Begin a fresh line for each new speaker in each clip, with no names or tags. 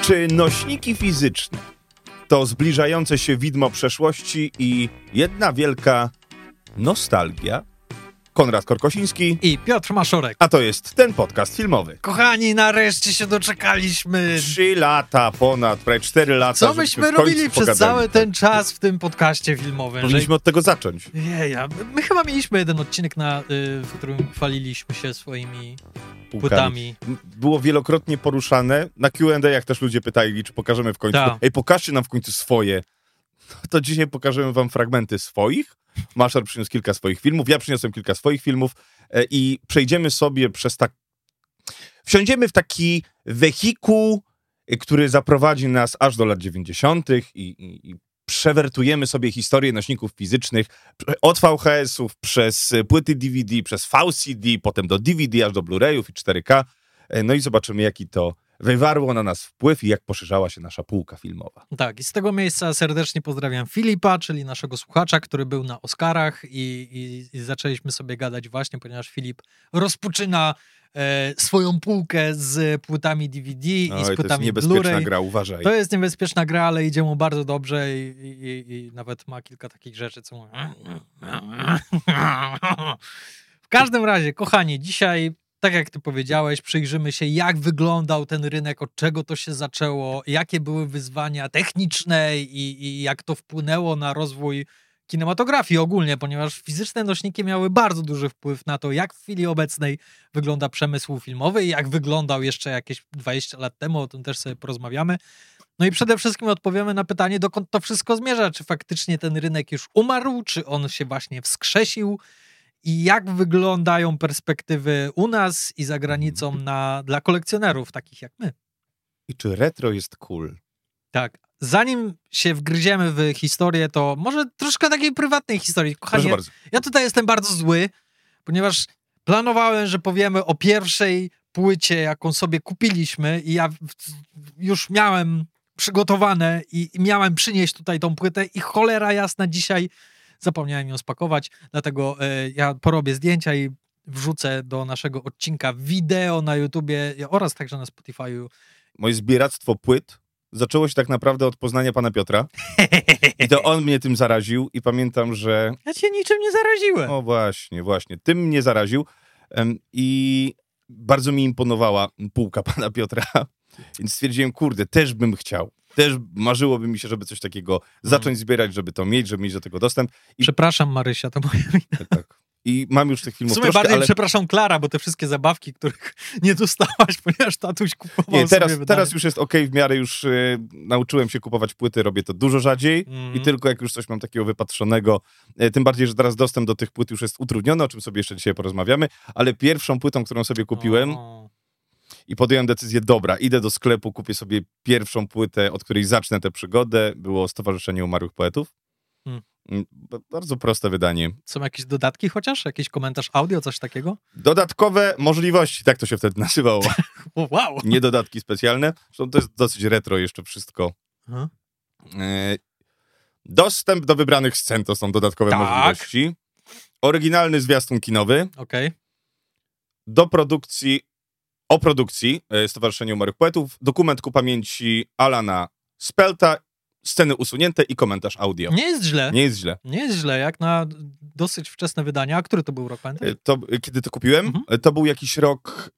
Czy nośniki fizyczne to zbliżające się widmo przeszłości i jedna wielka nostalgia? Konrad Korkosiński
i Piotr Maszorek.
A to jest ten podcast filmowy.
Kochani, nareszcie się doczekaliśmy.
3 lata ponad, prawie 4 lata.
Co myśmy robili przez cały ten czas w tym podcaście filmowym?
Powinniśmy od tego zacząć.
My chyba mieliśmy jeden odcinek, w którym chwaliliśmy się swoimi płytami.
Było wielokrotnie poruszane. Na Q&A jak też ludzie pytali, czy pokażemy w końcu. Ej, pokażcie nam w końcu swoje. To dzisiaj pokażemy wam fragmenty swoich. Maszor przyniósł kilka swoich filmów, ja przyniosłem kilka swoich filmów i przejdziemy sobie wsiądziemy w taki wehikuł, który zaprowadzi nas aż do lat 90. i przewertujemy sobie historię nośników fizycznych od VHS-ów, przez płyty DVD, przez VCD, potem do DVD, aż do Blu-rayów i 4K. No i zobaczymy, jaki to wywarło na nas wpływ i jak poszerzała się nasza półka filmowa.
Tak, i z tego miejsca serdecznie pozdrawiam Filipa, czyli naszego słuchacza, który był na Oscarach i zaczęliśmy sobie gadać właśnie, ponieważ Filip rozpoczyna swoją półkę z płytami DVD i z płytami Blu-ray. To jest
niebezpieczna gra, uważaj.
To jest niebezpieczna gra, ale idzie mu bardzo dobrze i nawet ma kilka takich rzeczy, co mówi. W każdym razie, kochani, dzisiaj, tak jak ty powiedziałeś, przyjrzymy się, jak wyglądał ten rynek, od czego to się zaczęło, jakie były wyzwania techniczne i jak to wpłynęło na rozwój kinematografii ogólnie, ponieważ fizyczne nośniki miały bardzo duży wpływ na to, jak w chwili obecnej wygląda przemysł filmowy i jak wyglądał jeszcze jakieś 20 lat temu, o tym też sobie porozmawiamy. No i przede wszystkim odpowiemy na pytanie, dokąd to wszystko zmierza, czy faktycznie ten rynek już umarł, czy on się właśnie wskrzesił i jak wyglądają perspektywy u nas i za granicą dla kolekcjonerów takich jak my.
I czy retro jest cool?
Tak. Zanim się wgryziemy w historię, to może troszkę takiej prywatnej historii. Kochanie, ja tutaj jestem bardzo zły, ponieważ planowałem, że powiemy o pierwszej płycie, jaką sobie kupiliśmy i ja już miałem przygotowane i miałem przynieść tutaj tą płytę i cholera jasna dzisiaj zapomniałem ją spakować, dlatego ja porobię zdjęcia i wrzucę do naszego odcinka wideo na YouTubie oraz także na Spotify'u.
Moje zbieractwo płyt zaczęło się tak naprawdę od poznania pana Piotra. I to on mnie tym zaraził i pamiętam, że...
Ja cię niczym nie zaraziłem.
O właśnie. Tym mnie zaraził i bardzo mi imponowała półka pana Piotra. Więc stwierdziłem, kurde, też bym chciał. Też marzyłoby mi się, żeby coś takiego zacząć zbierać, żeby to mieć, żeby mieć do tego dostęp.
Przepraszam, Marysia, to moja wina.
Tak. I mam już tych filmów
w sumie
troszkę,
bardziej przepraszam Klara, bo te wszystkie zabawki, których nie dostałaś, ponieważ tatuś kupował
teraz już jest okej, w miarę już nauczyłem się kupować płyty, robię to dużo rzadziej i tylko jak już coś mam takiego wypatrzonego, tym bardziej, że teraz dostęp do tych płyt już jest utrudniony, o czym sobie jeszcze dzisiaj porozmawiamy, ale pierwszą płytą, którą sobie kupiłem i podjąłem decyzję, dobra, idę do sklepu, kupię sobie pierwszą płytę, od której zacznę tę przygodę, było Stowarzyszenie Umarłych Poetów. Bardzo proste wydanie.
Są jakieś dodatki chociaż? Jakiś komentarz audio, coś takiego?
Dodatkowe możliwości, tak to się wtedy nazywało.
Wow.
Nie dodatki specjalne. Zresztą to jest dosyć retro jeszcze wszystko. Dostęp do wybranych scen to są dodatkowe możliwości. Oryginalny zwiastun kinowy.
Okej.
O produkcji Stowarzyszenia Umarłych Poetów. Dokument ku pamięci Alana Spelta. Sceny usunięte i komentarz audio.
Nie jest źle. Nie jest źle, jak na dosyć wczesne wydania. A który to był rok, pamiętaj?
Kiedy to kupiłem? To był jakiś rok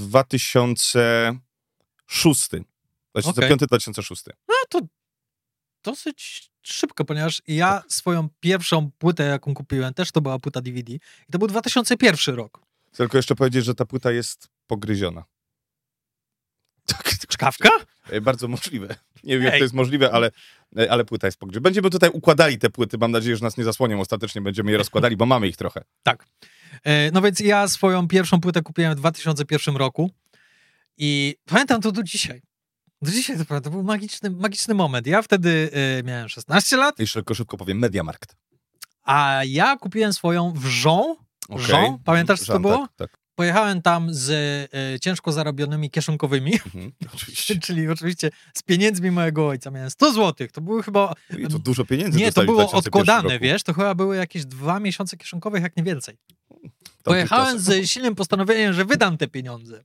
2006. 2005-2006.
No to dosyć szybko, ponieważ ja swoją pierwszą płytę, jaką kupiłem, też to była płyta DVD i to był 2001 rok.
Chcę tylko jeszcze powiedzieć, że ta płyta jest pogryziona.
Czkawka?
Bardzo możliwe. Nie wiem, jak to jest możliwe, ale płyta jest pogryziona. Będziemy tutaj układali te płyty. Mam nadzieję, że nas nie zasłonią. Ostatecznie będziemy je rozkładali, bo mamy ich trochę.
Tak. No więc ja swoją pierwszą płytę kupiłem w 2001 roku i pamiętam to do dzisiaj. Do dzisiaj to był magiczny moment. Ja wtedy miałem 16 lat.
I szybko powiem, Mediamarkt.
A ja kupiłem swoją w Żą. Pamiętasz, co to było?
Tak.
Pojechałem tam z ciężko zarobionymi kieszonkowymi, czyli oczywiście z pieniędzmi mojego ojca. Miałem 100 zł. To były chyba...
To dużo pieniędzy.
Nie, to było odkładane, wiesz? To chyba były jakieś 2 miesiące kieszonkowych, jak nie więcej. Pojechałem z silnym postanowieniem, że wydam te pieniądze.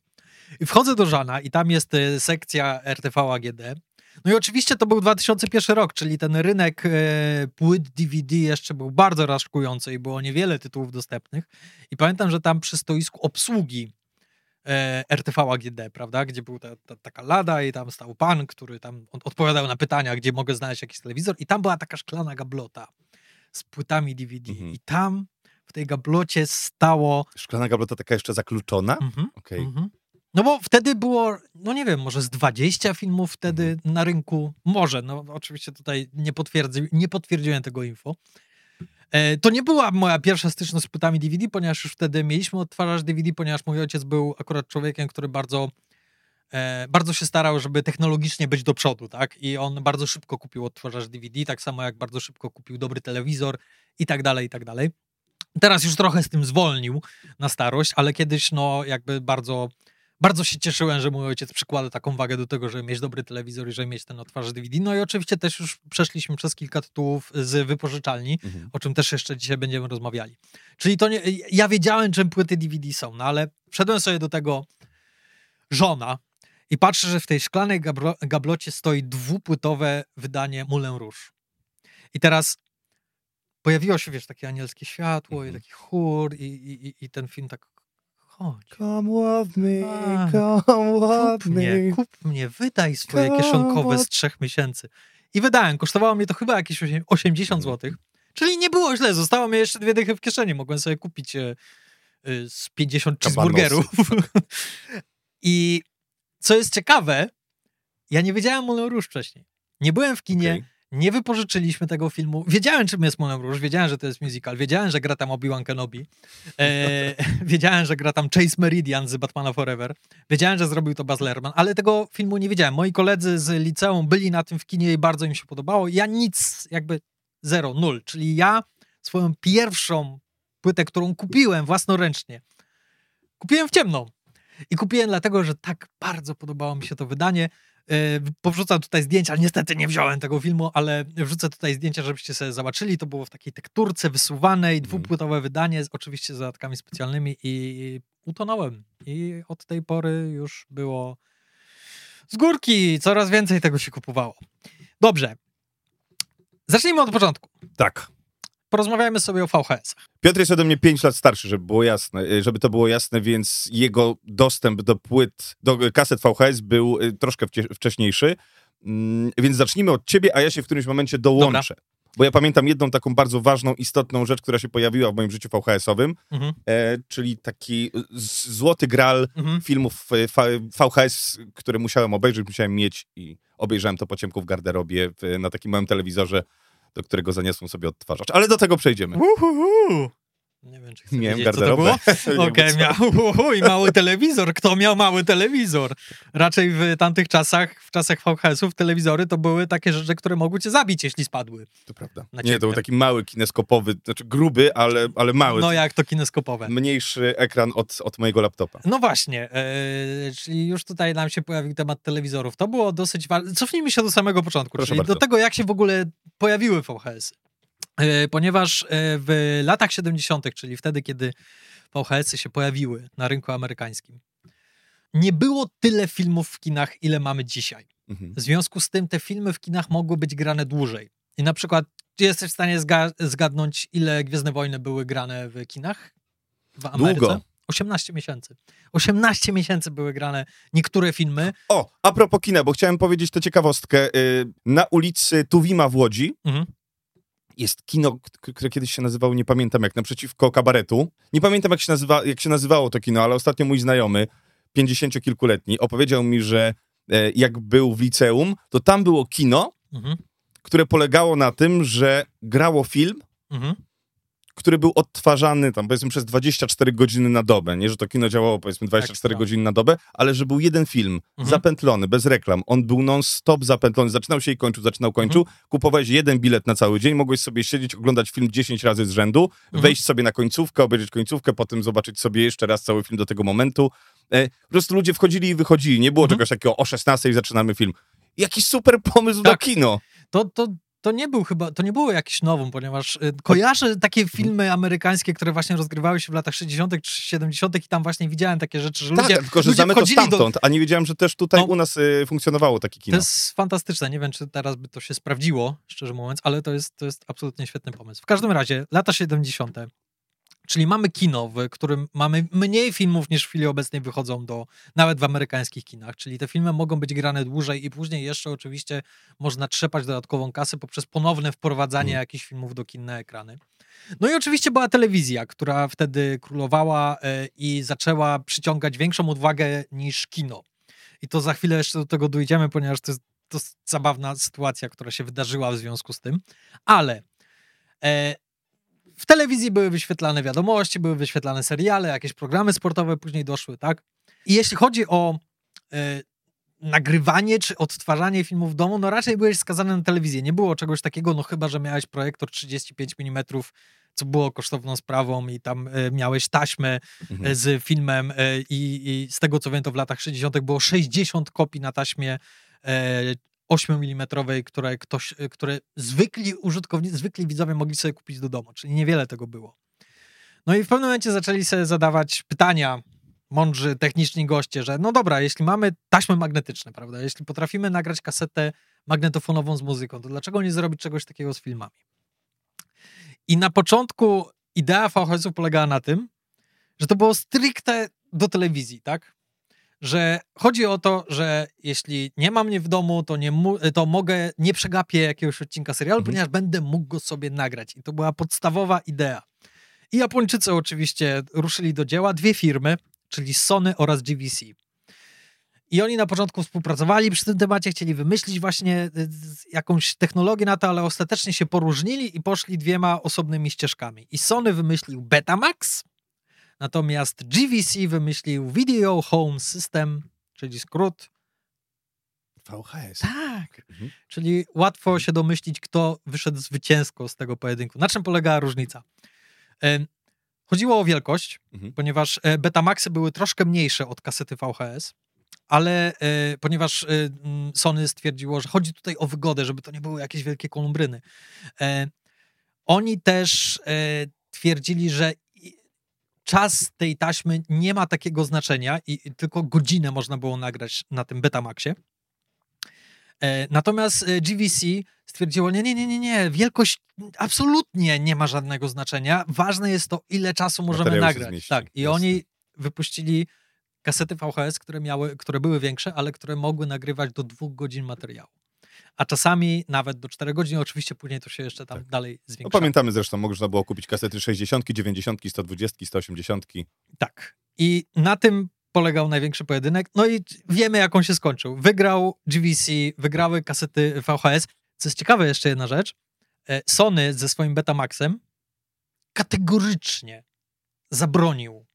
I wchodzę do Żana i tam jest sekcja RTV AGD. No i oczywiście to był 2001 rok, czyli ten rynek płyt DVD jeszcze był bardzo raczkujący i było niewiele tytułów dostępnych. I pamiętam, że tam przy stoisku obsługi RTV AGD, prawda, gdzie był taka lada i tam stał pan, który tam odpowiadał na pytania, gdzie mogę znaleźć jakiś telewizor i tam była taka szklana gablota z płytami DVD i tam w tej gablocie stało...
Szklana gablota taka jeszcze zakluczona? Okej.
No bo wtedy było, no nie wiem, może z 20 filmów wtedy na rynku, może, no oczywiście tutaj nie potwierdziłem tego info. To nie była moja pierwsza styczność z płytami DVD, ponieważ już wtedy mieliśmy odtwarzacz DVD, ponieważ mój ojciec był akurat człowiekiem, który bardzo się starał, żeby technologicznie być do przodu, tak? I on bardzo szybko kupił odtwarzacz DVD, tak samo jak bardzo szybko kupił dobry telewizor i tak dalej, i tak dalej. Teraz już trochę z tym zwolnił na starość, ale kiedyś no jakby bardzo się cieszyłem, że mój ojciec przykłada taką wagę do tego, żeby mieć dobry telewizor i żeby mieć ten odtwarzacz DVD. No i oczywiście też już przeszliśmy przez kilka tytułów z wypożyczalni, o czym też jeszcze dzisiaj będziemy rozmawiali. Czyli to nie, ja wiedziałem, czym płyty DVD są, no ale wszedłem sobie do tego Żona i patrzę, że w tej szklanej gablocie stoi dwupłytowe wydanie Moulin Rouge. I teraz pojawiło się, wiesz, takie anielskie światło i taki chór i ten film tak chodź.
Come with me, come with me.
Kup mnie, wydaj swoje kieszonkowe z 3 miesięcy. I wydałem, kosztowało mnie to chyba jakieś 80 zł, czyli nie było źle, zostało mi jeszcze 2 dychy w kieszeni, mogłem sobie kupić z 50 cheeseburgerów. I co jest ciekawe, ja nie wiedziałem Moulin Rouge wcześniej. Nie byłem w kinie, nie wypożyczyliśmy tego filmu. Wiedziałem, czym jest Moulin Rouge, wiedziałem, że to jest musical, wiedziałem, że gra tam Obi-Wan Kenobi, wiedziałem, że gra tam Chase Meridian z Batmana Forever, wiedziałem, że zrobił to Baz Luhrmann, ale tego filmu nie wiedziałem. Moi koledzy z liceum byli na tym w kinie i bardzo im się podobało. Ja nic, jakby 0, czyli ja swoją pierwszą płytę, którą kupiłem własnoręcznie, kupiłem w ciemno. I kupiłem dlatego, że tak bardzo podobało mi się to wydanie. Powrzucam tutaj zdjęcia, niestety nie wziąłem tego filmu, ale wrzucę tutaj zdjęcia, żebyście sobie zobaczyli. To było w takiej tekturce wysuwanej, dwupłytowe wydanie, oczywiście z dodatkami specjalnymi i utonąłem. I od tej pory już było z górki, coraz więcej tego się kupowało. Dobrze. Zacznijmy od początku.
Tak.
Porozmawiajmy sobie o VHS-ach.
Piotr jest ode mnie 5 lat starszy, żeby to było jasne, więc jego dostęp do płyt, do kaset VHS był troszkę wcześniejszy. Więc zacznijmy od ciebie, a ja się w którymś momencie dołączę. Dobra. Bo ja pamiętam jedną taką bardzo ważną, istotną rzecz, która się pojawiła w moim życiu VHS-owym, czyli taki złoty gral filmów VHS, które musiałem obejrzeć, musiałem mieć i obejrzałem to po ciemku w garderobie na takim małym telewizorze, do którego zaniosłem sobie odtwarzacz. Ale do tego przejdziemy.
Nie wiem, czy chcę
miałem
wiedzieć, co to było. Okej, miał i mały telewizor. Kto miał mały telewizor? Raczej w tamtych czasach, w czasach VHS-ów, telewizory to były takie rzeczy, które mogły cię zabić, jeśli spadły.
To prawda. Nie, to był taki mały kineskopowy, znaczy gruby, ale mały.
No jak to kineskopowe?
Mniejszy ekran od mojego laptopa.
No właśnie, czyli już tutaj nam się pojawił temat telewizorów. To było dosyć ważne. Cofnijmy się do samego początku,
Proszę
czyli
bardzo.
do tego, jak się w ogóle pojawiły VHS-y. Ponieważ w latach 70., czyli wtedy, kiedy VHS-y się pojawiły na rynku amerykańskim, nie było tyle filmów w kinach, ile mamy dzisiaj. W związku z tym te filmy w kinach mogły być grane dłużej. I na przykład, czy jesteś w stanie zgadnąć, ile Gwiezdne Wojny były grane w kinach w Ameryce?
Długo.
18 miesięcy. 18 miesięcy były grane niektóre filmy.
O, a propos kina, bo chciałem powiedzieć tę ciekawostkę. Na ulicy Tuwima w Łodzi jest kino, które kiedyś się nazywało, nie pamiętam jak, naprzeciwko kabaretu. Nie pamiętam jak się nazywało to kino, ale ostatnio mój znajomy, 50-kilkuletni, opowiedział mi, że jak był w liceum, to tam było kino, które polegało na tym, że grało film, który był odtwarzany tam powiedzmy przez 24 godziny na dobę. Nie, że to kino działało powiedzmy 24 godziny na dobę, ale że był jeden film zapętlony, bez reklam. On był non-stop zapętlony. Zaczynał się i kończył, kończył. Kupowałeś jeden bilet na cały dzień, mogłeś sobie siedzieć, oglądać film 10 razy z rzędu, wejść sobie na końcówkę, obejrzeć końcówkę, potem zobaczyć sobie jeszcze raz cały film do tego momentu. Po prostu ludzie wchodzili i wychodzili. Nie było czegoś takiego, o 16 zaczynamy film. Jaki super pomysł na kino.
to nie było jakieś nowum, ponieważ kojarzę takie filmy amerykańskie, które właśnie rozgrywały się w latach 60. czy 70. i tam właśnie widziałem takie rzeczy, że ludzie
tylko że znamy to stamtąd, a nie wiedziałem, że też tutaj u nas funkcjonowało takie kino.
To jest fantastyczne. Nie wiem, czy teraz by to się sprawdziło, szczerze mówiąc, ale to jest absolutnie świetny pomysł. W każdym razie, lata 70., czyli mamy kino, w którym mamy mniej filmów niż w chwili obecnej wychodzą nawet w amerykańskich kinach, czyli te filmy mogą być grane dłużej i później jeszcze oczywiście można trzepać dodatkową kasę poprzez ponowne wprowadzanie jakichś filmów do kin na ekrany. No i oczywiście była telewizja, która wtedy królowała i zaczęła przyciągać większą uwagę niż kino. I to za chwilę jeszcze do tego dojdziemy, ponieważ to jest zabawna sytuacja, która się wydarzyła w związku z tym, ale w telewizji były wyświetlane wiadomości, były wyświetlane seriale, jakieś programy sportowe później doszły, tak? I jeśli chodzi o nagrywanie czy odtwarzanie filmów w domu, no raczej byłeś skazany na telewizję. Nie było czegoś takiego, no chyba, że miałeś projektor 35 mm, co było kosztowną sprawą i tam miałeś taśmę z filmem i z tego, co wiem, to w latach 60. było 60 kopii na taśmie 8 mm, które zwykli użytkownicy, zwykli widzowie mogli sobie kupić do domu, czyli niewiele tego było. No i w pewnym momencie zaczęli sobie zadawać pytania mądrzy, techniczni goście, że no dobra, jeśli mamy taśmy magnetyczne, prawda, jeśli potrafimy nagrać kasetę magnetofonową z muzyką, to dlaczego nie zrobić czegoś takiego z filmami? I na początku idea VHS-ów polegała na tym, że to było stricte do telewizji, tak? Że chodzi o to, że jeśli nie ma mnie w domu, to nie przegapię jakiegoś odcinka serialu, ponieważ będę mógł go sobie nagrać. I to była podstawowa idea. I Japończycy oczywiście ruszyli do dzieła. 2 firmy, czyli Sony oraz GVC. I oni na początku współpracowali przy tym temacie, chcieli wymyślić właśnie jakąś technologię na to, ale ostatecznie się poróżnili i poszli 2 osobnymi ścieżkami. I Sony wymyślił Betamax, natomiast GVC wymyślił Video Home System, czyli skrót
VHS.
Tak. Czyli łatwo się domyślić, kto wyszedł zwycięsko z tego pojedynku. Na czym polegała różnica? Chodziło o wielkość, ponieważ Betamaxy były troszkę mniejsze od kasety VHS, ale ponieważ Sony stwierdziło, że chodzi tutaj o wygodę, żeby to nie były jakieś wielkie kolumbryny. Oni też twierdzili, że czas tej taśmy nie ma takiego znaczenia i tylko godzinę można było nagrać na tym Betamaxie. Natomiast GVC stwierdziło, nie, wielkość absolutnie nie ma żadnego znaczenia. Ważne jest to, ile czasu możemy nagrać. Tak. I oni wypuścili kasety VHS, które były większe, ale które mogły nagrywać do 2 godzin materiału. A czasami nawet do 4 godzin, oczywiście później to się jeszcze tam dalej zwiększało.
No pamiętamy zresztą, można było kupić kasety 60, 90, 120, 180.
Tak. I na tym polegał największy pojedynek. No i wiemy, jak on się skończył. Wygrał GVC, wygrały kasety VHS. Co jest ciekawe, jeszcze jedna rzecz. Sony ze swoim Betamaxem kategorycznie zabronił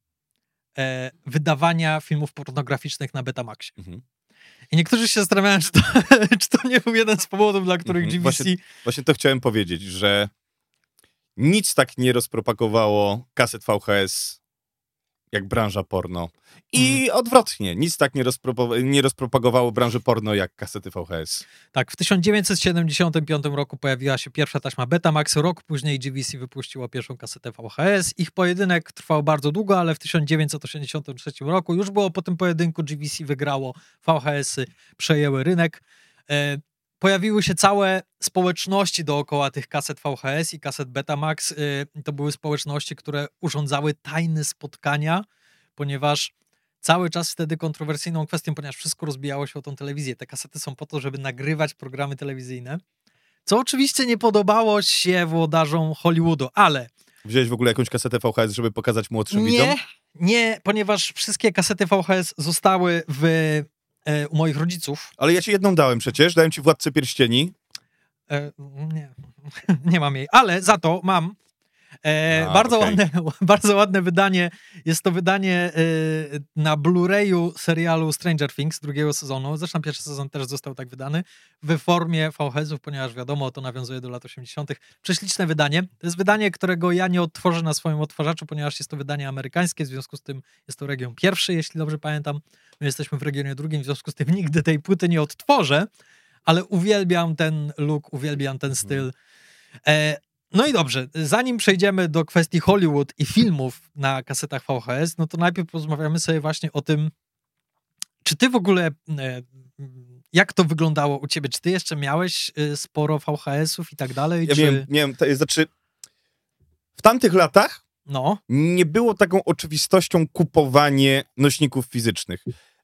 wydawania filmów pornograficznych na Betamaxie. I niektórzy się zastanawiają, czy to nie był jeden z powodów, dla których GVC...
Właśnie to chciałem powiedzieć, że nic tak nie rozpropagowało kaset VHS jak branża porno. I odwrotnie, nic tak nie rozpropagowało branży porno jak kasety VHS.
Tak, w 1975 roku pojawiła się pierwsza taśma Betamax, rok później GVC wypuściło pierwszą kasetę VHS. Ich pojedynek trwał bardzo długo, ale w 1983 roku już było po tym pojedynku, GVC wygrało, VHS-y przejęły rynek. Pojawiły się całe społeczności dookoła tych kaset VHS i kaset Betamax. To były społeczności, które urządzały tajne spotkania, ponieważ cały czas wtedy kontrowersyjną kwestią, ponieważ wszystko rozbijało się o tą telewizję. Te kasety są po to, żeby nagrywać programy telewizyjne, co oczywiście nie podobało się włodarzom Hollywoodu, ale...
Wziąłeś w ogóle jakąś kasetę VHS, żeby pokazać młodszym widzom?
Nie, ponieważ wszystkie kasety VHS zostały u moich rodziców.
Ale ja ci jedną dałem przecież, dałem ci Władcę Pierścieni.
Nie mam jej, ale za to mam bardzo ładne wydanie. Jest to wydanie na Blu-rayu serialu Stranger Things 2. sezonu. Zresztą pierwszy sezon też został tak wydany w formie VHS-ów, ponieważ wiadomo, to nawiązuje do lat 80. Prześliczne wydanie. To jest wydanie, którego ja nie odtworzę na swoim odtwarzaczu, ponieważ jest to wydanie amerykańskie, w związku z tym jest to region pierwszy, jeśli dobrze pamiętam. My jesteśmy w regionie drugim, w związku z tym nigdy tej płyty nie odtworzę, ale uwielbiam ten look, uwielbiam ten styl. No i dobrze, zanim przejdziemy do kwestii Hollywood i filmów na kasetach VHS, no to najpierw porozmawiamy sobie właśnie o tym, czy ty w ogóle, jak to wyglądało u ciebie? Czy ty jeszcze miałeś sporo VHS-ów i tak dalej?
Ja miałem, znaczy w tamtych latach nie było taką oczywistością kupowanie nośników fizycznych.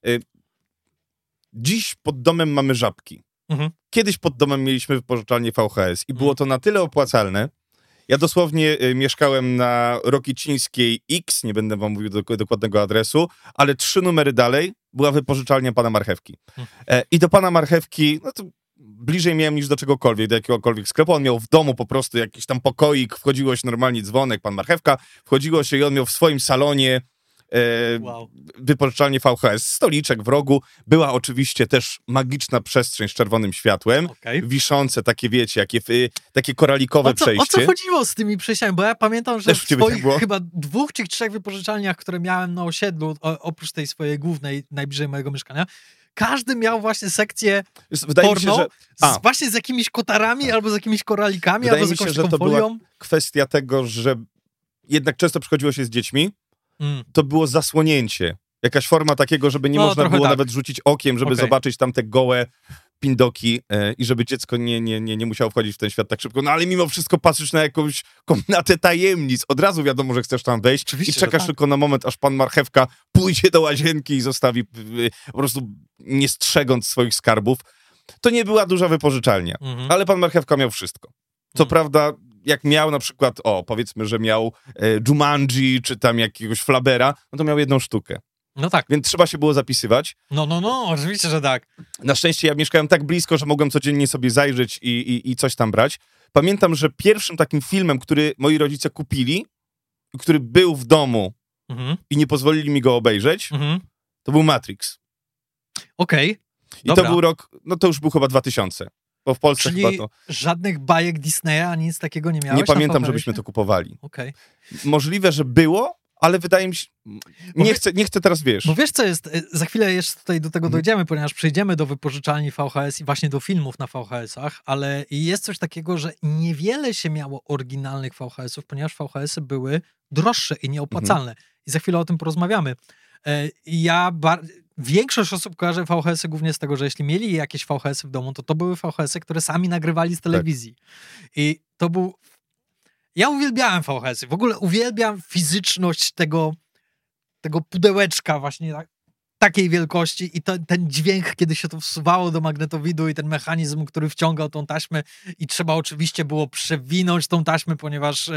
Dziś pod domem mamy Żabki. Kiedyś pod domem mieliśmy wypożyczalnię VHS i było to na tyle opłacalne. Ja dosłownie mieszkałem na Rokicińskiej X, nie będę wam mówił dokładnego adresu, ale 3 numery dalej była wypożyczalnia pana Marchewki. I do pana Marchewki, no to bliżej miałem niż do czegokolwiek, do jakiegokolwiek sklepu. On miał w domu po prostu jakiś tam pokoik, wchodziło się normalnie dzwonek, pan Marchewka, wchodziło się i on miał w swoim salonie wypożyczalnię VHS, stoliczek w rogu. Była oczywiście też magiczna przestrzeń z czerwonym światłem, wiszące takie, wiecie, takie koralikowe przejście.
O co chodziło z tymi przejściami? Bo ja pamiętam, że w swoich chyba 2 czy 3 wypożyczalniach, które miałem na osiedlu, oprócz tej swojej głównej, najbliżej mojego mieszkania, każdy miał właśnie sekcję porno, właśnie z jakimiś kotarami, albo z jakimiś koralikami, albo z jakąś taką folią.
To była kwestia tego, że jednak często przychodziło się z dziećmi, to było zasłonięcie. Jakaś forma takiego, żeby nie można było nawet rzucić okiem, żeby zobaczyć tam te gołe pindoki i żeby dziecko nie musiało wchodzić w ten świat tak szybko. No ale mimo wszystko patrzysz na jakąś komnatę tajemnic. Od razu wiadomo, że chcesz tam wejść. Oczywiście, i czekasz tylko na moment, aż pan Marchewka pójdzie do łazienki i zostawi po prostu nie strzegąc swoich skarbów. To nie była duża wypożyczalnia, ale pan Marchewka miał wszystko. Co prawda, jak miał na przykład, powiedzmy, że miał Jumanji, czy tam jakiegoś Flabera, no to miał 1 sztukę.
No tak.
Więc trzeba się było zapisywać.
No, oczywiście, że tak.
Na szczęście ja mieszkałem tak blisko, że mogłem codziennie sobie zajrzeć i coś tam brać. Pamiętam, że pierwszym takim filmem, który moi rodzice kupili, który był w domu i nie pozwolili mi go obejrzeć, to był Matrix. I to był rok, no to już był chyba 2000. Bo w Polsce
czyli
chyba to...
żadnych bajek Disneya, ani nic takiego nie miałeś?
Nie pamiętam, żebyśmy to kupowali. Możliwe, że było, ale wydaje mi się... Nie chcę teraz, wiesz...
Bo wiesz, co jest... Za chwilę jeszcze tutaj do tego dojdziemy, ponieważ przejdziemy do wypożyczalni VHS i właśnie do filmów na VHS-ach, ale jest coś takiego, że niewiele się miało oryginalnych VHS-ów, ponieważ VHS-y były droższe i nieopłacalne. I za chwilę o tym porozmawiamy. Większość osób kojarzy VHS-y głównie z tego, że jeśli mieli jakieś VHS-y w domu, to były VHS-y, które sami nagrywali z telewizji. I to był... Ja uwielbiałem VHS-y. W ogóle uwielbiam fizyczność tego pudełeczka właśnie takiej wielkości i ten dźwięk, kiedy się to wsuwało do magnetowidu i ten mechanizm, który wciągał tą taśmę i trzeba oczywiście było przewinąć tą taśmę, ponieważ...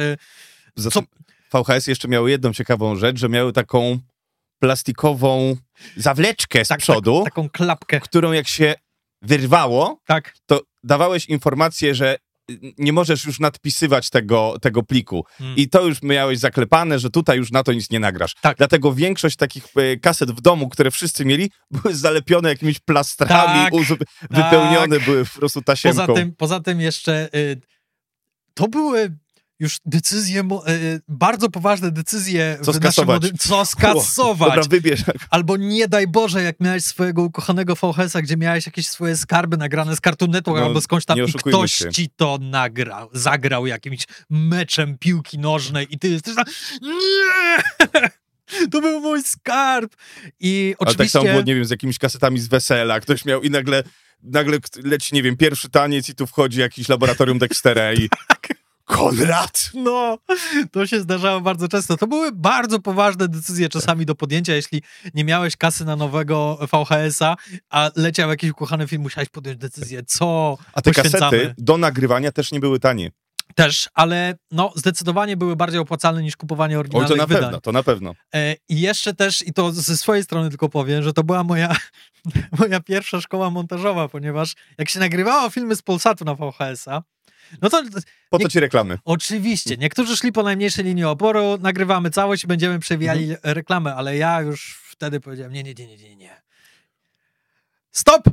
VHS jeszcze miały jedną ciekawą rzecz, że miały taką plastikową zawleczkę z przodu,
taką klapkę,
którą jak się wyrwało, to dawałeś informację, że nie możesz już nadpisywać tego pliku. I to już miałeś zaklepane, że tutaj już na to nic nie nagrasz. Dlatego większość takich kaset w domu, które wszyscy mieli, były zalepione jakimiś plastrami, wypełnione były po prostu tasiemką.
Poza tym jeszcze to były już decyzje, bardzo poważne decyzje.
Co skasować.
Co skasować.
Dobra, wybierz.
Albo nie daj Boże, jak miałeś swojego ukochanego VHS-a, gdzie miałeś jakieś swoje skarby nagrane z Cartoon Network albo skądś tam i ktoś ci to zagrał jakimś meczem piłki nożnej i ty jesteś tam, nie! To był mój skarb. I oczywiście...
Ale tak samo było, nie wiem, z jakimiś kasetami z wesela. Ktoś miał i nagle leci, nie wiem, pierwszy taniec i tu wchodzi jakiś laboratorium Dextera i... Konrad!
No, to się zdarzało bardzo często. To były bardzo poważne decyzje czasami do podjęcia, jeśli nie miałeś kasy na nowego VHS-a, a leciał jakiś ukochany film, musiałeś podjąć decyzję, co
A te kasety do nagrywania też nie były tanie.
Też, ale zdecydowanie były bardziej opłacalne niż kupowanie oryginalnych wydań.
To na pewno.
I jeszcze też, i to ze swojej strony tylko powiem, że to była moja pierwsza szkoła montażowa, ponieważ jak się nagrywało filmy z Polsatu na VHS-a, no to...
Po co ci reklamy?
Oczywiście. Niektórzy szli po najmniejszej linii oporu, nagrywamy całość i będziemy przewijali reklamę, ale ja już wtedy powiedziałem, nie. Stop!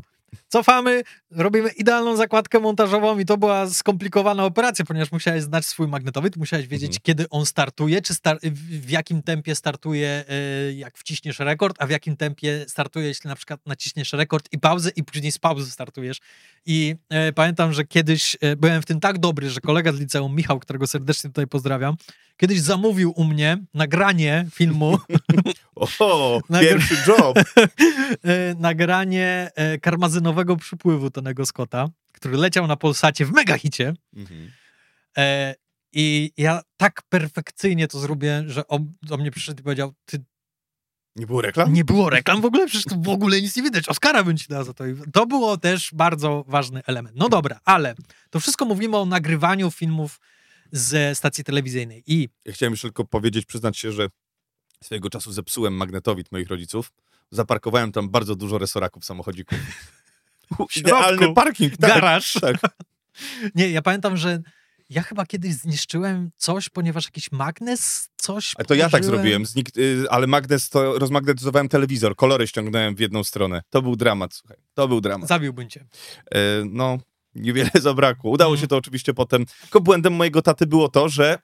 cofamy, robimy idealną zakładkę montażową i to była skomplikowana operacja, ponieważ musiałeś znać swój magnetowid, musiałeś wiedzieć, kiedy on startuje, czy w jakim tempie startuje, jak wciśniesz rekord, a w jakim tempie startuje, jeśli na przykład naciśniesz rekord i pauzę i później z pauzy startujesz. I pamiętam, że kiedyś byłem w tym tak dobry, że kolega z liceum, Michał, którego serdecznie tutaj pozdrawiam, kiedyś zamówił u mnie nagranie filmu.
Pierwszy job.
Nagranie karmazynowego przypływu Tonego Scotta, który leciał na Polsacie w megahicie. I ja tak perfekcyjnie to zrobiłem, że on do mnie przyszedł i powiedział, ty...
Nie było reklam?
Nie było reklam w ogóle, przecież tu w ogóle nic nie widać. Oscara bym ci dał za to. I to było też bardzo ważny element. No dobra, ale to wszystko mówimy o nagrywaniu filmów ze stacji telewizyjnej. I
ja chciałem już tylko powiedzieć, przyznać się, że swojego czasu zepsułem magnetowid moich rodziców. Zaparkowałem tam bardzo dużo resoraków samochodzików. Idealny parking. Tak,
garaż.
Tak.
Nie, ja pamiętam, że ja chyba kiedyś zniszczyłem coś, ponieważ jakiś magnes coś
A to ja tak
położyłem.
zrobiłem, ale magnes to rozmagnetyzowałem telewizor, kolory ściągnąłem w jedną stronę. To był dramat, słuchaj. To był dramat.
Zabiłbym cię.
No, niewiele zabrakło. Udało się to oczywiście potem. Tylko błędem mojego taty było to, że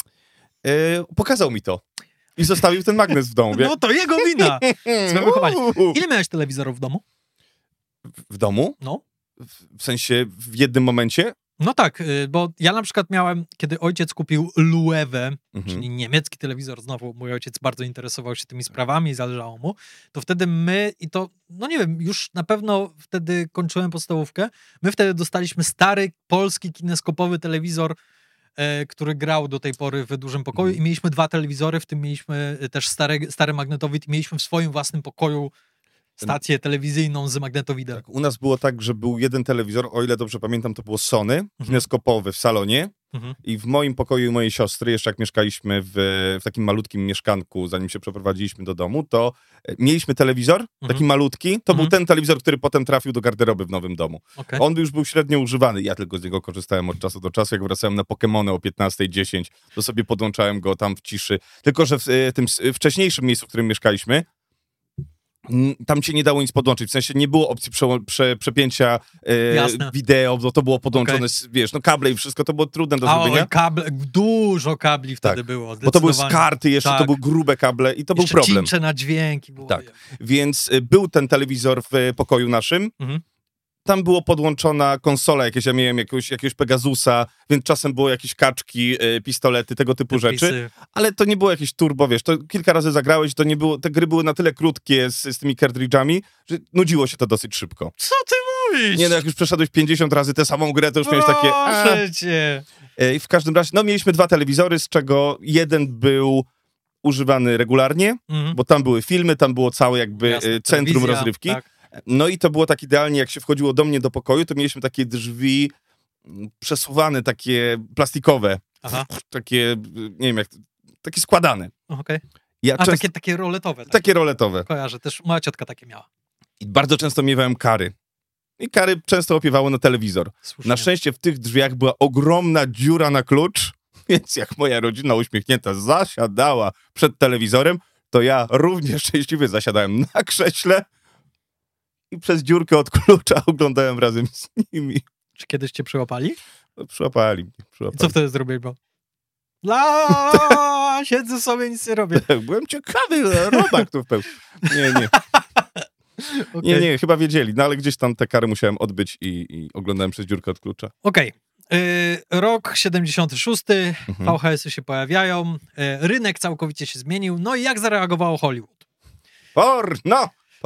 pokazał mi to. I zostawił ten magnes w domu.
No to jego wina. Złe wychowanie. Ile miałeś telewizorów w domu?
W domu?
No.
W sensie w jednym momencie?
No tak, bo ja na przykład miałem, kiedy ojciec kupił Loewe, czyli niemiecki telewizor, znowu mój ojciec bardzo interesował się tymi sprawami i zależało mu, to wtedy my, i to, no nie wiem, już na pewno wtedy kończyłem podstawówkę, my wtedy dostaliśmy stary polski kineskopowy telewizor, który grał do tej pory w dużym pokoju i mieliśmy 2 telewizory, w tym mieliśmy też stary magnetowid i mieliśmy w swoim własnym pokoju stację telewizyjną z magnetowidem.
Tak, u nas było tak, że był jeden telewizor, o ile dobrze pamiętam, to było Sony, kineskopowy w salonie i w moim pokoju i mojej siostry, jeszcze jak mieszkaliśmy w takim malutkim mieszkanku, zanim się przeprowadziliśmy do domu, to mieliśmy telewizor, taki malutki, to był ten telewizor, który potem trafił do garderoby w nowym domu.
Okay.
On już był średnio używany, ja tylko z niego korzystałem od czasu do czasu, jak wracałem na Pokemony o 15:10, to sobie podłączałem go tam w ciszy, tylko że w tym wcześniejszym miejscu, w którym mieszkaliśmy, tam się nie dało nic podłączyć, w sensie nie było opcji przepięcia wideo, bo to było podłączone, wiesz, no kable i wszystko, to było trudne do zrobienia.
Dużo kabli wtedy było,
bo to były skarty jeszcze, to były grube kable i to
jeszcze
był problem.
Cincze na dźwięki było.
Tak, więc był ten telewizor w pokoju naszym, tam było podłączona konsola jakieś, ja miałem jakiegoś Pegasusa, więc czasem było jakieś kaczki, pistolety, tego typu rzeczy, ale to nie było jakieś turbo, wiesz, to kilka razy zagrałeś, to nie było, te gry były na tyle krótkie z tymi cartridge'ami, że nudziło się to dosyć szybko.
Co ty mówisz?
Nie no, jak już przeszedłeś 50 razy tę samą grę, to już miałeś takie...
Proszę cię.
I w każdym razie, no mieliśmy 2 telewizory, z czego jeden był używany regularnie, bo tam były filmy, tam było całe jakby centrum rozrywki. Tak. No i to było tak idealnie, jak się wchodziło do mnie do pokoju, to mieliśmy takie drzwi przesuwane, takie plastikowe. Aha. Takie, nie wiem jak, takie składane.
Okej. Takie roletowe. Tak?
Takie roletowe.
Kojarzę, też moja ciotka takie miała.
I bardzo często miewałem kary. I kary często opiewały na telewizor. Słusznie. Na szczęście w tych drzwiach była ogromna dziura na klucz, więc jak moja rodzina uśmiechnięta zasiadała przed telewizorem, to ja równie szczęśliwie zasiadałem na krześle i przez dziurkę od klucza oglądałem razem z nimi.
Czy kiedyś cię przyłapali?
No, przyłapali.
I co wtedy zrobiłeś? Siedzę sobie, nic nie robię.
Byłem ciekawy, robak tu wpełnił. Nie. Okay. Nie, chyba wiedzieli, no ale gdzieś tam te kary musiałem odbyć i oglądałem przez dziurkę od klucza.
Okej. Rok 76, VHS-y się pojawiają, rynek całkowicie się zmienił, no i jak zareagowało Hollywood?
Porno!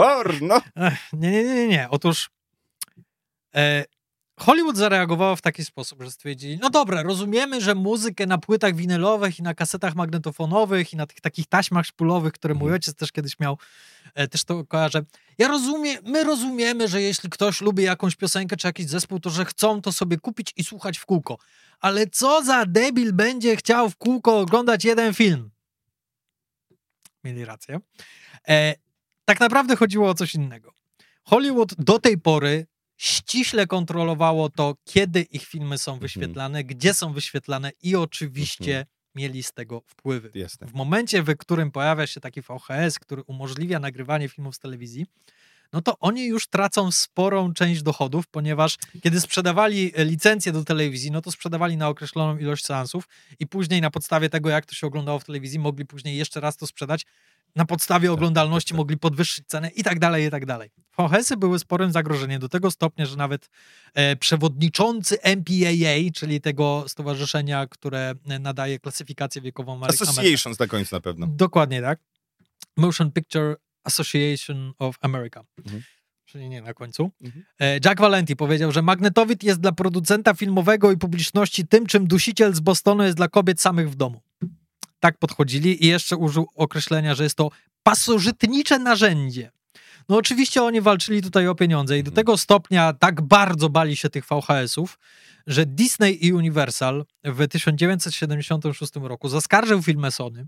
Nie. Otóż Hollywood zareagowało w taki sposób, że stwierdzili, no dobra, rozumiemy, że muzykę na płytach winylowych i na kasetach magnetofonowych i na tych takich taśmach szpulowych, które mój ojciec też kiedyś miał, też to kojarzę. My rozumiemy, że jeśli ktoś lubi jakąś piosenkę czy jakiś zespół, to że chcą to sobie kupić i słuchać w kółko. Ale co za debil będzie chciał w kółko oglądać jeden film? Mieli rację. Tak naprawdę chodziło o coś innego. Hollywood do tej pory ściśle kontrolowało to, kiedy ich filmy są wyświetlane, gdzie są wyświetlane i oczywiście mieli z tego wpływy.
Jasne.
W momencie, w którym pojawia się taki VHS, który umożliwia nagrywanie filmów z telewizji, no to oni już tracą sporą część dochodów, ponieważ kiedy sprzedawali licencję do telewizji, no to sprzedawali na określoną ilość seansów i później na podstawie tego, jak to się oglądało w telewizji, mogli później jeszcze raz to sprzedać. Na podstawie oglądalności mogli podwyższyć cenę i tak dalej, i tak dalej. VHS-y były sporym zagrożeniem do tego stopnia, że nawet przewodniczący MPAA, czyli tego stowarzyszenia, które nadaje klasyfikację wiekową
Associations na końcu na pewno.
Dokładnie tak. Motion Picture Association of America. Czyli nie na końcu. Jack Valenti powiedział, że magnetowid jest dla producenta filmowego i publiczności tym, czym dusiciel z Bostonu jest dla kobiet samych w domu. Tak podchodzili i jeszcze użył określenia, że jest to pasożytnicze narzędzie. No oczywiście oni walczyli tutaj o pieniądze i do tego stopnia tak bardzo bali się tych VHS-ów, że Disney i Universal w 1976 roku zaskarżył firmę Sony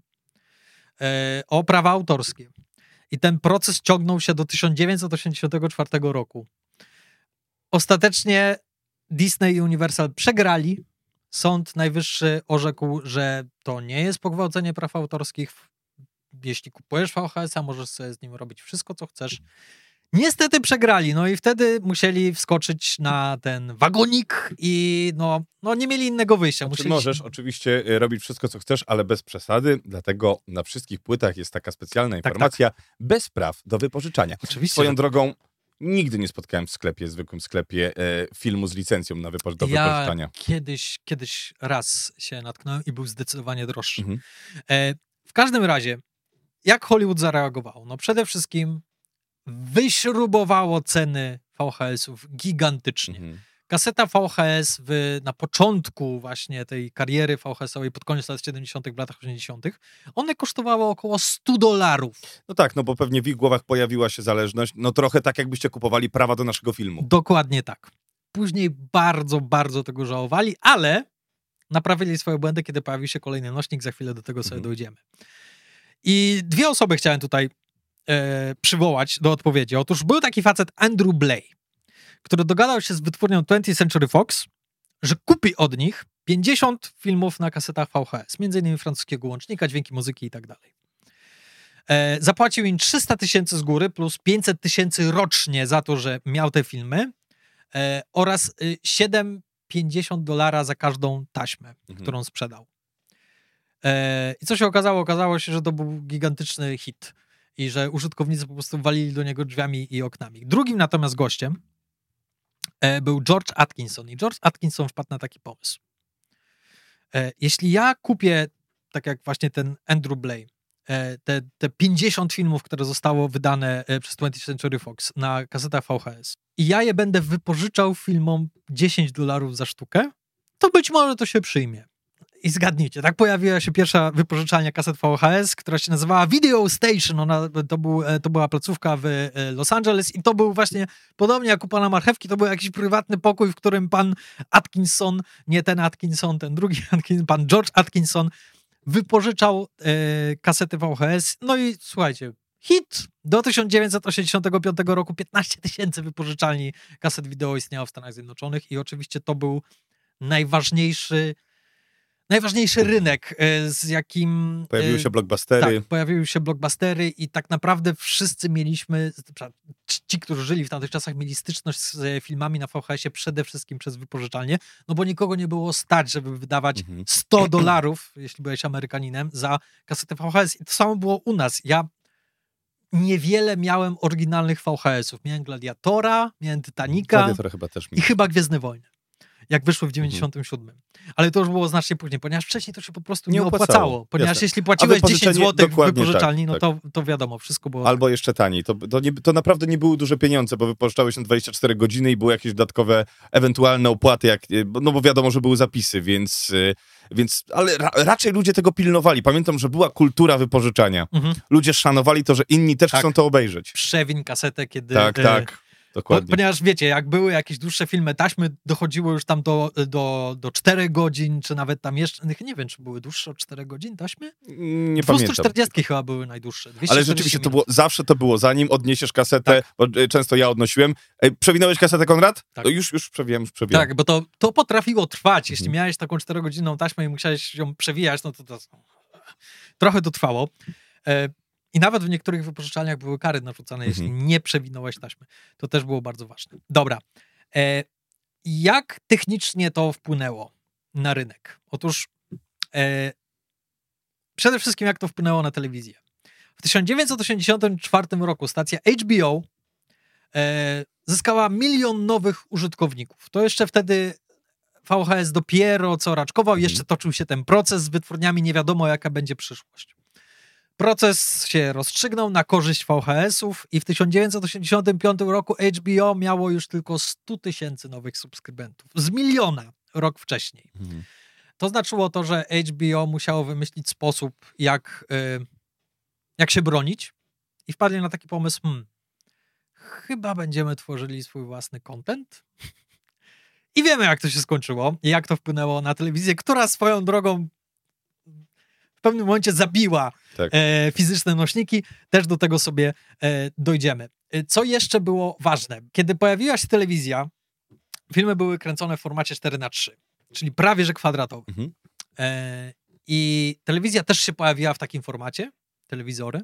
o prawa autorskie. I ten proces ciągnął się do 1984 roku. Ostatecznie Disney i Universal przegrali. Sąd Najwyższy orzekł, że to nie jest pogwałcenie praw autorskich. Jeśli kupujesz VHS-a, możesz sobie z nim robić wszystko, co chcesz. Niestety przegrali, no i wtedy musieli wskoczyć na ten wagonik i no nie mieli innego wyjścia.
Możesz oczywiście robić wszystko, co chcesz, ale bez przesady, dlatego na wszystkich płytach jest taka specjalna informacja, bez praw do wypożyczania.
Oczywiście.
Swoją drogą, nigdy nie spotkałem w sklepie, zwykłym sklepie, filmu z licencją do wypożyczania.
Kiedyś raz się natknąłem i był zdecydowanie droższy. W każdym razie, jak Hollywood zareagował? No przede wszystkim wyśrubowało ceny VHS-ów gigantycznie. Kaseta VHS na początku właśnie tej kariery VHS-owej, pod koniec lat 70., w latach 80., one kosztowały około $100.
No tak, no bo pewnie w ich głowach pojawiła się zależność, no trochę tak jakbyście kupowali prawa do naszego filmu.
Dokładnie tak. Później bardzo, bardzo tego żałowali, ale naprawili swoje błędy, kiedy pojawił się kolejny nośnik, za chwilę do tego sobie dojdziemy. I dwie osoby chciałem tutaj przywołać do odpowiedzi. Otóż był taki facet Andrew Blay, który dogadał się z wytwórnią 20th Century Fox, że kupi od nich 50 filmów na kasetach VHS, między innymi francuskiego łącznika, dźwięki muzyki i tak dalej. Zapłacił im 300 000 z góry plus 500 000 rocznie za to, że miał te filmy oraz $7.50 za każdą taśmę, którą sprzedał. I co się okazało? Okazało się, że to był gigantyczny hit i że użytkownicy po prostu walili do niego drzwiami i oknami. Drugim natomiast gościem był George Atkinson i George Atkinson wpadł na taki pomysł. Jeśli ja kupię, tak jak właśnie ten Andrew Blay, te 50 filmów, które zostało wydane przez 20th Century Fox na kasetach VHS i ja je będę wypożyczał filmom $10 za sztukę, to być może to się przyjmie. I zgadnijcie, tak pojawiła się pierwsza wypożyczalnia kaset VHS, która się nazywała Video Station. To była placówka w Los Angeles i to był właśnie, podobnie jak u pana Marchewki, to był jakiś prywatny pokój, w którym pan Atkinson, nie ten Atkinson, ten drugi Atkinson, pan George Atkinson wypożyczał kasety VHS. No i słuchajcie, hit. Do 1985 roku 15 000 wypożyczalni kaset wideo istniało w Stanach Zjednoczonych i oczywiście to był najważniejszy rynek, z jakim...
Pojawiły się blockbustery.
Tak, pojawiły się blockbustery i tak naprawdę wszyscy mieliśmy, ci, którzy żyli w tamtych czasach, mieli styczność z filmami na VHS-ie przede wszystkim przez wypożyczalnię, no bo nikogo nie było stać, żeby wydawać $100, jeśli byłeś Amerykaninem, za kasetę VHS. I to samo było u nas. Ja niewiele miałem oryginalnych VHS-ów. Miałem Gladiatora, miałem Titanica
chyba też
i chyba Gwiezdne Wojny, jak wyszły w 97. Ale to już było znacznie później, ponieważ wcześniej to się po prostu nie opłacało. Ponieważ jeśli płaciłeś 10 zł w wypożyczalni, no to wiadomo, wszystko było...
Albo jeszcze taniej. To naprawdę nie były duże pieniądze, bo wypożyczałeś na 24 godziny i były jakieś dodatkowe ewentualne opłaty, no bo wiadomo, że były zapisy, więc ale raczej ludzie tego pilnowali. Pamiętam, że była kultura wypożyczania. Ludzie szanowali to, że inni też chcą to obejrzeć.
Przewin kasetę, kiedy...
Tak. Dokładnie.
Ponieważ wiecie, jak były jakieś dłuższe filmy taśmy, dochodziło już tam do 4 godzin, czy nawet tam jeszcze, nie wiem, czy były dłuższe od 4 godzin taśmy?
Nie
240
pamiętam.
chyba były najdłuższe.
Ale rzeczywiście zawsze to było, zanim odniesiesz kasetę, bo często ja odnosiłem. Przewinąłeś kasetę, Konrad?
Tak.
To już przewijam.
Tak, bo to potrafiło trwać. Jeśli miałeś taką 4-godzinną taśmę i musiałeś ją przewijać, no to trochę to trwało. I nawet w niektórych wypożyczalniach były kary narzucane, jeśli nie przewinąłeś taśmy. To też było bardzo ważne. Dobra. Jak technicznie to wpłynęło na rynek? Otóż przede wszystkim jak to wpłynęło na telewizję. W 1984 roku stacja HBO zyskała 1 milion nowych użytkowników. To jeszcze wtedy VHS dopiero co raczkował, jeszcze toczył się ten proces z wytwórniami, nie wiadomo jaka będzie przyszłość. Proces się rozstrzygnął na korzyść VHS-ów i w 1985 roku HBO miało już tylko 100 000 nowych subskrybentów. Z 1 miliona rok wcześniej. To znaczyło to, że HBO musiało wymyślić sposób, jak się bronić i wpadli na taki pomysł, chyba będziemy tworzyli swój własny content. I wiemy, jak to się skończyło i jak to wpłynęło na telewizję, która swoją drogą w pewnym momencie zabiła fizyczne nośniki. Też do tego sobie dojdziemy. Co jeszcze było ważne? Kiedy pojawiła się telewizja, filmy były kręcone w formacie 4:3, czyli prawie że kwadratowy. I telewizja też się pojawiła w takim formacie, telewizory.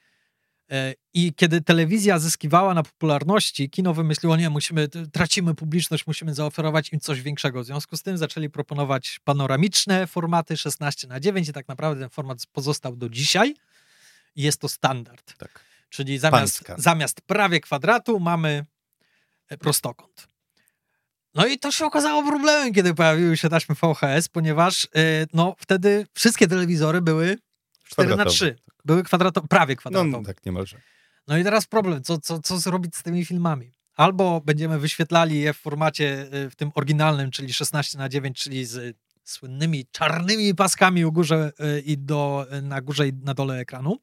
I kiedy telewizja zyskiwała na popularności, kino wymyśliło, nie, tracimy publiczność, musimy zaoferować im coś większego. W związku z tym zaczęli proponować panoramiczne formaty 16:9 i tak naprawdę ten format pozostał do dzisiaj. I jest to standard. Tak. Czyli zamiast prawie kwadratu mamy prostokąt. No i to się okazało problemem, kiedy pojawiły się taśmy VHS, ponieważ wtedy wszystkie telewizory były 4:3. Były prawie kwadratowe.
No tak niemalże.
No i teraz problem, co zrobić z tymi filmami? Albo będziemy wyświetlali je w formacie w tym oryginalnym, czyli 16:9, czyli z słynnymi czarnymi paskami u górze na górze i na dole ekranu.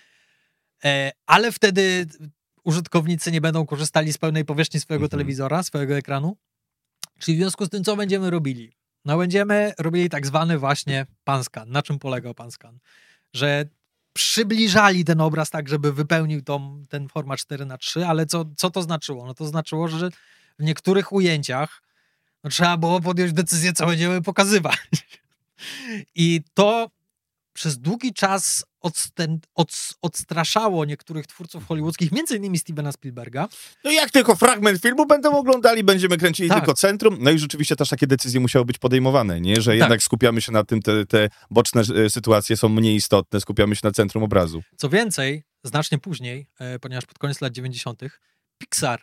Ale wtedy użytkownicy nie będą korzystali z pełnej powierzchni swojego telewizora, swojego ekranu. Czyli w związku z tym, co będziemy robili? No będziemy robili tak zwany właśnie panscan. Na czym polegał panscan? Że przybliżali ten obraz tak, żeby wypełnił ten format 4:3, ale co to znaczyło? No to znaczyło, że w niektórych ujęciach trzeba było podjąć decyzję, co będziemy pokazywać. I to przez długi czas odstraszało niektórych twórców hollywoodzkich, między innymi Stevena Spielberga.
No i jak tylko fragment filmu będą oglądali, będziemy kręcili tylko centrum. No i rzeczywiście też takie decyzje musiały być podejmowane, nie? Że jednak skupiamy się na tym, te boczne sytuacje są mniej istotne, skupiamy się na centrum obrazu.
Co więcej, znacznie później, ponieważ pod koniec lat 90. Pixar,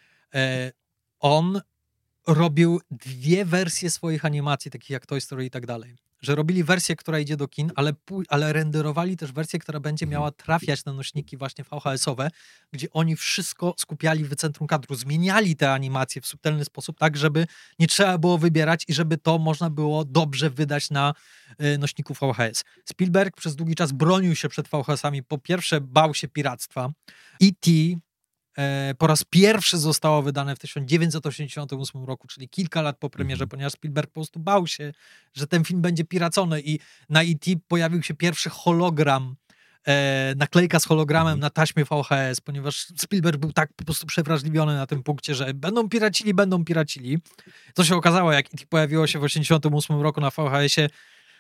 on robił 2 wersje swoich animacji, takich jak Toy Story i tak dalej. Że robili wersję, która idzie do kin, ale renderowali też wersję, która będzie miała trafiać na nośniki właśnie VHS-owe, gdzie oni wszystko skupiali w centrum kadru. Zmieniali te animacje w subtelny sposób, tak żeby nie trzeba było wybierać i żeby to można było dobrze wydać na nośniku VHS. Spielberg przez długi czas bronił się przed VHS-ami. Po pierwsze bał się piractwa. E.T. po raz pierwszy zostało wydane w 1988 roku, czyli kilka lat po premierze, ponieważ Spielberg po prostu bał się, że ten film będzie piracony i na E.T. pojawił się pierwszy hologram, naklejka z hologramem na taśmie VHS, ponieważ Spielberg był tak po prostu przewrażliwiony na tym punkcie, że będą piracili. To się okazało, jak E.T. pojawiło się w 1988 roku na VHS-ie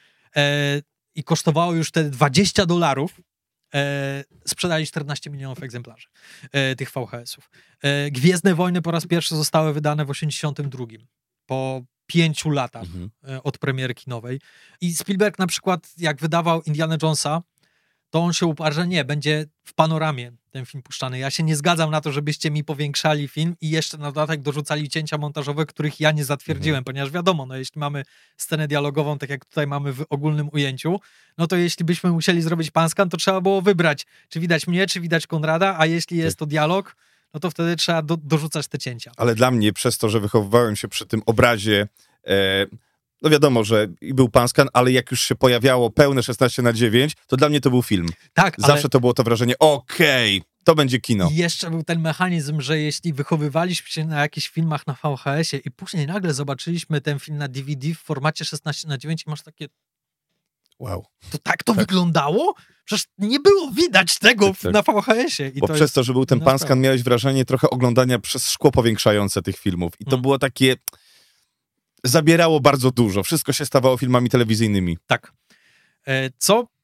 i kosztowało już wtedy $20, sprzedali 14 milionów egzemplarzy tych VHS-ów. Gwiezdne Wojny po raz pierwszy zostały wydane w 82, po 5 latach od premiery kinowej. I Spielberg na przykład, jak wydawał Indiana Jonesa, to on się uparł, że nie, będzie w panoramie ten film puszczany. Ja się nie zgadzam na to, żebyście mi powiększali film i jeszcze na dodatek dorzucali cięcia montażowe, których ja nie zatwierdziłem, ponieważ wiadomo, no jeśli mamy scenę dialogową, tak jak tutaj mamy w ogólnym ujęciu, no to jeśli byśmy musieli zrobić panscan, to trzeba było wybrać, czy widać mnie, czy widać Konrada, a jeśli jest to dialog, no to wtedy trzeba dorzucać te cięcia. Ale
dla mnie, przez to, że wychowywałem się przy tym obrazie, no wiadomo, że był panscan, ale jak już się pojawiało pełne 16:9, to dla mnie to był film.
Tak,
zawsze to było to wrażenie, okej, to będzie kino.
I jeszcze był ten mechanizm, że jeśli wychowywaliśmy się na jakichś filmach na VHS-ie i później nagle zobaczyliśmy ten film na DVD w formacie 16:9 i masz takie...
Wow.
To tak to wyglądało? Przecież nie było widać tego na VHS-ie.
Bo przez to, że był ten panscan, miałeś wrażenie trochę oglądania przez szkło powiększające tych filmów. I to było takie... Zabierało bardzo dużo. Wszystko się stawało filmami telewizyjnymi.
Tak. Co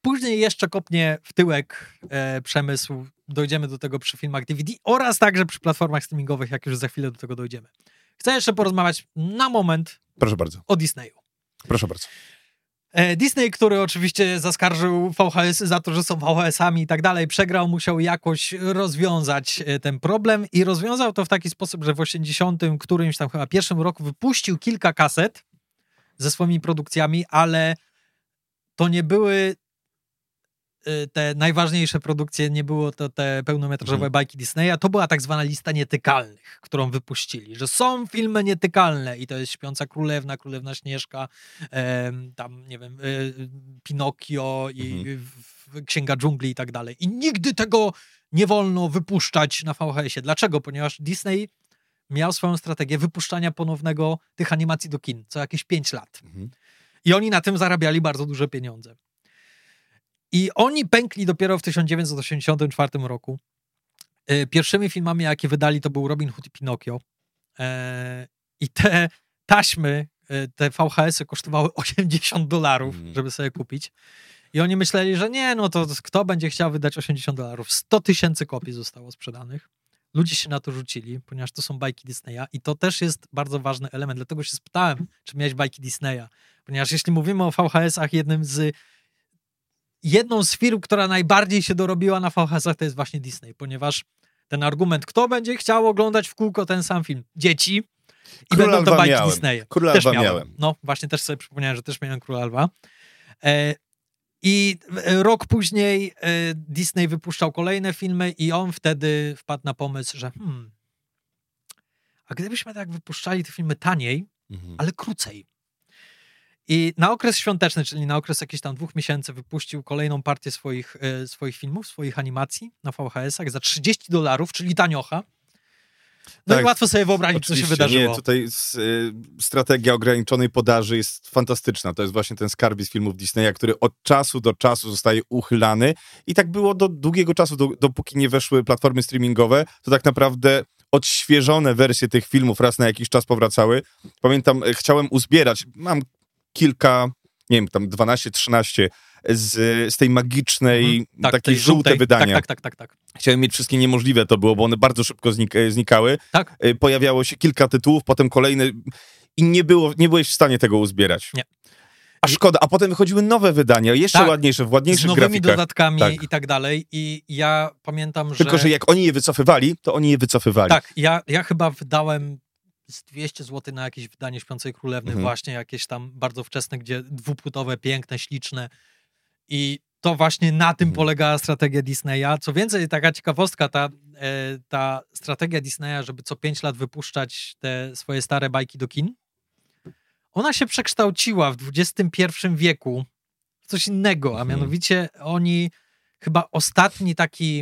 Później jeszcze kopnie w tyłek przemysł. Dojdziemy do tego przy filmach DVD oraz także przy platformach streamingowych, jak już za chwilę do tego dojdziemy. Chcę jeszcze porozmawiać na moment
Proszę bardzo.
o Disneyu.
Proszę bardzo.
Disney, który oczywiście zaskarżył VHS-y za to, że są VHS-ami i tak dalej, przegrał, musiał jakoś rozwiązać ten problem i rozwiązał to w taki sposób, że w 80 którymś tam chyba pierwszym roku wypuścił kilka kaset ze swoimi produkcjami, ale to nie były te najważniejsze produkcje, nie było to te pełnometrażowe bajki Disneya, to była tak zwana lista nietykalnych, którą wypuścili, że są filmy nietykalne i to jest Śpiąca Królewna, Królewna Śnieżka, tam nie wiem, Pinokio i Księga Dżungli i tak dalej. I nigdy tego nie wolno wypuszczać na VHS-ie. Dlaczego? Ponieważ Disney miał swoją strategię wypuszczania ponownego tych animacji do kin co jakieś 5 lat. I oni na tym zarabiali bardzo duże pieniądze. I oni pękli dopiero w 1984 roku. Pierwszymi filmami, jakie wydali, to był Robin Hood i Pinokio. I te taśmy, te VHS-y kosztowały $80, żeby sobie kupić. I oni myśleli, że nie, no to kto będzie chciał wydać $80? 100 000 kopii zostało sprzedanych. Ludzie się na to rzucili, ponieważ to są bajki Disneya i to też jest bardzo ważny element. Dlatego się spytałem, czy miałeś bajki Disneya. Ponieważ jeśli mówimy o VHS-ach, jedną z firm, która najbardziej się dorobiła na VHS-ach, to jest właśnie Disney, ponieważ ten argument, kto będzie chciał oglądać w kółko ten sam film? Dzieci. I
Króla
będą to bajki
miałem.
Disneya.
Króla
też
Lwa miałem.
No właśnie, też sobie przypomniałem, że też miałem Króla Lwa. I rok później Disney wypuszczał kolejne filmy i on wtedy wpadł na pomysł, że a gdybyśmy tak wypuszczali te filmy taniej, ale krócej. I na okres świąteczny, czyli na okres jakichś tam 2 miesięcy wypuścił kolejną partię swoich filmów, swoich animacji na VHS-ach za $30, czyli taniocha. No tak, i łatwo sobie wyobrazić, co się wydarzyło.
Nie, tutaj strategia ograniczonej podaży jest fantastyczna. To jest właśnie ten skarbiec filmów Disneya, który od czasu do czasu zostaje uchylany i tak było do długiego czasu, dopóki nie weszły platformy streamingowe, to tak naprawdę odświeżone wersje tych filmów raz na jakiś czas powracały. Pamiętam, chciałem uzbierać, mam kilka, nie wiem, tam 12-13 z tej magicznej, takiej żółte wydania.
Tak.
Chciałem mieć wszystkie niemożliwe to było, bo one bardzo szybko znikały.
Tak.
Pojawiało się kilka tytułów, potem kolejne i nie byłeś w stanie tego uzbierać.
Nie.
A szkoda, a potem wychodziły nowe wydania, jeszcze ładniejsze, w ładniejszych grafikach.
Z nowymi dodatkami i tak dalej. I ja pamiętam, że...
Tylko, że jak oni je wycofywali, to oni je wycofywali.
Tak, ja chyba wydałem z 200 zł na jakieś wydanie Śpiącej Królewny, właśnie jakieś tam bardzo wczesne, gdzie dwupłytowe, piękne, śliczne. I to właśnie na tym polegała strategia Disneya. Co więcej, taka ciekawostka, ta strategia Disneya, żeby co 5 lat wypuszczać te swoje stare bajki do kin, ona się przekształciła w XXI wieku w coś innego, a mianowicie oni chyba ostatnią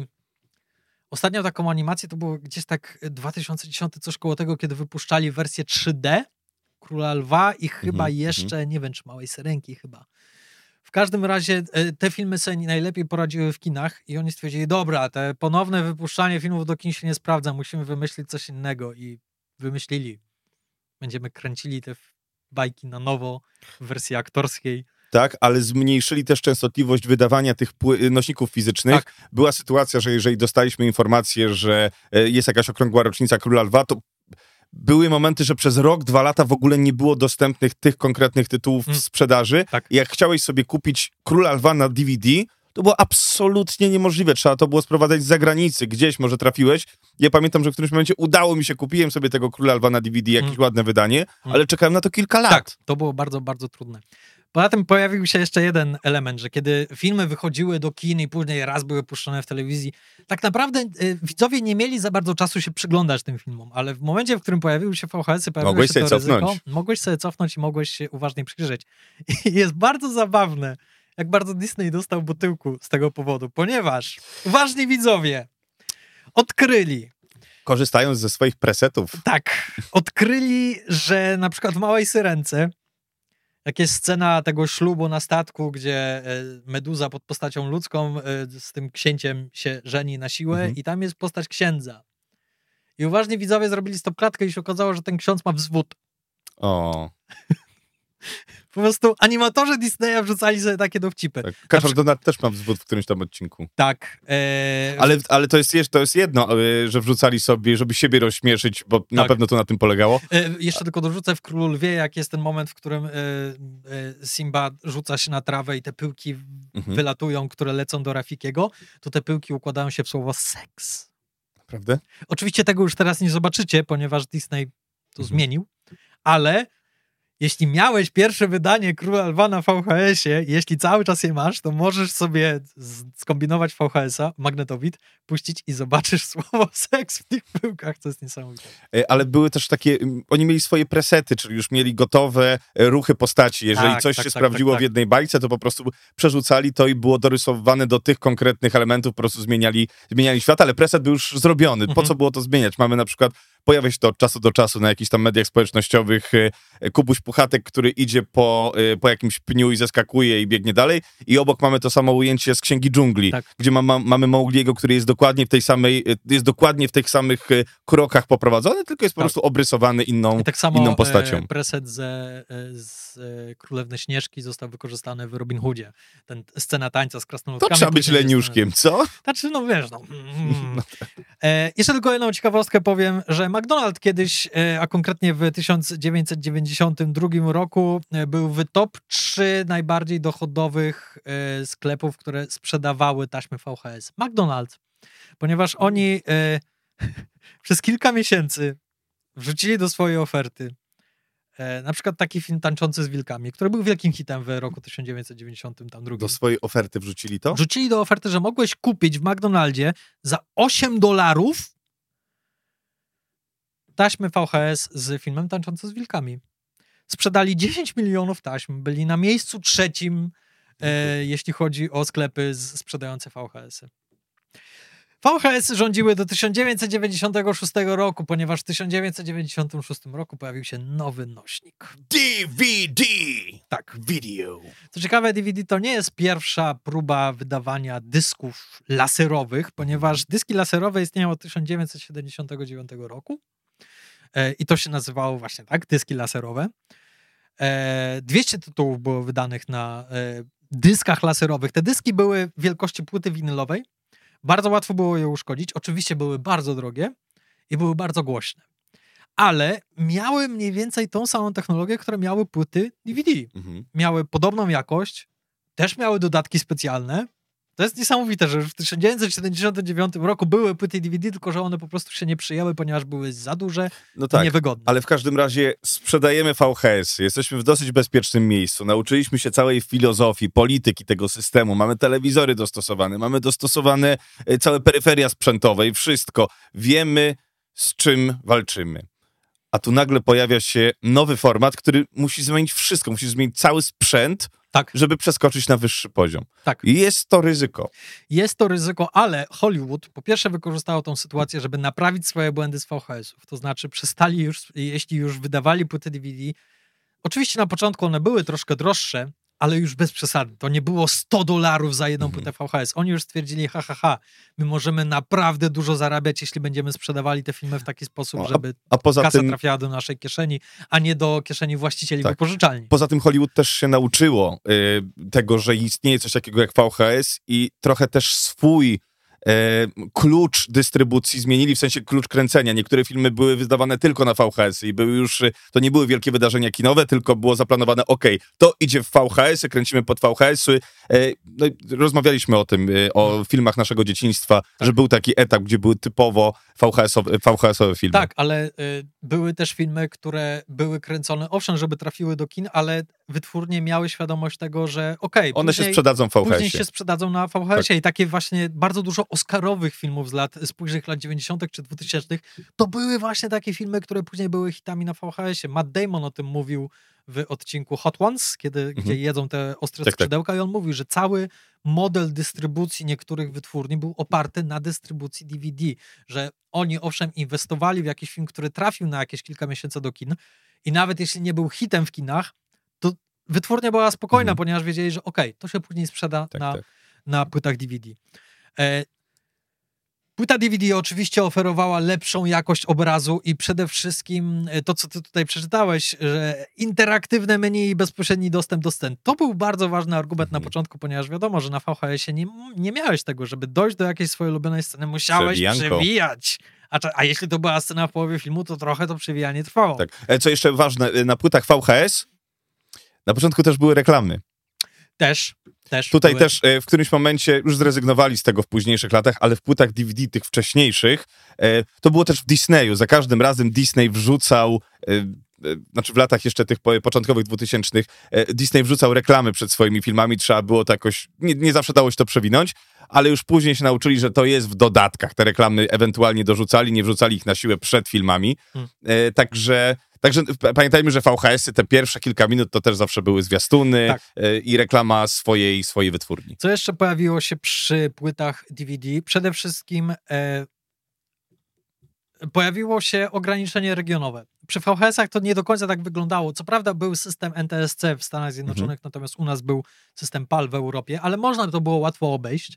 taką animację to było gdzieś tak 2010, coś koło tego, kiedy wypuszczali wersję 3D Króla Lwa i chyba jeszcze, nie wiem, czy Małej Syrenki chyba. W każdym razie te filmy sobie najlepiej poradziły w kinach i oni stwierdzili, dobra, te ponowne wypuszczanie filmów do kin się nie sprawdza, musimy wymyślić coś innego i wymyślili. Będziemy kręcili te bajki na nowo w wersji aktorskiej.
Tak, ale zmniejszyli też częstotliwość wydawania tych nośników fizycznych. Tak. Była sytuacja, że jeżeli dostaliśmy informację, że jest jakaś okrągła rocznica Króla Lwa, to były momenty, że przez rok, 2 lata w ogóle nie było dostępnych tych konkretnych tytułów w sprzedaży. Tak. I jak chciałeś sobie kupić Króla Lwa na DVD, to było absolutnie niemożliwe. Trzeba to było sprowadzać z zagranicy. Gdzieś może trafiłeś. Ja pamiętam, że w którymś momencie udało mi się, kupiłem sobie tego Króla Lwa na DVD, jakieś ładne wydanie, ale czekałem na to kilka lat.
Tak, to było bardzo, bardzo trudne. Poza tym pojawił się jeszcze jeden element, że kiedy filmy wychodziły do kin i później raz były puszczone w telewizji, tak naprawdę widzowie nie mieli za bardzo czasu się przyglądać tym filmom, ale w momencie, w którym pojawiły się VHS-y, pojawiło się to ryzyko, mogłeś sobie cofnąć i mogłeś się uważnie przyjrzeć. I jest bardzo zabawne, jak bardzo Disney dostał po tyłku z tego powodu, ponieważ uważni widzowie odkryli,
korzystając ze swoich presetów.
Tak, odkryli, że na przykład w Małej Syrence jak jest scena tego ślubu na statku, gdzie Meduza pod postacią ludzką z tym księciem się żeni na siłę i tam jest postać księdza. I uważni widzowie zrobili stopklatkę i się okazało, że ten ksiądz ma wzwód.
O.
Po prostu animatorzy Disneya wrzucali sobie takie dowcipy.
Tak. Kaczor Donat też ma wzwód w którymś tam odcinku.
Tak.
Ale to jest jedno, że wrzucali sobie, żeby siebie rozśmieszyć, bo na pewno to na tym polegało.
Jeszcze tylko dorzucę w Królu Lwie, jak jest ten moment, w którym Simba rzuca się na trawę i te pyłki wylatują, które lecą do Rafikiego, to te pyłki układają się w słowo seks.
Prawda?
Oczywiście tego już teraz nie zobaczycie, ponieważ Disney to zmienił, ale jeśli miałeś pierwsze wydanie Króla Lwa na VHS-ie, jeśli cały czas je masz, to możesz sobie skombinować VHS-a, magnetowid, puścić i zobaczysz słowo seks w tych pyłkach, co jest niesamowite.
Ale były też takie, oni mieli swoje presety, czyli już mieli gotowe ruchy postaci. Jeżeli coś się sprawdziło w jednej bajce, to po prostu przerzucali to i było dorysowane do tych konkretnych elementów, po prostu zmieniali świat, ale preset był już zrobiony. Po co było to zmieniać? Mamy na przykład, pojawia się to od czasu do czasu na jakichś tam mediach społecznościowych, Kubuś Puchatek, który idzie po jakimś pniu i zeskakuje i biegnie dalej, i obok mamy to samo ujęcie z Księgi Dżungli, gdzie mamy Maugliego, który jest dokładnie w tych samych krokach poprowadzony, tylko jest po prostu obrysowany inną postacią.
Preset z Królewny Śnieżki został wykorzystany w Robin Hoodzie. Scena tańca z krasnoludkami.
To trzeba być leniuszkiem, co?
Znaczy, no wiesz, Jeszcze tylko jedną ciekawostkę powiem, że McDonald's kiedyś, a konkretnie w 1992 roku, był w top 3 najbardziej dochodowych sklepów, które sprzedawały taśmy VHS. McDonald's. Ponieważ oni przez kilka miesięcy wrzucili do swojej oferty na przykład taki film Tańczący z wilkami, który był wielkim hitem w roku 1992.
Do swojej oferty wrzucili to?
Wrzucili do oferty, że mogłeś kupić w McDonaldzie za $8 taśmy VHS z filmem Tańczący z wilkami. Sprzedali 10 milionów taśm, byli na miejscu 3, jeśli chodzi o sklepy sprzedające VHS-y. VHS rządziły do 1996 roku, ponieważ w 1996 roku pojawił się nowy nośnik.
DVD!
Tak.
Video.
Co ciekawe, DVD to nie jest pierwsza próba wydawania dysków laserowych, ponieważ dyski laserowe istnieją od 1979 roku i to się nazywało właśnie tak, dyski laserowe. 200 tytułów było wydanych na dyskach laserowych. Te dyski były wielkości płyty winylowej. Bardzo łatwo było je uszkodzić. Oczywiście były bardzo drogie i były bardzo głośne. Ale miały mniej więcej tą samą technologię, które miały płyty DVD. Miały podobną jakość, też miały dodatki specjalne. To jest niesamowite, że w 1979 roku były płyty DVD, tylko że one po prostu się nie przyjęły, ponieważ były za duże i niewygodne.
Ale w każdym razie sprzedajemy VHS, jesteśmy w dosyć bezpiecznym miejscu, nauczyliśmy się całej filozofii, polityki tego systemu, mamy telewizory dostosowane, mamy dostosowane całe peryferia sprzętowe i wszystko. Wiemy, z czym walczymy. A tu nagle pojawia się nowy format, który musi zmienić wszystko, musi zmienić cały sprzęt, żeby przeskoczyć na wyższy poziom. I jest to ryzyko.
Jest to ryzyko, ale Hollywood po pierwsze wykorzystało tą sytuację, żeby naprawić swoje błędy z VHS-ów. To znaczy przestali już, jeśli już wydawali płyty DVD, oczywiście na początku one były troszkę droższe, ale już bez przesady. To nie było $100 za jedną płytę VHS. Oni już stwierdzili, my możemy naprawdę dużo zarabiać, jeśli będziemy sprzedawali te filmy w taki sposób, żeby kasa trafiała do naszej kieszeni, a nie do kieszeni właścicieli wypożyczalni.
Poza tym Hollywood też się nauczyło tego, że istnieje coś takiego jak VHS i trochę też swój klucz dystrybucji zmienili, w sensie klucz kręcenia. Niektóre filmy były wydawane tylko na VHS i były już, to nie były wielkie wydarzenia kinowe, tylko było zaplanowane, to idzie w VHS, kręcimy pod VHS-y. No, rozmawialiśmy o tym, o filmach naszego dzieciństwa, że był taki etap, gdzie były typowo VHS-owe filmy.
Tak, ale były też filmy, które były kręcone, owszem, żeby trafiły do kin, ale wytwórnie miały świadomość tego, że
one się sprzedadzą w VHS-ie.
Później się sprzedadzą na VHS-ie i takie właśnie bardzo dużo oscarowych filmów z późnych lat 90. czy 2000. To były właśnie takie filmy, które później były hitami na VHS-ie. Matt Damon o tym mówił w odcinku Hot Ones, gdzie jedzą te ostre skrzydełka i on mówił, że cały model dystrybucji niektórych wytwórni był oparty na dystrybucji DVD, że oni owszem inwestowali w jakiś film, który trafił na jakieś kilka miesięcy do kin i nawet jeśli nie był hitem w kinach, to wytwórnia była spokojna, ponieważ wiedzieli, że to się później sprzeda na płytach DVD. Płyta DVD oczywiście oferowała lepszą jakość obrazu i przede wszystkim to, co ty tutaj przeczytałeś, że interaktywne menu i bezpośredni dostęp do scen. To był bardzo ważny argument na początku, ponieważ wiadomo, że na VHS-ie nie miałeś tego, żeby dojść do jakiejś swojej ulubionej sceny, musiałeś przewijać. A jeśli to była scena w połowie filmu, to trochę to przewijanie trwało.
Tak. Co jeszcze ważne, na płytach VHS na początku też były reklamy.
Też.
Tutaj też w którymś momencie już zrezygnowali z tego w późniejszych latach, ale w płytach DVD tych wcześniejszych to było też w Disneyu. Za każdym razem Disney wrzucał, znaczy w latach jeszcze tych początkowych 2000 Disney wrzucał reklamy przed swoimi filmami, trzeba było to jakoś, nie zawsze dało się to przewinąć, ale już później się nauczyli, że to jest w dodatkach. Te reklamy ewentualnie dorzucali, nie wrzucali ich na siłę przed filmami. Także pamiętajmy, że VHS-y te pierwsze kilka minut to też zawsze były zwiastuny i reklama swojej wytwórni.
Co jeszcze pojawiło się przy płytach DVD? Przede wszystkim pojawiło się ograniczenie regionowe. Przy VHS-ach to nie do końca tak wyglądało. Co prawda był system NTSC w Stanach Zjednoczonych, natomiast u nas był system PAL w Europie, ale można to było łatwo obejść.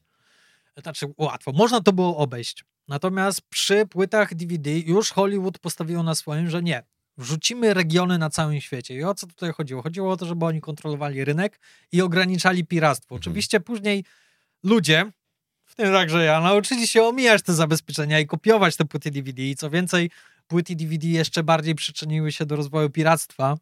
Można to było obejść. Natomiast przy płytach DVD już Hollywood postawiło na swoim, że nie. Wrzucimy regiony na całym świecie. I o co tutaj chodziło? Chodziło o to, żeby oni kontrolowali rynek i ograniczali piractwo. Oczywiście później ludzie, w tym także ja, nauczyli się omijać te zabezpieczenia i kopiować te płyty DVD. I co więcej, płyty DVD jeszcze bardziej przyczyniły się do rozwoju piractwa.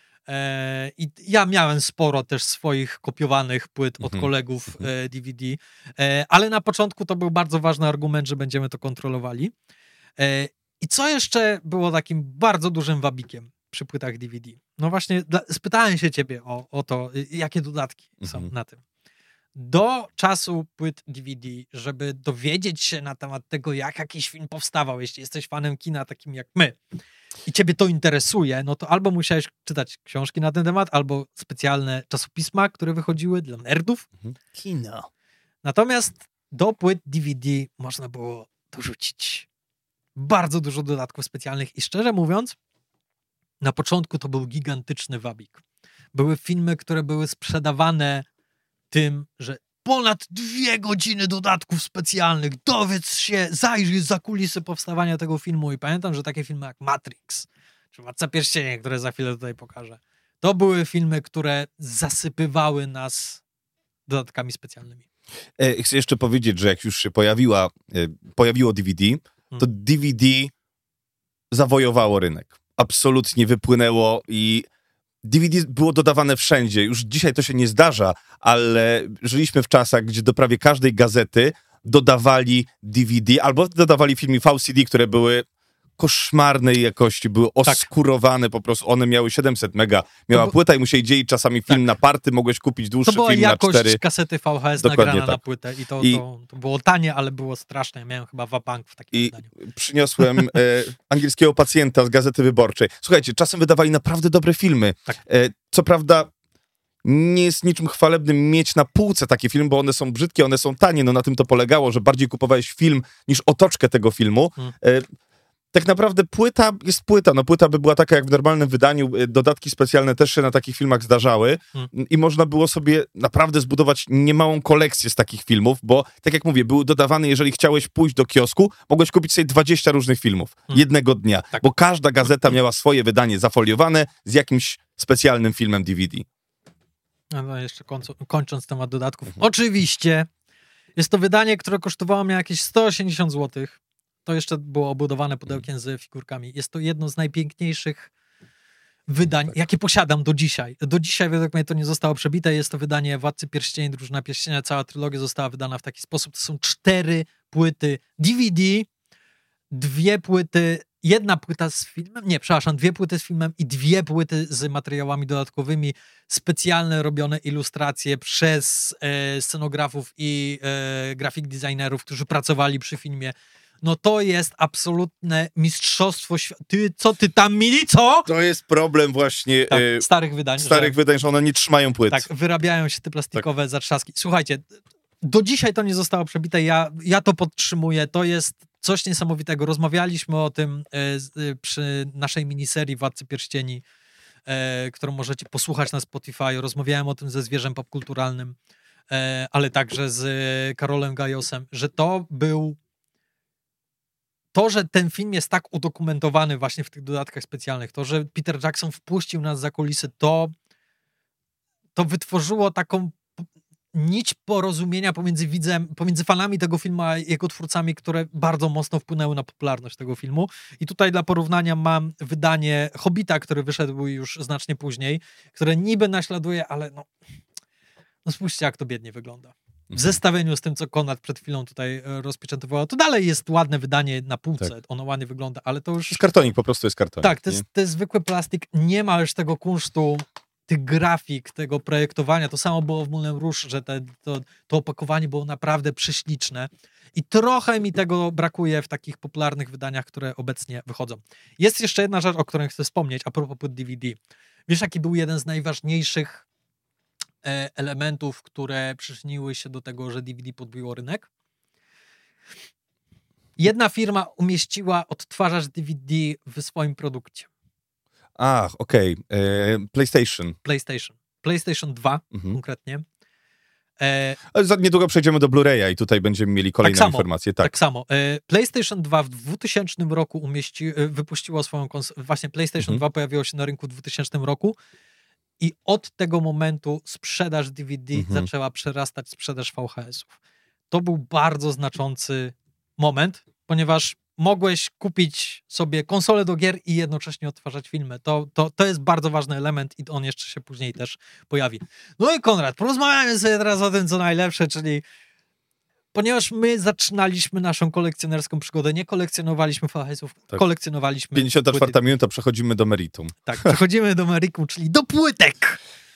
I ja miałem sporo też swoich kopiowanych płyt od kolegów DVD, ale na początku to był bardzo ważny argument, że będziemy to kontrolowali. I co jeszcze było takim bardzo dużym wabikiem przy płytach DVD? No właśnie, spytałem się ciebie o to, jakie dodatki są na tym. Do czasu płyt DVD, żeby dowiedzieć się na temat tego, jak jakiś film powstawał, jeśli jesteś fanem kina takim jak my i ciebie to interesuje, no to albo musiałeś czytać książki na ten temat, albo specjalne czasopisma, które wychodziły dla nerdów.
Kino.
Natomiast do płyt DVD można było dorzucić bardzo dużo dodatków specjalnych i szczerze mówiąc, na początku to był gigantyczny wabik. Były filmy, które były sprzedawane tym, że ponad 2 godziny dodatków specjalnych, dowiedz się, zajrzyj za kulisy powstawania tego filmu i pamiętam, że takie filmy jak Matrix, czy Władca Pierścieni, które za chwilę tutaj pokażę, to były filmy, które zasypywały nas dodatkami specjalnymi.
Chcę jeszcze powiedzieć, że jak już się pojawiło DVD, to DVD zawojowało rynek. Absolutnie wypłynęło i DVD było dodawane wszędzie. Już dzisiaj to się nie zdarza, ale żyliśmy w czasach, gdzie do prawie każdej gazety dodawali DVD albo dodawali filmy VCD, które były koszmarnej jakości, były oskurowane po prostu. One miały 700 mega. Miała płyta i musieli dzielić czasami film na party, mogłeś kupić dłuższy film na 4.
To była jakość kasety VHS nagrana na płytę i to było tanie, ale było straszne. Ja miałem chyba wabank w takim wydaniu.
Przyniosłem angielskiego pacjenta z Gazety Wyborczej. Słuchajcie, czasem wydawali naprawdę dobre filmy. Co prawda nie jest niczym chwalebnym mieć na półce takie filmy, bo one są brzydkie, one są tanie. No na tym to polegało, że bardziej kupowałeś film niż otoczkę tego filmu. Tak naprawdę płyta jest płyta. No płyta by była taka jak w normalnym wydaniu. Dodatki specjalne też się na takich filmach zdarzały i można było sobie naprawdę zbudować niemałą kolekcję z takich filmów, bo tak jak mówię, były dodawane, jeżeli chciałeś pójść do kiosku, mogłeś kupić sobie 20 różnych filmów jednego dnia, bo każda gazeta miała swoje wydanie zafoliowane z jakimś specjalnym filmem DVD.
No jeszcze kończąc temat dodatków. Oczywiście jest to wydanie, które kosztowało mnie jakieś 180 zł. To jeszcze było obudowane pudełkiem z figurkami. Jest to jedno z najpiękniejszych wydań, jakie posiadam do dzisiaj. Do dzisiaj według mnie to nie zostało przebite. Jest to wydanie Władcy Pierścieni, Drużyna Pierścienia. Cała trylogia została wydana w taki sposób. To są 4 płyty DVD, 2 płyty, 1 płyta z filmem, 2 płyty z filmem i 2 płyty z materiałami dodatkowymi, specjalne robione ilustracje przez scenografów i graphic designerów, którzy pracowali przy filmie. No to jest absolutne mistrzostwo świata. Co ty tam mili, co?
To jest problem właśnie
starych wydań.
Wydań, że one nie trzymają płyt.
Tak, wyrabiają się te plastikowe zatrzaski. Słuchajcie, do dzisiaj to nie zostało przebite. Ja to podtrzymuję. To jest coś niesamowitego. Rozmawialiśmy o tym przy naszej miniserii Władcy Pierścieni, którą możecie posłuchać na Spotify. Rozmawiałem o tym ze Zwierzem Popkulturalnym, ale także z Karolem Gajosem, że to był to, że ten film jest tak udokumentowany właśnie w tych dodatkach specjalnych, to, że Peter Jackson wpuścił nas za kulisy, to wytworzyło taką nić porozumienia pomiędzy fanami tego filmu a jego twórcami, które bardzo mocno wpłynęły na popularność tego filmu. I tutaj dla porównania mam wydanie Hobbita, który wyszedł już znacznie później, które niby naśladuje, ale no spójrzcie, jak to biednie wygląda. W zestawieniu z tym, co Konrad przed chwilą tutaj rozpieczętował, to dalej jest ładne wydanie na półce, tak. Ono ładnie wygląda, ale to już...
To jest kartonik, po prostu jest kartonik.
Tak, to jest zwykły plastik, nie ma już tego kunsztu, tych grafik, tego projektowania. To samo było w Moulin Rouge, że to opakowanie było naprawdę prześliczne i trochę mi tego brakuje w takich popularnych wydaniach, które obecnie wychodzą. Jest jeszcze jedna rzecz, o której chcę wspomnieć, a propos płyt DVD. Wiesz, jaki był jeden z najważniejszych elementów, które przyczyniły się do tego, że DVD podbiło rynek? Jedna firma umieściła odtwarzacz DVD w swoim produkcie.
Ach, okej.
PlayStation 2 konkretnie.
Ale za niedługo przejdziemy do Blu-raya i tutaj będziemy mieli kolejne informacje.
Tak samo. PlayStation 2 w 2000 roku wypuściło swoją konsolę. Właśnie PlayStation 2 pojawiło się na rynku w 2000 roku i od tego momentu sprzedaż DVD zaczęła przerastać sprzedaż VHS-ów. To był bardzo znaczący moment, ponieważ mogłeś kupić sobie konsolę do gier i jednocześnie odtwarzać filmy. To jest bardzo ważny element i on jeszcze się później też pojawi. No i Konrad, porozmawiamy sobie teraz o tym, co najlepsze, czyli ponieważ my zaczynaliśmy naszą kolekcjonerską przygodę, nie kolekcjonowaliśmy VHS-ów, tak. Kolekcjonowaliśmy
54 płyty. Minuta, przechodzimy do meritum.
Tak, przechodzimy do meritum, czyli do płytek.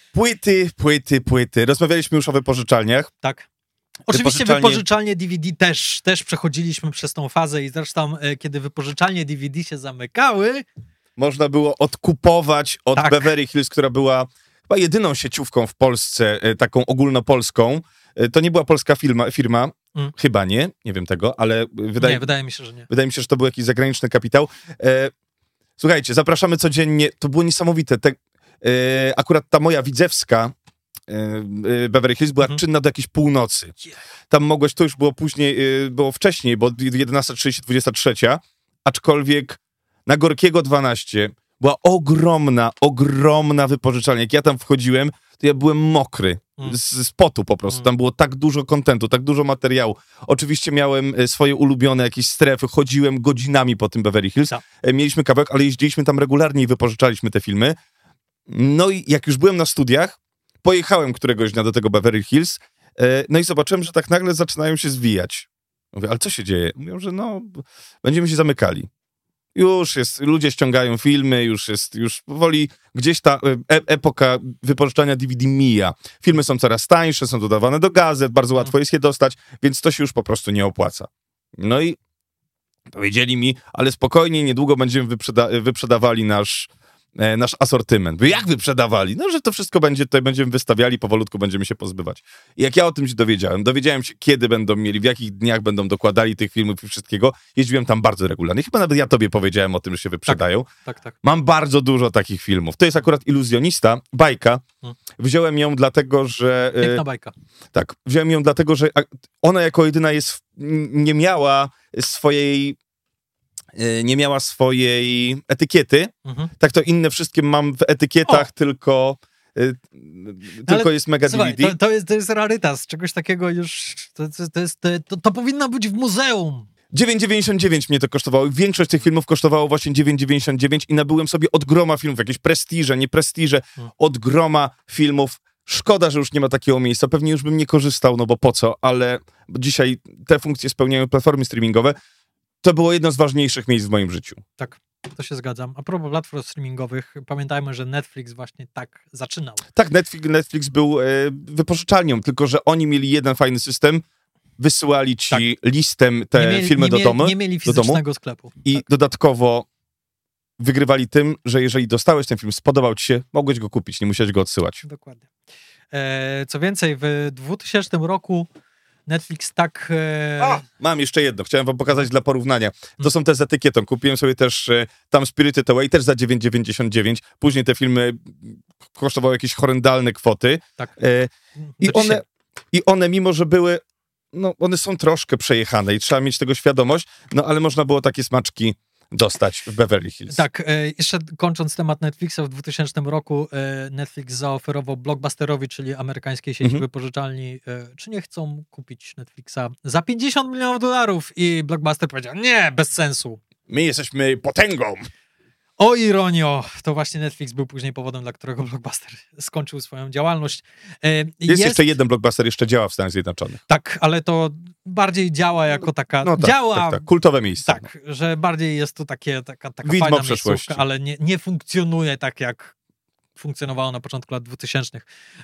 Płyty. Rozmawialiśmy już o wypożyczalniach.
Tak. Oczywiście wypożyczalnie DVD też przechodziliśmy przez tą fazę i zresztą kiedy wypożyczalnie DVD się zamykały... Można
było odkupować od Beverly Hills, która była chyba jedyną sieciówką w Polsce, taką ogólnopolską. To nie była polska firma. Chyba nie wiem tego, ale
wydaje mi się, że nie.
Wydaje mi się, że to był jakiś zagraniczny kapitał. Słuchajcie, zapraszamy codziennie. To było niesamowite. Akurat ta moja widzewska Beverly Hills była czynna do jakiejś północy. Tam mogłeś, to już było później, było wcześniej, bo 11:30, 23, aczkolwiek na Gorkiego 12 była ogromna wypożyczalnia. Jak ja tam wchodziłem, to ja byłem mokry z potu po prostu. Tam było tak dużo kontentu, tak dużo materiału. Oczywiście miałem swoje ulubione jakieś strefy, chodziłem godzinami po tym Beverly Hills. Mieliśmy kawałek, ale jeździliśmy tam regularnie i wypożyczaliśmy te filmy. No i jak już byłem na studiach, pojechałem któregoś dnia do tego Beverly Hills, no i zobaczyłem, że tak nagle zaczynają się zwijać. Mówię, ale co się dzieje? Mówią, że będziemy się zamykali. Już jest, ludzie ściągają filmy, już powoli gdzieś ta epoka wypożyczania DVD mija. Filmy są coraz tańsze, są dodawane do gazet, bardzo łatwo jest je dostać, więc to się już po prostu nie opłaca. No i powiedzieli mi, ale spokojnie, niedługo będziemy wyprzedawali nasz asortyment. Bo jak wyprzedawali? No, że to wszystko tutaj będziemy wystawiali, powolutku będziemy się pozbywać. I jak ja o tym się dowiedziałem się, kiedy będą mieli, w jakich dniach będą dokładali tych filmów i wszystkiego. Jeździłem tam bardzo regularnie. Chyba nawet ja tobie powiedziałem o tym, że się wyprzedają.
Tak.
Mam bardzo dużo takich filmów. To jest akurat Iluzjonista, bajka. Wziąłem ją dlatego, że...
Piękna bajka.
Tak, wziąłem ją dlatego, że ona jako jedyna nie miała swojej etykiety. Tak to inne wszystkie mam w etykietach, tylko jest mega
słuchaj,
DVD.
To jest rarytas. Czegoś takiego już... To powinno być w muzeum.
9,99 mnie to kosztowało. Większość tych filmów kosztowało właśnie 9,99 i nabyłem sobie od groma filmów, jakieś prestiże, nie prestiże, od groma filmów. Szkoda, że już nie ma takiego miejsca. Pewnie już bym nie korzystał, no bo po co, ale dzisiaj te funkcje spełniają platformy streamingowe. To było jedno z ważniejszych miejsc w moim życiu.
Tak, to się zgadzam. A propos platform streamingowych, pamiętajmy, że Netflix właśnie tak zaczynał.
Tak, Netflix był wypożyczalnią, tylko że oni mieli jeden fajny system, wysyłali ci listem filmy do domu.
Nie mieli fizycznego sklepu.
I dodatkowo wygrywali tym, że jeżeli dostałeś ten film, spodobał ci się, mogłeś go kupić, nie musiałeś go odsyłać.
Dokładnie. Co więcej, w 2000 roku Netflix tak...
Mam jeszcze jedno, chciałem wam pokazać dla porównania. To są te z etykietą. Kupiłem sobie też tam Spirited Away, też za 9,99. Później te filmy kosztowały jakieś horrendalne kwoty.
Tak.
I one, mimo że były no one są troszkę przejechane i trzeba mieć tego świadomość, no ale można było takie smaczki dostać w Beverly Hills.
Tak, jeszcze kończąc temat Netflixa, w 2000 roku Netflix zaoferował Blockbusterowi, czyli amerykańskiej sieci wypożyczalni, czy nie chcą kupić Netflixa za $50 milionów i Blockbuster powiedział, nie, bez sensu.
My jesteśmy potęgą.
O ironio, to właśnie Netflix był później powodem, dla którego Blockbuster skończył swoją działalność.
Jest jeszcze jeden Blockbuster, jeszcze działa w Stanach Zjednoczonych.
Tak, ale to bardziej działa jako taka...
No tak,
działa...
tak, kultowe miejsce.
Tak, że bardziej jest to taka
widmo
fajna
przeszłości,
miejscówka, ale nie funkcjonuje tak, jak funkcjonowało na początku lat 2000.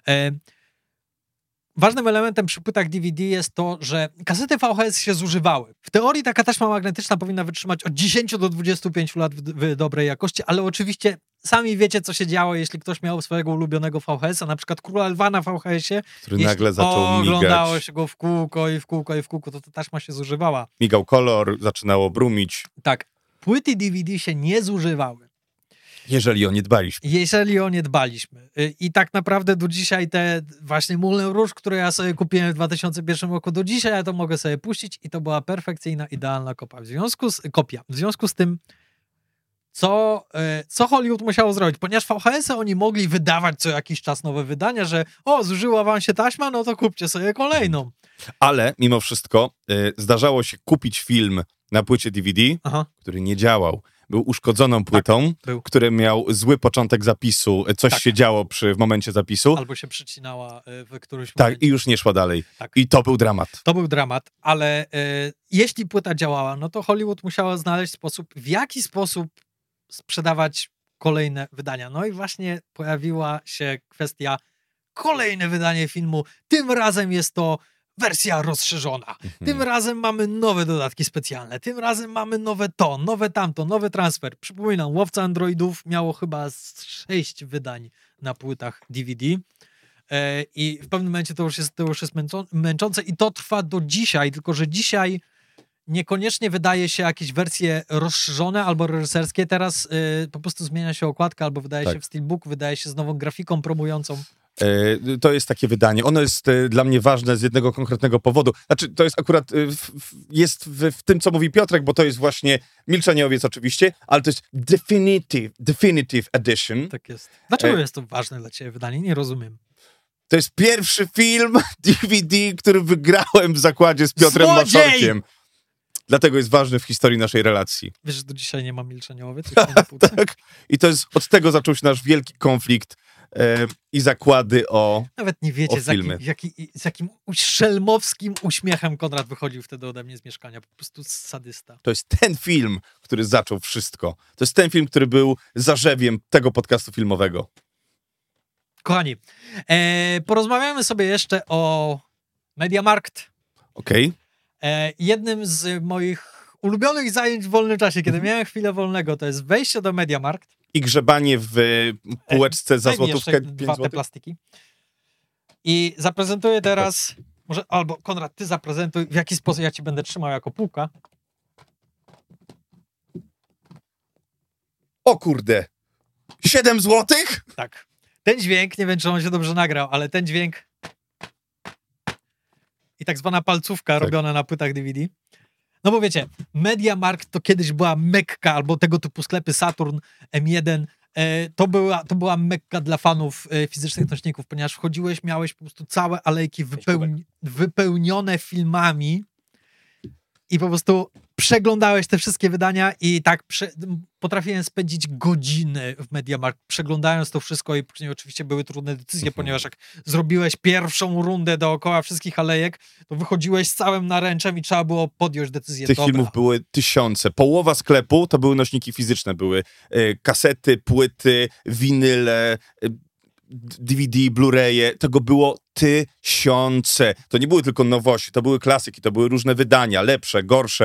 Ważnym elementem przy płytach DVD jest to, że kasety VHS się zużywały. W teorii taka taśma magnetyczna powinna wytrzymać od 10 do 25 lat w dobrej jakości, ale oczywiście sami wiecie, co się działo, jeśli ktoś miał swojego ulubionego VHS-a, na przykład Króla Lwa na VHS-ie.
Który nagle zaczął migać.
Oglądało się go w kółko i w kółko i w kółko, to ta taśma się zużywała.
Migał kolor, zaczynało brumić.
Tak. Płyty DVD się nie zużywały.
Jeżeli o nie dbaliśmy.
I tak naprawdę do dzisiaj te właśnie Moulin Rouge, które ja sobie kupiłem w 2001 roku, do dzisiaj ja to mogę sobie puścić i to była perfekcyjna, idealna kopia. W związku z tym, co Hollywood musiało zrobić? Ponieważ VHS-y oni mogli wydawać co jakiś czas nowe wydania, że zużyła wam się taśma, no to kupcie sobie kolejną.
Ale mimo wszystko zdarzało się kupić film na płycie DVD, który nie działał. Był uszkodzoną płytą, który miał zły początek zapisu, coś się działo w momencie zapisu.
Albo się przycinała w którymś
momencie.
momencie.
I już nie szła dalej. Tak. I to był dramat.
To był dramat, ale jeśli płyta działała, no to Hollywood musiało znaleźć sposób, w jaki sposób sprzedawać kolejne wydania. No i właśnie pojawiła się kwestia kolejne wydanie filmu. Tym razem jest to wersja rozszerzona. Tym razem mamy nowe dodatki specjalne. Tym razem mamy nowe to, nowe tamto, nowy transfer. Przypominam, Łowca Androidów miało chyba 6 wydań na płytach DVD. I w pewnym momencie to już jest męczące i to trwa do dzisiaj, tylko że dzisiaj niekoniecznie wydaje się jakieś wersje rozszerzone albo reżyserskie. Teraz po prostu zmienia się okładka albo wydaje się w steelbook, wydaje się z nową grafiką promującą.
To jest takie wydanie. Ono jest dla mnie ważne z jednego konkretnego powodu. Znaczy, to jest akurat jest w tym, co mówi Piotrek, bo to jest właśnie Milczeniowiec oczywiście, ale to jest Definitive Edition.
Tak jest. Dlaczego jest to ważne dla ciebie wydanie? Nie rozumiem.
To jest pierwszy film DVD, który wygrałem w zakładzie z Piotrem Maszorkiem. Dlatego jest ważny w historii naszej relacji.
Wiesz, że do dzisiaj nie mam Milczeniowiec?
Tak. I to jest, od tego zaczął się nasz wielki konflikt i zakłady o
Nawet nie wiecie, z jakim szelmowskim uśmiechem Konrad wychodził wtedy ode mnie z mieszkania. Po prostu sadysta.
To jest ten film, który zaczął wszystko. To jest ten film, który był zarzewiem tego podcastu filmowego.
Kochani, porozmawiamy sobie jeszcze o MediaMarkt.
Okej.
Jednym z moich ulubionych zajęć w wolnym czasie, kiedy miałem chwilę wolnego, to jest wejście do MediaMarkt.
I grzebanie w półeczce za złotówkę.
2 te plastiki. I zaprezentuję teraz, może albo Konrad, ty zaprezentuj, w jaki sposób ja ci będę trzymał jako półka.
O kurde! 7 złotych?
Tak. Ten dźwięk, nie wiem, czy on się dobrze nagrał, ale ten dźwięk i tak zwana palcówka robiona na płytach DVD. No bo wiecie, MediaMarkt to kiedyś była Mekka, albo tego typu sklepy Saturn, M1. To była Mekka dla fanów fizycznych nośników, ponieważ wchodziłeś, miałeś po prostu całe alejki wypełnione filmami i po prostu przeglądałeś te wszystkie wydania i tak potrafiłem spędzić godziny w MediaMarkt, przeglądając to wszystko i później oczywiście były trudne decyzje, ponieważ jak zrobiłeś pierwszą rundę dookoła wszystkich alejek, to wychodziłeś z całym naręczem i trzeba było podjąć decyzję.
Tych filmów były tysiące. Połowa sklepu to były nośniki fizyczne. Były kasety, płyty, winyle, DVD, Blu-raye, tego było tysiące. To nie były tylko nowości, to były klasyki, to były różne wydania, lepsze, gorsze.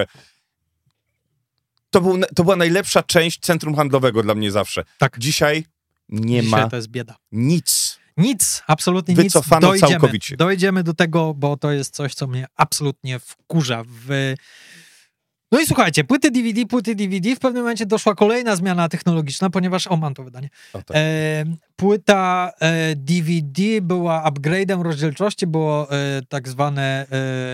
To była najlepsza część centrum handlowego dla mnie zawsze.
Tak.
Dzisiaj nie ma
to jest bieda.
nic.
Nic, absolutnie nic.
Wycofano całkowicie.
Dojdziemy do tego, bo to jest coś, co mnie absolutnie wkurza. No i słuchajcie, płyty DVD, w pewnym momencie doszła kolejna zmiana technologiczna, ponieważ, mam to wydanie.
Tak.
Płyta DVD była upgrade'em rozdzielczości, było tak zwane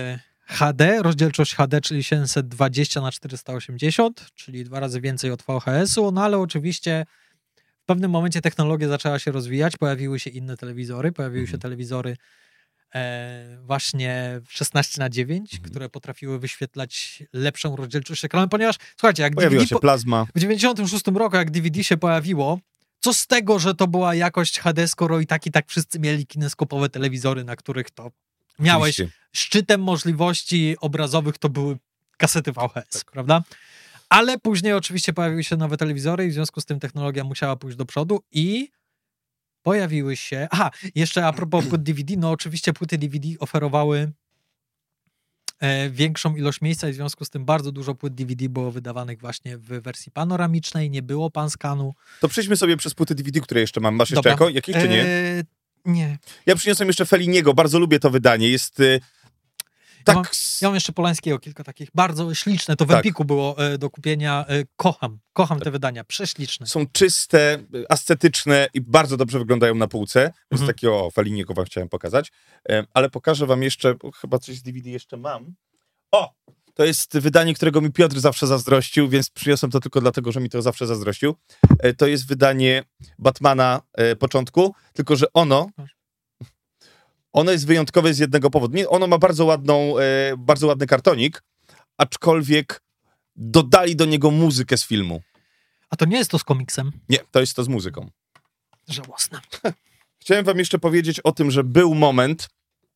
HD, rozdzielczość HD, czyli 720x480, czyli 2 razy więcej od VHS-u, no ale oczywiście w pewnym momencie technologia zaczęła się rozwijać, pojawiły się inne telewizory, pojawiły się telewizory właśnie 16:9, które potrafiły wyświetlać lepszą rozdzielczość ekranu, ponieważ, słuchajcie, jak
Pojawiła się plazma.
W 96 roku, jak DVD się pojawiło, co z tego, że to była jakość HD, skoro i tak wszyscy mieli kineskopowe telewizory, na których to miałeś szczytem możliwości obrazowych, to były kasety VHS, prawda? Ale później oczywiście pojawiły się nowe telewizory i w związku z tym technologia musiała pójść do przodu i pojawiły się... Aha, jeszcze a propos płyt DVD, no oczywiście płyty DVD oferowały większą ilość miejsca i w związku z tym bardzo dużo płyt DVD było wydawanych właśnie w wersji panoramicznej, nie było panskanu. To
przejdźmy sobie przez płyty DVD, które jeszcze mam. Masz jeszcze jakieś, czy nie?
Nie.
Ja przyniosłem jeszcze Felliniego, bardzo lubię to wydanie, jest...
Tak. Ja mam jeszcze Polańskiego kilka takich, bardzo śliczne, to w Empiku było do kupienia, kocham te wydania, prześliczne.
Są czyste, ascetyczne i bardzo dobrze wyglądają na półce, więc takiego Felliniego wam chciałem pokazać, ale pokażę wam jeszcze, chyba coś z DVD jeszcze mam. To jest wydanie, którego mi Piotr zawsze zazdrościł, więc przyniosłem to tylko dlatego, że mi to zawsze zazdrościł. To jest wydanie Batmana początku, tylko że ono jest wyjątkowe z jednego powodu. Ono ma bardzo ładny kartonik, aczkolwiek dodali do niego muzykę z filmu.
A to nie jest to z komiksem? Nie,
to jest to z muzyką.
Żałosne.
Chciałem wam jeszcze powiedzieć o tym, że był moment,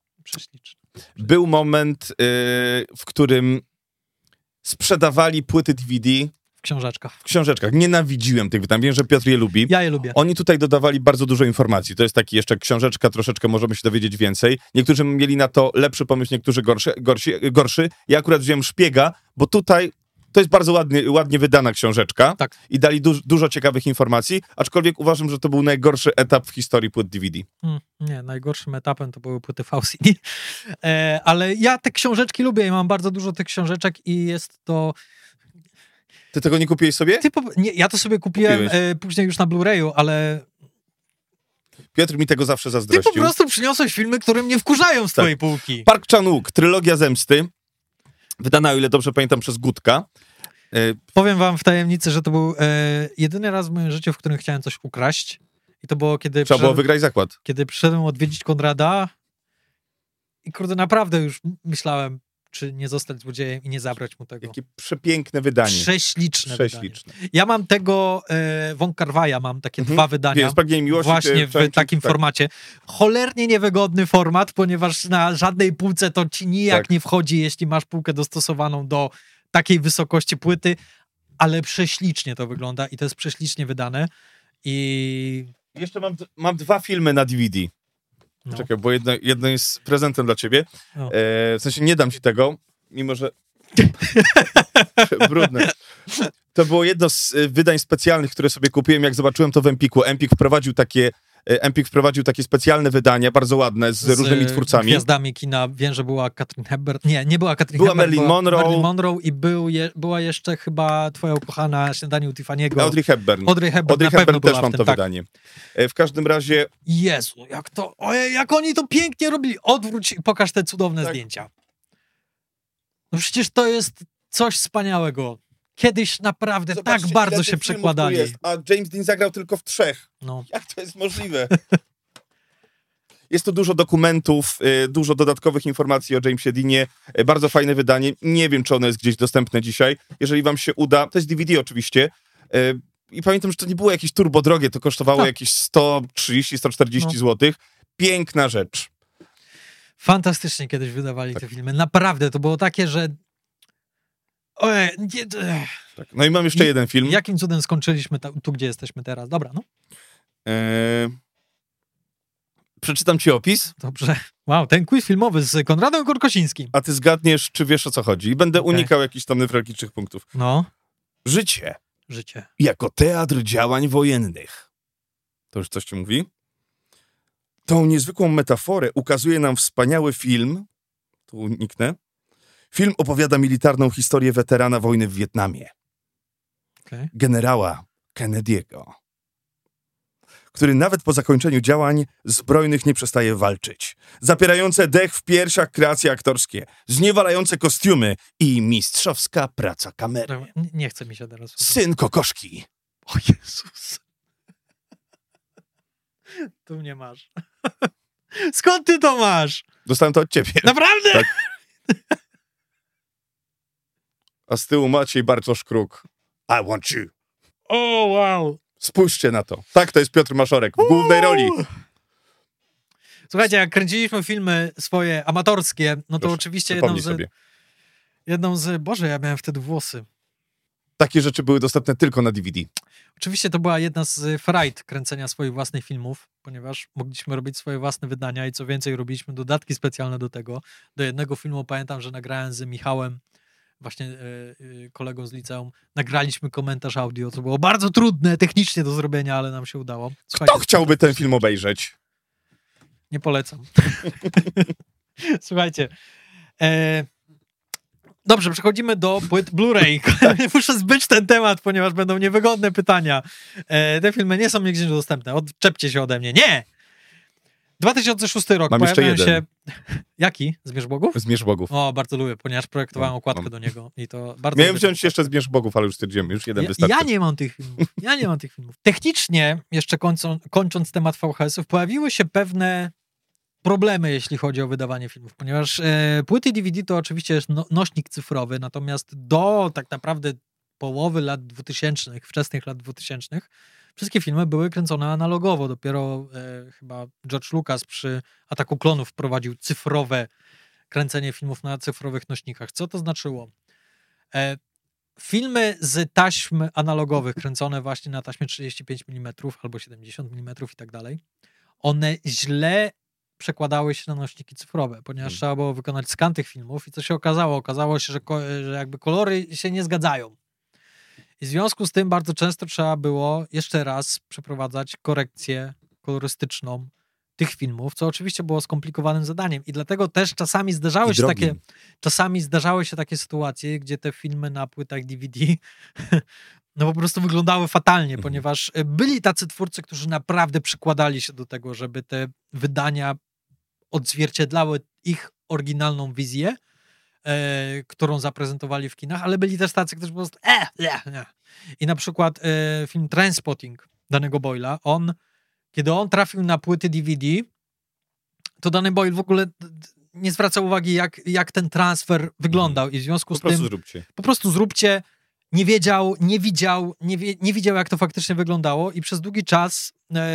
w którym sprzedawali płyty DVD
w książeczkach.
W książeczkach. Nienawidziłem tych wydań. Wiem, że Piotr je lubi.
Ja je lubię.
Oni tutaj dodawali bardzo dużo informacji. To jest taki jeszcze książeczka, troszeczkę możemy się dowiedzieć więcej. Niektórzy mieli na to lepszy pomysł, niektórzy gorszy. Ja akurat wziąłem Szpiega, bo tutaj to jest bardzo ładnie wydana książeczka.
Tak.
I dali dużo ciekawych informacji, aczkolwiek uważam, że to był najgorszy etap w historii płyt DVD.
Nie, najgorszym etapem to były płyty VCD. Ale ja te książeczki lubię i mam bardzo dużo tych książeczek i jest to...
Ty tego nie kupiłeś sobie?
Nie, ja to sobie kupiłem później już na Blu-rayu, ale...
Piotr mi tego zawsze zazdrościł.
Ty po prostu przyniosłeś filmy, które mnie wkurzają z twojej półki.
Park Chan-wook, Trylogia Zemsty, wydana, o ile dobrze pamiętam, przez Gutka.
Powiem wam w tajemnicy, że to był jedyny raz w moim życiu, w którym chciałem coś ukraść. I to było, kiedy...
Trzeba było wygrać zakład.
Kiedy przyszedłem odwiedzić Konrada i kurde, naprawdę już myślałem, czy nie zostać złodziejem i nie zabrać mu tego.
Jakie przepiękne wydanie.
Prześliczne wydanie. Ja mam tego Wong Kar-wai'a, mam takie 2 wydania.
Pragnienie Miłości.
Właśnie w takim formacie. Cholernie niewygodny format, ponieważ na żadnej półce to ci nijak nie wchodzi, jeśli masz półkę dostosowaną do takiej wysokości płyty, ale prześlicznie to wygląda i to jest prześlicznie wydane. I...
Jeszcze mam 2 filmy na DVD. Czekaj, bo jedno jest prezentem dla ciebie. W sensie nie dam ci tego, mimo że... Brudne. To było jedno z wydań specjalnych, które sobie kupiłem, jak zobaczyłem to w Empiku. Empik wprowadził takie specjalne wydania, bardzo ładne, z różnymi twórcami.
Z gwiazdami kina. Wiem, że była Katrin Hepburn. Nie była Katrin
Hepburn.
Marilyn
Monroe
i była jeszcze chyba twoja ukochana Śniadanie u Tiffany'ego.
Audrey Hepburn.
Audrey Hepburn
też mam to wydanie. W każdym razie...
Jezu, jak oni to pięknie robili. Odwróć i pokaż te cudowne zdjęcia. No przecież to jest coś wspaniałego. Kiedyś naprawdę tak bardzo się przekładali.
A James Dean zagrał tylko w 3.
No.
Jak to jest możliwe? Jest tu dużo dokumentów, dużo dodatkowych informacji o Jamesie Deanie. Bardzo fajne wydanie. Nie wiem, czy ono jest gdzieś dostępne dzisiaj. Jeżeli wam się uda, to jest DVD oczywiście. I pamiętam, że to nie było jakieś turbo drogie, to kosztowało jakieś 130-140 zł. Piękna rzecz.
Fantastycznie kiedyś wydawali te filmy. Naprawdę, to było takie, że...
Tak. No i mam jeszcze jeden film.
Jakim cudem skończyliśmy tu, gdzie jesteśmy teraz? Dobra, no.
Przeczytam ci opis.
Dobrze. Wow, ten quiz filmowy z Konradem Korkosińskim.
A ty zgadniesz, czy wiesz, o co chodzi. I będę unikał jakichś tam newralgicznych punktów.
No.
Życie.
Życie.
Jako teatr działań wojennych. To już coś ci mówi? Tą niezwykłą metaforę ukazuje nam wspaniały film. Tu uniknę. Film opowiada militarną historię weterana wojny w Wietnamie. Generała Kennedy'ego, który nawet po zakończeniu działań zbrojnych nie przestaje walczyć. Zapierające dech w piersiach kreacje aktorskie, zniewalające kostiumy i mistrzowska praca kamery.
Nie chce mi się teraz.
Syn kokoszki.
O Jezus. Tu mnie masz. Skąd ty to masz?
Dostałem to od ciebie.
Naprawdę?
Tak. A z tyłu Maciej Bartosz Kruk. I want you.
O, wow.
Spójrzcie na to. Tak, to jest Piotr Maszorek w głównej roli.
Słuchajcie, jak kręciliśmy filmy swoje amatorskie, no to
Proszę,
oczywiście
jedną
z... Boże, ja miałem wtedy włosy.
Takie rzeczy były dostępne tylko na DVD.
Oczywiście to była jedna z frajt kręcenia swoich własnych filmów, ponieważ mogliśmy robić swoje własne wydania i co więcej, robiliśmy dodatki specjalne do tego. Do jednego filmu pamiętam, że nagrałem z Michałem, właśnie kolegą z liceum, nagraliśmy komentarz audio, co było bardzo trudne technicznie do zrobienia, ale nam się udało. Słuchajcie,
Kto chciałby ten film obejrzeć?
Nie polecam. Słuchajcie. Dobrze, przechodzimy do płyt Blu-ray. Muszę zbyć ten temat, ponieważ będą niewygodne pytania. Te filmy nie są nigdzie dostępne. Odczepcie się ode mnie. Nie! 2006 rok.
Mam jeszcze jeden.
Się... Jaki? Zmierzch Bogów?
Zmierzch Bogów.
O, bardzo lubię, ponieważ projektowałem okładkę do niego. I to bardzo
Miałem wziąć jeszcze Zmierzch Bogów, ale już stwierdziłem, już jeden wystarczy.
Ja nie mam tych filmów. Technicznie, jeszcze kończąc temat VHS-ów, pojawiły się pewne problemy, jeśli chodzi o wydawanie filmów, ponieważ płyty DVD to oczywiście jest nośnik cyfrowy, natomiast do tak naprawdę połowy lat 2000, wczesnych lat 2000, wszystkie filmy były kręcone analogowo. Dopiero chyba George Lucas przy Ataku Klonów wprowadził cyfrowe kręcenie filmów na cyfrowych nośnikach. Co to znaczyło? Filmy z taśm analogowych, kręcone właśnie na taśmie 35 mm albo 70 mm i tak dalej, one źle przekładały się na nośniki cyfrowe, ponieważ trzeba było wykonać skan tych filmów i co się okazało? Okazało się, że jakby kolory się nie zgadzają. I w związku z tym bardzo często trzeba było jeszcze raz przeprowadzać korekcję kolorystyczną tych filmów, co oczywiście było skomplikowanym zadaniem i dlatego też czasami zdarzały się takie sytuacje, gdzie te filmy na płytach DVD no po prostu wyglądały fatalnie, ponieważ byli tacy twórcy, którzy naprawdę przykładali się do tego, żeby te wydania odzwierciedlały ich oryginalną wizję, którą zaprezentowali w kinach, ale byli też tacy, którzy po prostu nie. I na przykład film Trainspotting danego Boyla, kiedy on trafił na płyty DVD, to Danny Boyle w ogóle nie zwraca uwagi, jak ten transfer wyglądał i w związku z tym po prostu zróbcie. Nie widział, jak to faktycznie wyglądało i przez długi czas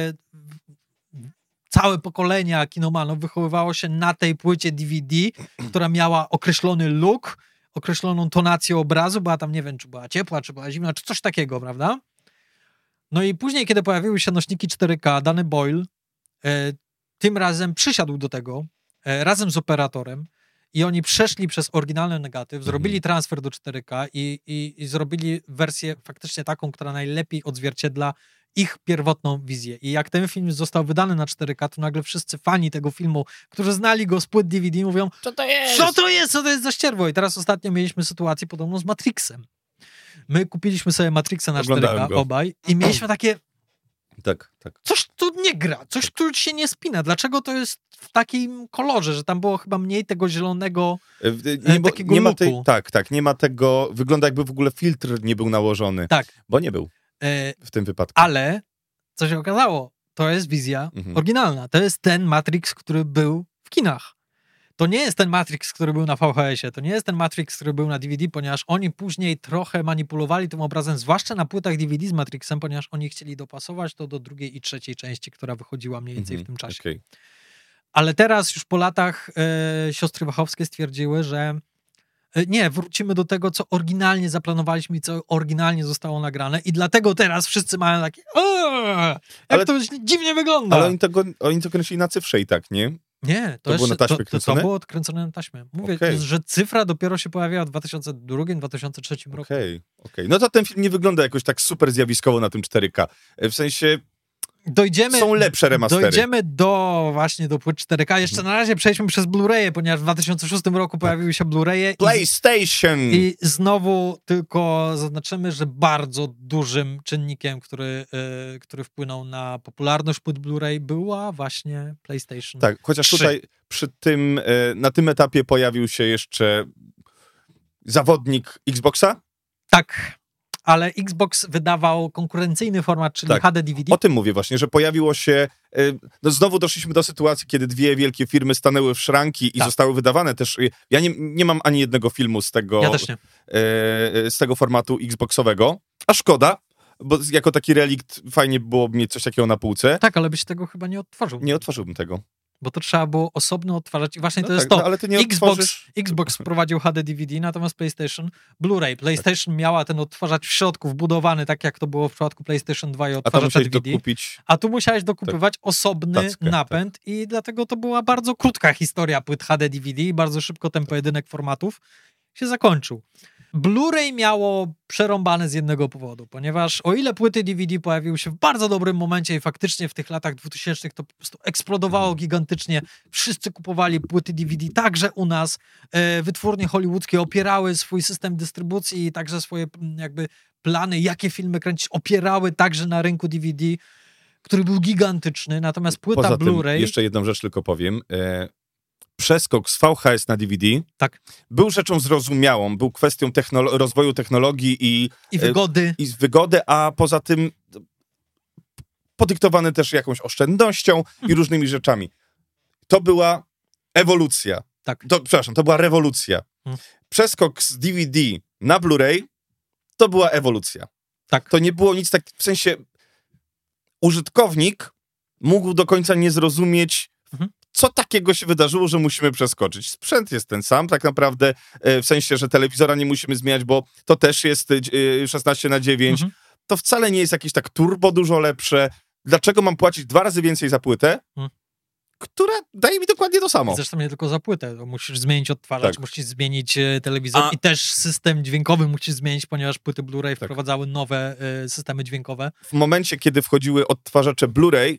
całe pokolenia kinomanów wychowywało się na tej płycie DVD, która miała określony look, określoną tonację obrazu, była tam, nie wiem, czy była ciepła, czy była zimna, czy coś takiego, prawda? No i później, kiedy pojawiły się nośniki 4K, Danny Boyle tym razem przysiadł do tego razem z operatorem i oni przeszli przez oryginalny negatyw, zrobili transfer do 4K i zrobili wersję faktycznie taką, która najlepiej odzwierciedla ich pierwotną wizję. I jak ten film został wydany na 4K, to nagle wszyscy fani tego filmu, którzy znali go z płyt DVD, mówią, co to jest? Co to jest za ścierwo? I teraz ostatnio mieliśmy sytuację podobną z Matrixem. My kupiliśmy sobie Matrixa na 4K obaj i mieliśmy takie
Tak.
coś tu nie gra, coś tu się nie spina. Dlaczego to jest w takim kolorze, że tam było chyba mniej tego zielonego takiego luku.
Nie ma tego, wygląda jakby w ogóle filtr nie był nałożony.
Tak.
Bo nie był w tym wypadku.
Ale, co się okazało, to jest wizja oryginalna. To jest ten Matrix, który był w kinach. To nie jest ten Matrix, który był na VHS-ie, to nie jest ten Matrix, który był na DVD, ponieważ oni później trochę manipulowali tym obrazem, zwłaszcza na płytach DVD z Matrixem, ponieważ oni chcieli dopasować to do drugiej i trzeciej części, która wychodziła mniej więcej w tym czasie.
Okay.
Ale teraz już po latach siostry Wachowskie stwierdziły, że nie, wrócimy do tego, co oryginalnie zaplanowaliśmy i co oryginalnie zostało nagrane i dlatego teraz wszyscy mają takie jak to dziwnie wygląda.
Ale oni to kręcili na cyfrze i tak, nie?
Nie, to było na taśmie kręcone? To było odkręcone na taśmie. Mówię, że cyfra dopiero się pojawiła w 2002-2003 roku.
Okej. No to ten film nie wygląda jakoś tak super zjawiskowo na tym 4K. W sensie są lepsze remastery.
Dojdziemy właśnie do płyt 4K. Jeszcze na razie przejdźmy przez Blu-raye, ponieważ w 2006 roku pojawiły się Blu-raye.
PlayStation!
I znowu tylko zaznaczymy, że bardzo dużym czynnikiem, który wpłynął na popularność płyt Blu-ray, była właśnie PlayStation.
Tak, chociaż
3.
tutaj na tym etapie pojawił się jeszcze zawodnik Xboxa.
Tak, ale Xbox wydawał konkurencyjny format, czyli HD DVD.
O tym mówię właśnie, że pojawiło się... znowu doszliśmy do sytuacji, kiedy dwie wielkie firmy stanęły w szranki i zostały wydawane też... Ja nie mam ani jednego filmu z tego,
ja też nie.
Z tego formatu Xboxowego, a szkoda, bo jako taki relikt fajnie byłoby mieć coś takiego na półce.
Tak, ale byś tego chyba nie odtworzył.
Nie odtworzyłbym tego.
Bo to trzeba było osobno odtwarzać i właśnie to jest to.
No, ale ty nie
Xbox wprowadził HD DVD, natomiast PlayStation Blu-ray. PlayStation miała ten odtwarzacz w środku wbudowany, tak jak to było w przypadku PlayStation 2 i odtwarzacza DVD. A tu musiałeś dokupywać osobny napęd i dlatego to była bardzo krótka historia płyt HD DVD i bardzo szybko ten pojedynek formatów się zakończył. Blu-ray miało przerąbane z jednego powodu, ponieważ o ile płyty DVD pojawiły się w bardzo dobrym momencie i faktycznie w tych latach 2000 to po prostu eksplodowało gigantycznie, wszyscy kupowali płyty DVD, także u nas wytwórnie hollywoodzkie opierały swój system dystrybucji i także swoje jakby plany, jakie filmy kręcić, opierały także na rynku DVD, który był gigantyczny, natomiast płyta
Poza
Blu-ray...
tym jeszcze jedną rzecz tylko powiem. Przeskok z VHS na DVD był rzeczą zrozumiałą, był kwestią rozwoju technologii i wygody, a poza tym podyktowany też jakąś oszczędnością i różnymi rzeczami. To była ewolucja. To była rewolucja. Przeskok z DVD na Blu-ray to była ewolucja. To nie było nic tak, w sensie użytkownik mógł do końca nie zrozumieć, co takiego się wydarzyło, że musimy przeskoczyć. Sprzęt jest ten sam, tak naprawdę, w sensie, że telewizora nie musimy zmieniać, bo to też jest 16:9. To wcale nie jest jakieś tak turbo dużo lepsze. Dlaczego mam płacić 2 razy więcej za płytę, która daje mi dokładnie to samo?
Zresztą nie tylko za płytę. To musisz zmienić odtwarzacz, musisz zmienić telewizor i też system dźwiękowy musisz zmienić, ponieważ płyty Blu-ray wprowadzały nowe systemy dźwiękowe.
W momencie, kiedy wchodziły odtwarzacze Blu-ray,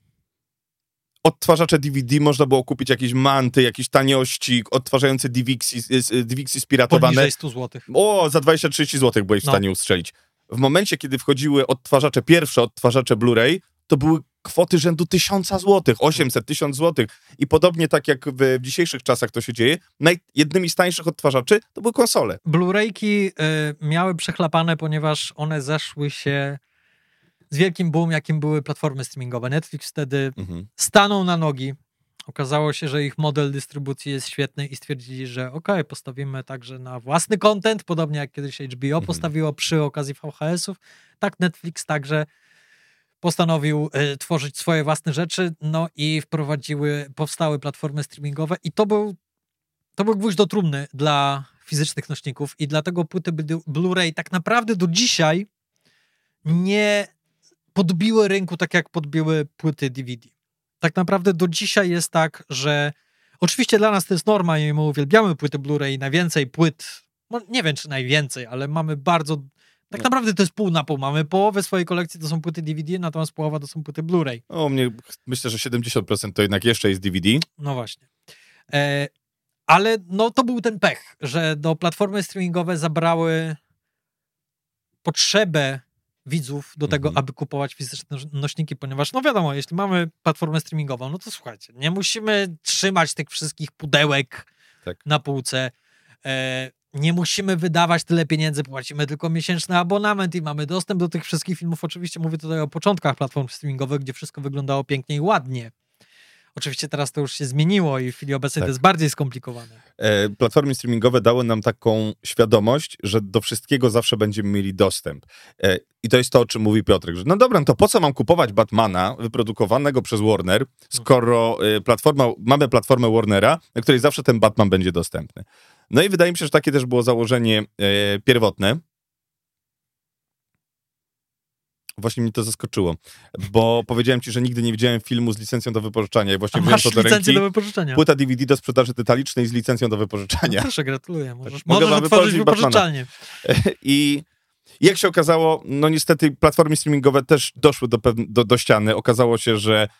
odtwarzacze DVD można było kupić jakieś manty, jakieś taniości, odtwarzające DVX-y spiratowane.
Poniżej 100 zł.
Za 20-30 zł byłeś w stanie ustrzelić. W momencie, kiedy wchodziły pierwsze odtwarzacze Blu-ray, to były kwoty rzędu 1000 zł, 800, 1000 zł. I podobnie tak jak w dzisiejszych czasach to się dzieje, jednymi z tańszych odtwarzaczy to były konsole.
Blu-rayki miały przechlapane, ponieważ one zeszły się z wielkim boom, jakim były platformy streamingowe. Netflix wtedy stanął na nogi. Okazało się, że ich model dystrybucji jest świetny i stwierdzili, że postawimy także na własny content, podobnie jak kiedyś HBO postawiło przy okazji VHS-ów. Tak Netflix także postanowił tworzyć swoje własne rzeczy, i powstały platformy streamingowe i to był gwóźdź do trumny dla fizycznych nośników i dlatego płyty Blu-ray tak naprawdę do dzisiaj nie podbiły rynku tak, jak podbiły płyty DVD. Tak naprawdę do dzisiaj jest tak, że oczywiście dla nas to jest norma i my uwielbiamy płyty Blu-ray, najwięcej płyt, nie wiem czy najwięcej, ale mamy bardzo, tak naprawdę to jest pół na pół. Mamy połowę swojej kolekcji to są płyty DVD, natomiast połowa to są płyty Blu-ray.
Myślę, że 70% to jednak jeszcze jest DVD.
No właśnie. Ale to był ten pech, że do platformy streamingowe zabrały potrzebę widzów do tego, aby kupować fizyczne nośniki, ponieważ wiadomo, jeśli mamy platformę streamingową, to słuchajcie, nie musimy trzymać tych wszystkich pudełek na półce, nie musimy wydawać tyle pieniędzy, płacimy tylko miesięczny abonament i mamy dostęp do tych wszystkich filmów. Oczywiście mówię tutaj o początkach platform streamingowych, gdzie wszystko wyglądało pięknie i ładnie. Oczywiście teraz to już się zmieniło i w chwili obecnej to jest bardziej skomplikowane.
Platformy streamingowe dały nam taką świadomość, że do wszystkiego zawsze będziemy mieli dostęp. I to jest to, o czym mówi Piotrek, że dobra, to po co mam kupować Batmana wyprodukowanego przez Warner, skoro mamy platformę Warnera, na której zawsze ten Batman będzie dostępny. No i wydaje mi się, że takie też było założenie pierwotne. Właśnie mnie to zaskoczyło, bo powiedziałem ci, że nigdy nie widziałem filmu z licencją do wypożyczania i właśnie wziąłem to do ręki.
Do wypożyczenia.
Płyta DVD do sprzedaży detalicznej z licencją do wypożyczenia.
Proszę, gratuluję. Możesz otworzyć wypożyczalnię.
I I jak się okazało, no niestety platformy streamingowe też doszły do ściany. Okazało się, że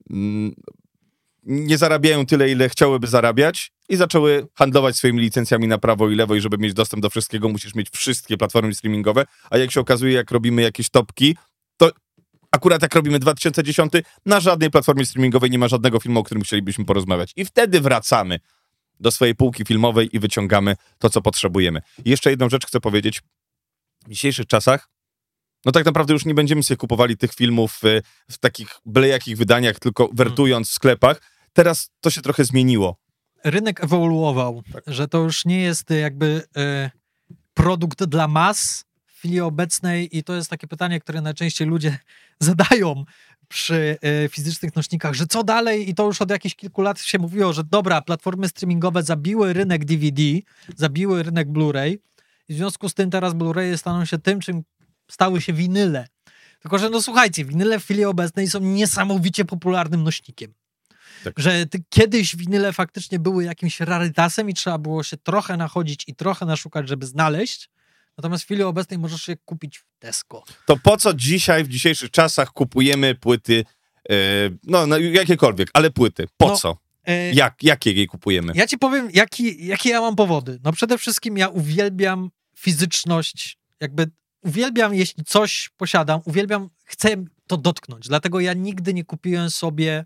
nie zarabiają tyle, ile chciałyby zarabiać i zaczęły handlować swoimi licencjami na prawo i lewo i żeby mieć dostęp do wszystkiego, musisz mieć wszystkie platformy streamingowe, a jak się okazuje, jak robimy jakieś topki, to akurat jak robimy 2010, na żadnej platformie streamingowej nie ma żadnego filmu, o którym chcielibyśmy porozmawiać. I wtedy wracamy do swojej półki filmowej i wyciągamy to, co potrzebujemy. I jeszcze jedną rzecz chcę powiedzieć. W dzisiejszych czasach, no tak naprawdę już nie będziemy sobie kupowali tych filmów w takich byle jakich wydaniach, tylko wertując w sklepach. Teraz to się trochę zmieniło.
Rynek ewoluował, tak. Że to już nie jest jakby produkt dla mas w chwili obecnej i to jest takie pytanie, które najczęściej ludzie zadają przy fizycznych nośnikach, że co dalej? I to już od jakichś kilku lat się mówiło, że dobra, platformy streamingowe zabiły rynek DVD, zabiły rynek Blu-ray i w związku z tym teraz Blu-raye staną się tym, czym stały się winyle. Tylko, że no słuchajcie, winyle w chwili obecnej są niesamowicie popularnym nośnikiem. Tak. Że kiedyś winyle faktycznie były jakimś rarytasem i trzeba było się trochę nachodzić i trochę naszukać, żeby znaleźć. Natomiast w chwili obecnej możesz je kupić w Tesco.
To po co dzisiaj, w dzisiejszych czasach kupujemy płyty, no jakiekolwiek, ale płyty? Po co? Jakie je kupujemy?
Ja ci powiem, jakie ja mam powody. No przede wszystkim ja uwielbiam fizyczność, jakby uwielbiam, jeśli coś posiadam, chcę to dotknąć. Dlatego ja nigdy nie kupiłem sobie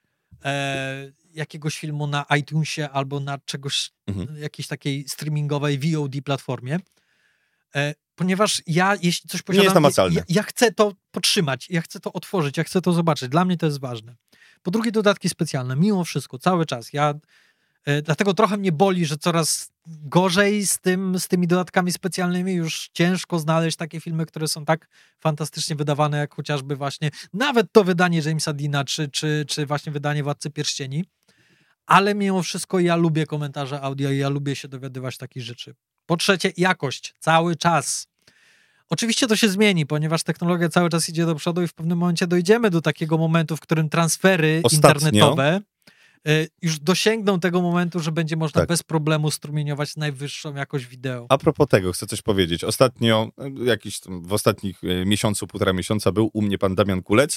jakiegoś filmu na iTunesie albo na jakiejś takiej streamingowej VOD platformie, ponieważ ja, jeśli coś posiadam,
nie jest namacalne.
Ja chcę to podtrzymać, ja chcę to otworzyć, ja chcę to zobaczyć. Dla mnie to jest ważne. Po drugie, dodatki specjalne. Mimo wszystko, cały czas. Dlatego trochę mnie boli, że coraz gorzej z tymi dodatkami specjalnymi. Już ciężko znaleźć takie filmy, które są tak fantastycznie wydawane, jak chociażby właśnie nawet to wydanie Jamesa Deana, czy właśnie wydanie Władcy Pierścieni. Ale mimo wszystko ja lubię komentarze audio i ja lubię się dowiadywać takich rzeczy. Po trzecie, jakość. Cały czas. Oczywiście to się zmieni, ponieważ technologia cały czas idzie do przodu i w pewnym momencie dojdziemy do takiego momentu, w którym transfery internetowe już dosięgną tego momentu, że będzie można bez problemu strumieniować najwyższą jakość wideo.
A propos tego, chcę coś powiedzieć. Ostatnio, w ostatnich miesiącu, 1,5 miesiąca był u mnie pan Damian Kulec,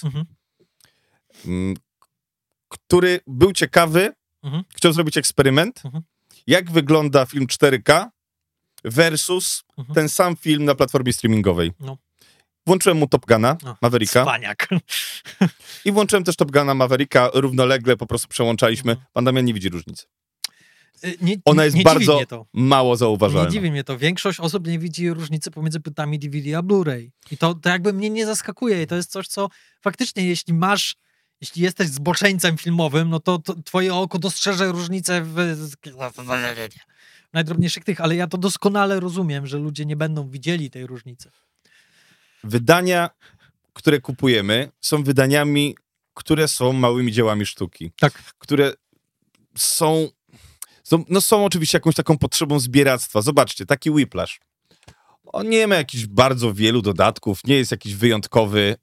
który był ciekawy, chciał zrobić eksperyment, jak wygląda film 4K versus ten sam film na platformie streamingowej. No. Włączyłem mu Top Guna, Mavericka.
Cwaniak.
I włączyłem też Top Guna, Mavericka. Równolegle po prostu przełączaliśmy. Pan Damian nie widzi różnicy. Ona jest bardzo mało zauważalna.
Nie dziwi mnie to. Większość osób nie widzi różnicy pomiędzy płytami DVD a Blu-ray. I to jakby mnie nie zaskakuje. I to jest coś, co faktycznie jeśli jesteś zboczeńcem filmowym, no to twoje oko dostrzeże różnicę w najdrobniejszych tych, ale ja to doskonale rozumiem, że ludzie nie będą widzieli tej różnicy. Wydania,
które kupujemy, są wydaniami, które są małymi dziełami sztuki.
Tak.
Które są oczywiście jakąś taką potrzebą zbieractwa. Zobaczcie, taki Whiplash. On nie ma jakichś bardzo wielu dodatków, nie jest jakiś wyjątkowy.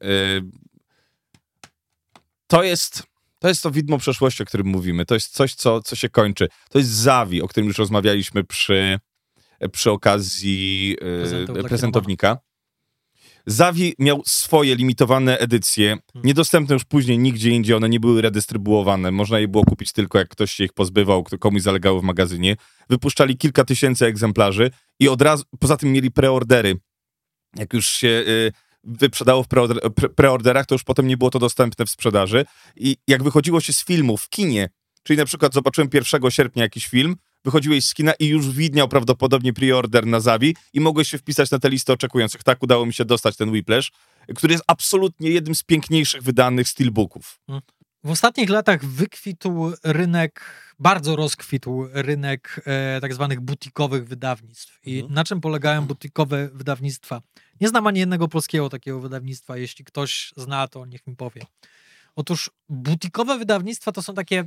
To jest to widmo przeszłości, o którym mówimy. To jest coś, co się kończy. To jest Zawi, o którym już rozmawialiśmy przy okazji prezentownika. Zawi miał swoje limitowane edycje, niedostępne już później nigdzie indziej, one nie były redystrybuowane, można je było kupić tylko jak ktoś się ich pozbywał, komuś zalegały w magazynie. Wypuszczali kilka tysięcy egzemplarzy i od razu, poza tym mieli preordery. Jak już się wyprzedało w preorderach, to już potem nie było to dostępne w sprzedaży. I jak wychodziło się z filmu w kinie, czyli na przykład zobaczyłem 1 sierpnia jakiś film, wychodziłeś z kina i już widniał prawdopodobnie preorder na Zawi i mogłeś się wpisać na tę listę oczekujących. Tak udało mi się dostać ten Whiplash, który jest absolutnie jednym z piękniejszych wydanych steelbooków.
W ostatnich latach bardzo rozkwitł rynek tak zwanych butikowych wydawnictw. I na czym polegają butikowe wydawnictwa? Nie znam ani jednego polskiego takiego wydawnictwa. Jeśli ktoś zna, to niech mi powie. Otóż butikowe wydawnictwa to są takie...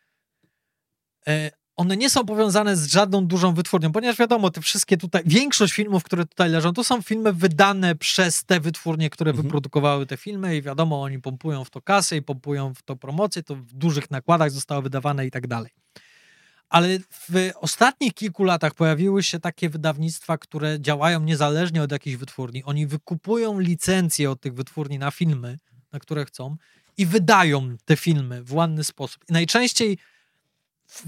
One nie są powiązane z żadną dużą wytwórnią, ponieważ wiadomo, te wszystkie tutaj, większość filmów, które tutaj leżą, to są filmy wydane przez te wytwórnie, które wyprodukowały te filmy i wiadomo, oni pompują w to kasę i pompują w to promocję, to w dużych nakładach zostało wydawane i tak dalej. Ale w ostatnich kilku latach pojawiły się takie wydawnictwa, które działają niezależnie od jakichś wytwórni. Oni wykupują licencje od tych wytwórni na filmy, na które chcą i wydają te filmy w ładny sposób. I najczęściej w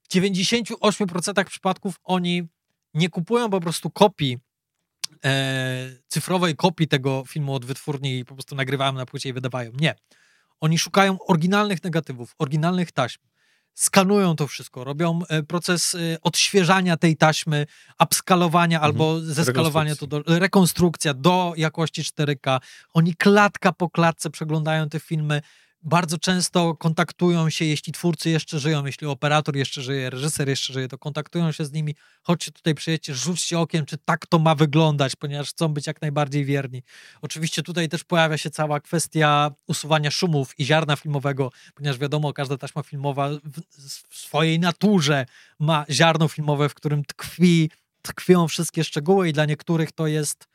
98% przypadków oni nie kupują po prostu kopii, cyfrowej kopii tego filmu od wytwórni i po prostu nagrywają na płycie i wydawają. Nie. Oni szukają oryginalnych negatywów, oryginalnych taśm. Skanują to wszystko, robią proces odświeżania tej taśmy, upskalowania albo zeskalowania to do rekonstrukcja do jakości 4K. Oni klatka po klatce przeglądają te filmy. Bardzo często kontaktują się, jeśli twórcy jeszcze żyją, jeśli operator jeszcze żyje, reżyser jeszcze żyje, to kontaktują się z nimi. Chodźcie tutaj, przyjedźcie, rzućcie okiem, czy tak to ma wyglądać, ponieważ chcą być jak najbardziej wierni. Oczywiście tutaj też pojawia się cała kwestia usuwania szumów i ziarna filmowego, ponieważ wiadomo, każda taśma filmowa w swojej naturze ma ziarno filmowe, w którym tkwią wszystkie szczegóły i dla niektórych to jest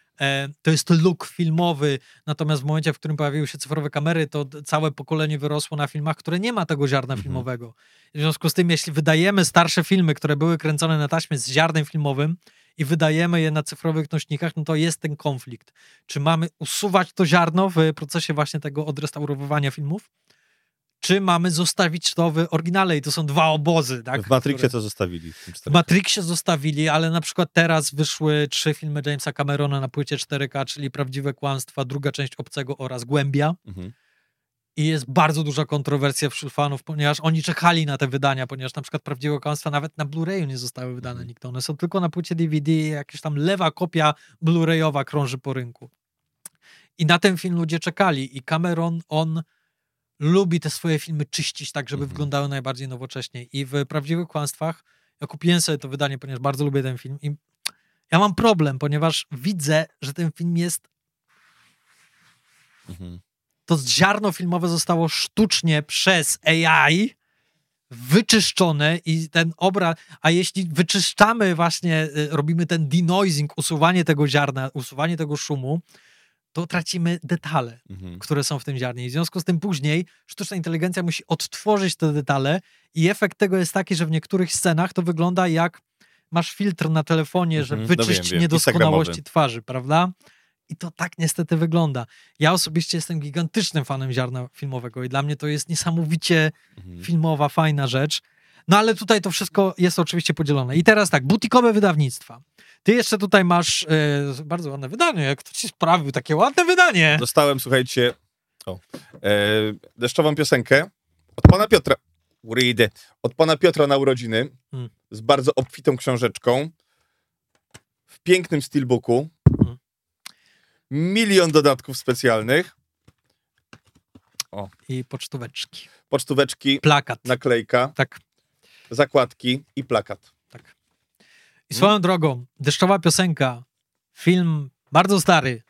look filmowy, natomiast w momencie, w którym pojawiły się cyfrowe kamery, to całe pokolenie wyrosło na filmach, które nie ma tego ziarna filmowego. W związku z tym, jeśli wydajemy starsze filmy, które były kręcone na taśmie z ziarnem filmowym i wydajemy je na cyfrowych nośnikach, no to jest ten konflikt. Czy mamy usuwać to ziarno w procesie właśnie tego odrestaurowywania filmów, czy mamy zostawić to w oryginale i to są dwa obozy. Tak,
w Matrixie to zostawili.
W Matrixie zostawili, ale na przykład teraz wyszły 3 filmy Jamesa Camerona na płycie 4K, czyli Prawdziwe Kłamstwa, druga część Obcego oraz Głębia. I jest bardzo duża kontrowersja wśród fanów, ponieważ oni czekali na te wydania, ponieważ na przykład Prawdziwe Kłamstwa nawet na Blu-rayu nie zostały wydane nigdy. One są tylko na płycie DVD, jakaś tam lewa kopia Blu-rayowa krąży po rynku. I na ten film ludzie czekali i Cameron, on lubi te swoje filmy czyścić tak, żeby wyglądały najbardziej nowocześnie. I w Prawdziwych Kłamstwach ja kupiłem sobie to wydanie, ponieważ bardzo lubię ten film. I ja mam problem, ponieważ widzę, że ten film jest... To ziarno filmowe zostało sztucznie przez AI wyczyszczone i ten obraz... A jeśli wyczyszczamy właśnie, robimy ten denoising, usuwanie tego ziarna, usuwanie tego szumu, to tracimy detale, które są w tym ziarnie. I w związku z tym później sztuczna inteligencja musi odtworzyć te detale i efekt tego jest taki, że w niektórych scenach to wygląda jak masz filtr na telefonie, że wyczyść niedoskonałości twarzy, prawda? I to tak niestety wygląda. Ja osobiście jestem gigantycznym fanem ziarna filmowego i dla mnie to jest niesamowicie filmowa, fajna rzecz. No ale tutaj to wszystko jest oczywiście podzielone. I teraz tak, butikowe wydawnictwa. Ty jeszcze tutaj masz bardzo ładne wydanie. Jak to ci sprawił takie ładne wydanie?
Dostałem, słuchajcie, deszczową piosenkę od pana Piotra. Od pana Piotra na urodziny z bardzo obfitą książeczką w pięknym steelbooku. 1 milion dodatków specjalnych.
I pocztóweczki.
Pocztóweczki.
Plakat.
Naklejka.
Tak.
Zakładki i plakat.
Tak. I swoją drogą, deszczowa piosenka, film bardzo stary.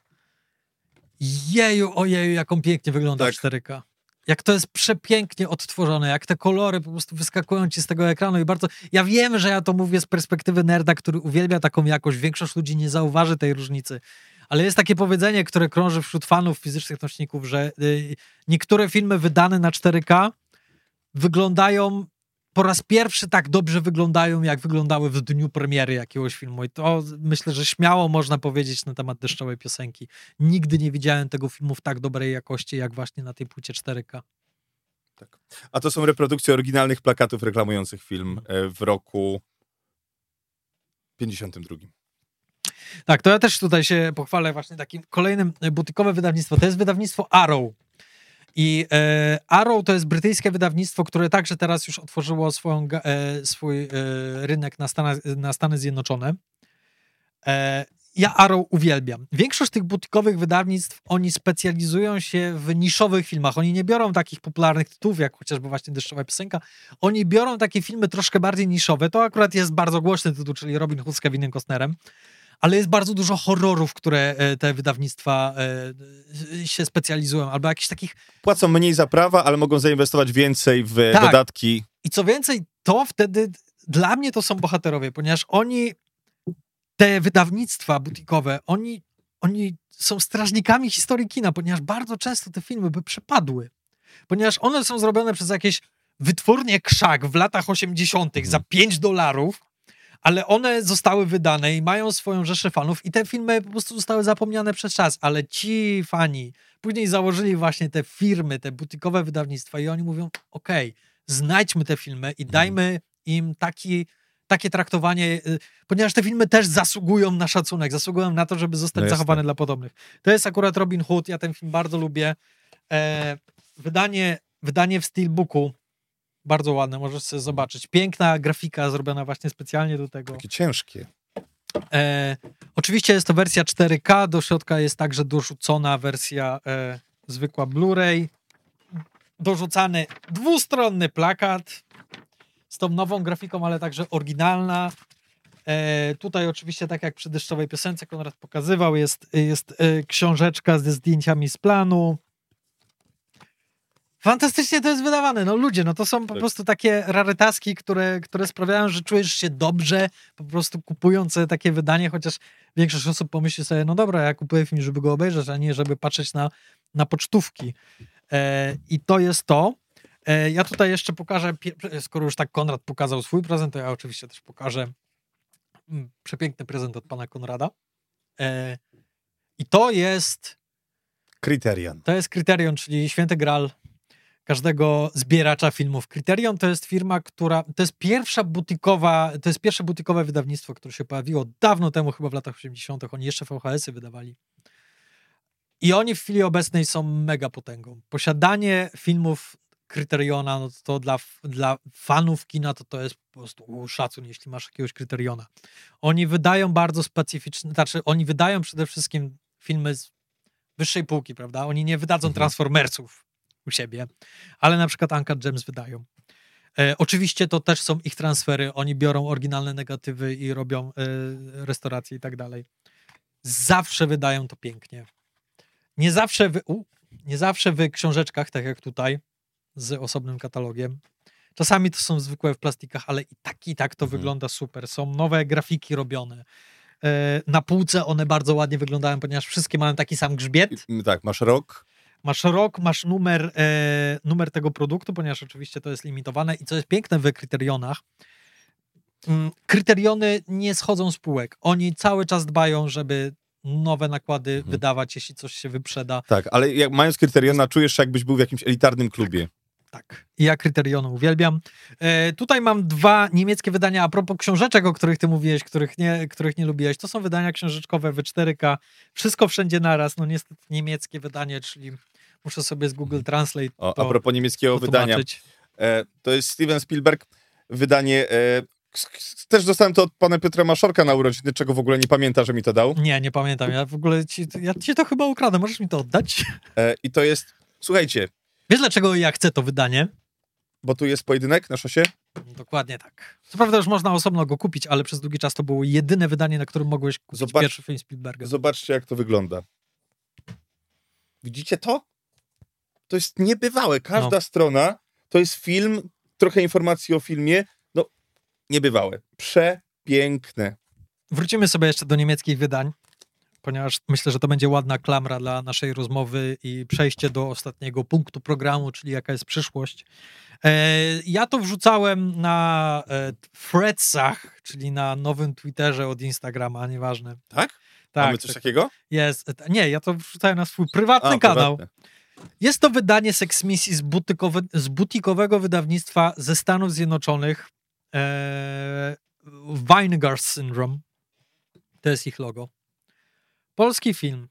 Ojeju, jak on pięknie wygląda w 4K. Jak to jest przepięknie odtworzone, jak te kolory po prostu wyskakują ci z tego ekranu i bardzo... Ja wiem, że ja to mówię z perspektywy nerda, który uwielbia taką jakość. Większość ludzi nie zauważy tej różnicy. Ale jest takie powiedzenie, które krąży wśród fanów fizycznych nośników, że niektóre filmy wydane na 4K wyglądają po raz pierwszy tak dobrze wyglądają, jak wyglądały w dniu premiery jakiegoś filmu. I to myślę, że śmiało można powiedzieć na temat deszczowej piosenki. Nigdy nie widziałem tego filmu w tak dobrej jakości, jak właśnie na tej płycie 4K.
Tak. A to są reprodukcje oryginalnych plakatów reklamujących film w roku 52.
Tak, to ja też tutaj się pochwalę właśnie takim kolejnym butikowe wydawnictwo. To jest wydawnictwo Arrow. I Arrow to jest brytyjskie wydawnictwo, które także teraz już otworzyło swój rynek na Stany Zjednoczone. Ja Arrow uwielbiam. Większość tych butikowych wydawnictw, oni specjalizują się w niszowych filmach. Oni nie biorą takich popularnych tytułów, jak chociażby właśnie Deszczowa piosenka. Oni biorą takie filmy troszkę bardziej niszowe. To akurat jest bardzo głośny tytuł, czyli Robin Hood z Kevinem Costnerem. Ale jest bardzo dużo horrorów, które te wydawnictwa się specjalizują, albo jakichś takich...
Płacą mniej za prawa, ale mogą zainwestować więcej w dodatki.
I co więcej, to wtedy dla mnie to są bohaterowie, ponieważ oni, te wydawnictwa butikowe, oni są strażnikami historii kina, ponieważ bardzo często te filmy by przepadły. Ponieważ one są zrobione przez jakieś wytwórnie Krzak w latach 80. za $5, ale one zostały wydane i mają swoją rzeszę fanów i te filmy po prostu zostały zapomniane przez czas, ale ci fani później założyli właśnie te firmy, te butikowe wydawnictwa i oni mówią, okej, znajdźmy te filmy i dajmy im takie traktowanie, ponieważ te filmy też zasługują na szacunek, zasługują na to, żeby zostać zachowane dla podobnych. To jest akurat Robin Hood, ja ten film bardzo lubię. Wydanie w steelbooku, bardzo ładne, możesz sobie zobaczyć. Piękna grafika zrobiona właśnie specjalnie do tego.
Takie ciężkie.
Oczywiście jest to wersja 4K, do środka jest także dorzucona wersja zwykła Blu-ray, dorzucany dwustronny plakat z tą nową grafiką, ale także oryginalna. Tutaj oczywiście, tak jak przy Deszczowej piosence Konrad pokazywał, jest książeczka ze zdjęciami z planu. Fantastycznie to jest wydawane. No ludzie, no to są po prostu takie rarytaski, które sprawiają, że czujesz się dobrze po prostu kupując sobie takie wydanie, chociaż większość osób pomyśli sobie, no dobra, ja kupuję film, żeby go obejrzeć, a nie żeby patrzeć na pocztówki. I to jest to. Ja tutaj jeszcze pokażę, skoro już tak Konrad pokazał swój prezent, to ja oczywiście też pokażę przepiękny prezent od pana Konrada. I to jest
Criterion.
To jest Criterion, czyli święty graal każdego zbieracza filmów. Criterion to jest firma, to jest pierwsze butikowe wydawnictwo, które się pojawiło dawno temu, chyba w latach 80. Oni jeszcze VHS-y wydawali. I oni w chwili obecnej są mega potęgą. Posiadanie filmów Criteriona, no to dla fanów kina to jest po prostu szacun, jeśli masz jakiegoś Criteriona. Oni wydają bardzo specyficzne, znaczy oni wydają przede wszystkim filmy z wyższej półki, prawda? Oni nie wydadzą Transformersów u siebie, ale na przykład Uncut Gems wydają. Oczywiście to też są ich transfery, oni biorą oryginalne negatywy i robią restauracje i tak dalej. Zawsze wydają to pięknie. Nie zawsze w książeczkach, tak jak tutaj, z osobnym katalogiem. Czasami to są zwykłe w plastikach, ale i tak to wygląda super. Są nowe grafiki robione. Na półce one bardzo ładnie wyglądają, ponieważ wszystkie mają taki sam grzbiet.
Tak, masz rok.
Masz numer tego produktu, ponieważ oczywiście to jest limitowane i co jest piękne w Kryterionach, Kryteriony nie schodzą z półek. Oni cały czas dbają, żeby nowe nakłady wydawać, jeśli coś się wyprzeda.
Tak, ale jak mając Kryteriona, czujesz się, jakbyś był w jakimś elitarnym klubie.
Tak. I ja Kryteriony uwielbiam. Tutaj mam 2 niemieckie wydania a propos książeczek, o których ty mówiłeś, których nie lubiłeś. To są wydania książeczkowe w 4K. Wszystko wszędzie naraz. No niestety niemieckie wydanie, czyli muszę sobie z Google Translate
a propos niemieckiego wydania. To jest Steven Spielberg. Wydanie... Też dostałem to od pana Piotra Maszorka na urodziny, czego w ogóle nie pamięta, że mi to dał.
Nie pamiętam. Ja w ogóle ci to chyba ukradę. Możesz mi to oddać?
I to jest... Słuchajcie...
Wiesz, dlaczego ja chcę to wydanie?
Bo tu jest pojedynek na szosie?
Dokładnie tak. Co prawda już można osobno go kupić, ale przez długi czas to było jedyne wydanie, na którym mogłeś kupić pierwszy film Spielberga.
Zobaczcie, jak to wygląda. Widzicie to? To jest niebywałe. Każda strona to jest film, trochę informacji o filmie. No, niebywałe. Przepiękne.
Wrócimy sobie jeszcze do niemieckich wydań, ponieważ myślę, że to będzie ładna klamra dla naszej rozmowy i przejście do ostatniego punktu programu, czyli jaka jest przyszłość. Ja to wrzucałem na Threadsach, czyli na nowym Twitterze od Instagrama, nieważne.
Tak?
Tak.
Mamy coś takiego?
Jest. Nie, ja to wrzucałem na swój prywatny kanał. Prywatne. Jest to wydanie Sex Misji z butikowego wydawnictwa ze Stanów Zjednoczonych. Vinegar Syndrome. To jest ich logo. Polski film.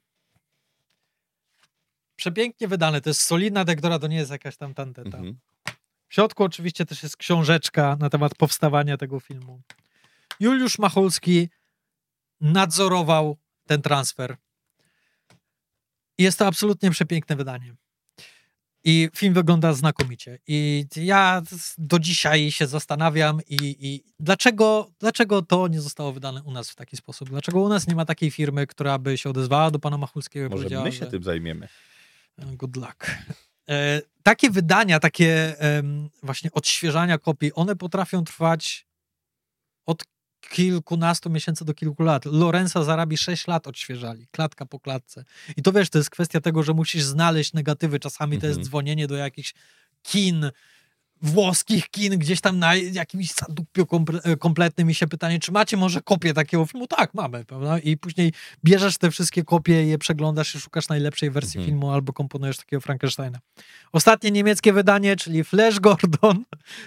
Przepięknie wydany. To jest solidna dekora, to nie jest jakaś tam tanteta. W środku oczywiście też jest książeczka na temat powstawania tego filmu. Juliusz Macholski nadzorował ten transfer. Jest to absolutnie przepiękne wydanie. I film wygląda znakomicie. I ja do dzisiaj się zastanawiam i dlaczego to nie zostało wydane u nas w taki sposób? Dlaczego u nas nie ma takiej firmy, która by się odezwała do pana Macholskiego i powiedziała,
my się tym zajmiemy.
Good luck. Takie wydania, takie właśnie odświeżania kopii, one potrafią trwać od kilkunastu miesięcy do kilku lat. Lorenza Zarabi 6 lat odświeżali, klatka po klatce. I to wiesz, to jest kwestia tego, że musisz znaleźć negatywy. Czasami to jest dzwonienie do jakichś kin, włoskich kin gdzieś tam na jakimś zadupiu kompletnym i się pytanie, czy macie może kopię takiego filmu? Tak, mamy, prawda? I później bierzesz te wszystkie kopie, je przeglądasz i szukasz najlepszej wersji filmu albo komponujesz takiego Frankensteina. Ostatnie niemieckie wydanie, czyli Flash Gordon,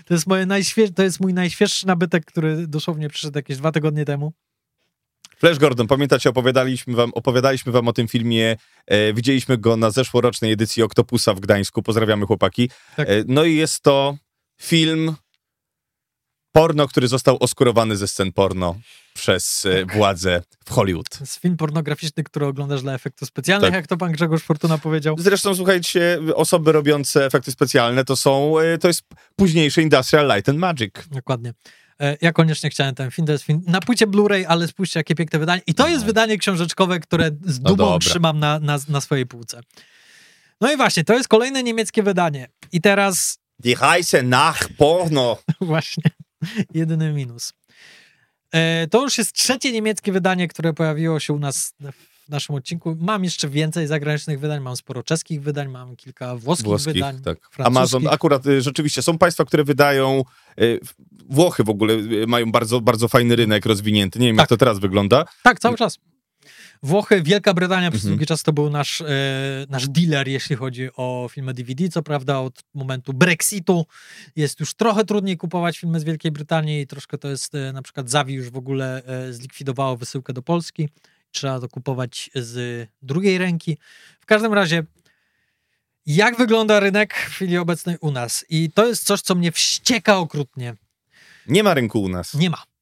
to jest mój najświeższy nabytek, który dosłownie przyszedł jakieś 2 tygodnie temu.
Flash Gordon, pamiętacie, opowiadaliśmy wam o tym filmie, widzieliśmy go na zeszłorocznej edycji Octopusa w Gdańsku, pozdrawiamy chłopaki.
Tak.
No i jest to film porno, który został oskurowany ze scen porno przez władze w Hollywood.
To jest film pornograficzny, który oglądasz dla efektów specjalnych,
tak.
Jak to pan Grzegorz Fortuna powiedział.
Zresztą, słuchajcie, osoby robiące efekty specjalne to jest późniejszy Industrial Light and Magic.
Dokładnie. Ja koniecznie chciałem ten film, to jest film na płycie Blu-ray, ale spójrzcie, jakie piękne wydanie. I to jest wydanie książeczkowe, które z dumą trzymam na swojej półce. No i właśnie, to jest kolejne niemieckie wydanie. I teraz...
Die Reise nach Porno.
Właśnie, jedyny minus. To już jest 3. niemieckie wydanie, które pojawiło się u nas w naszym odcinku. Mam jeszcze więcej zagranicznych wydań, mam sporo czeskich wydań, mam kilka włoskich wydań.
Tak. Amazon, akurat rzeczywiście są państwa, które wydają, Włochy w ogóle mają bardzo, bardzo fajny rynek rozwinięty. Nie wiem, jak to teraz wygląda.
Tak, cały czas. Włochy, Wielka Brytania przez długi czas to był nasz dealer, jeśli chodzi o filmy DVD. Co prawda od momentu Brexitu jest już trochę trudniej kupować filmy z Wielkiej Brytanii i troszkę to jest, na przykład Zawi już w ogóle zlikwidowało wysyłkę do Polski. Trzeba to kupować z drugiej ręki. W każdym razie, jak wygląda rynek w chwili obecnej u nas? I to jest coś, co mnie wścieka okrutnie.
Nie ma rynku u nas.
Nie ma.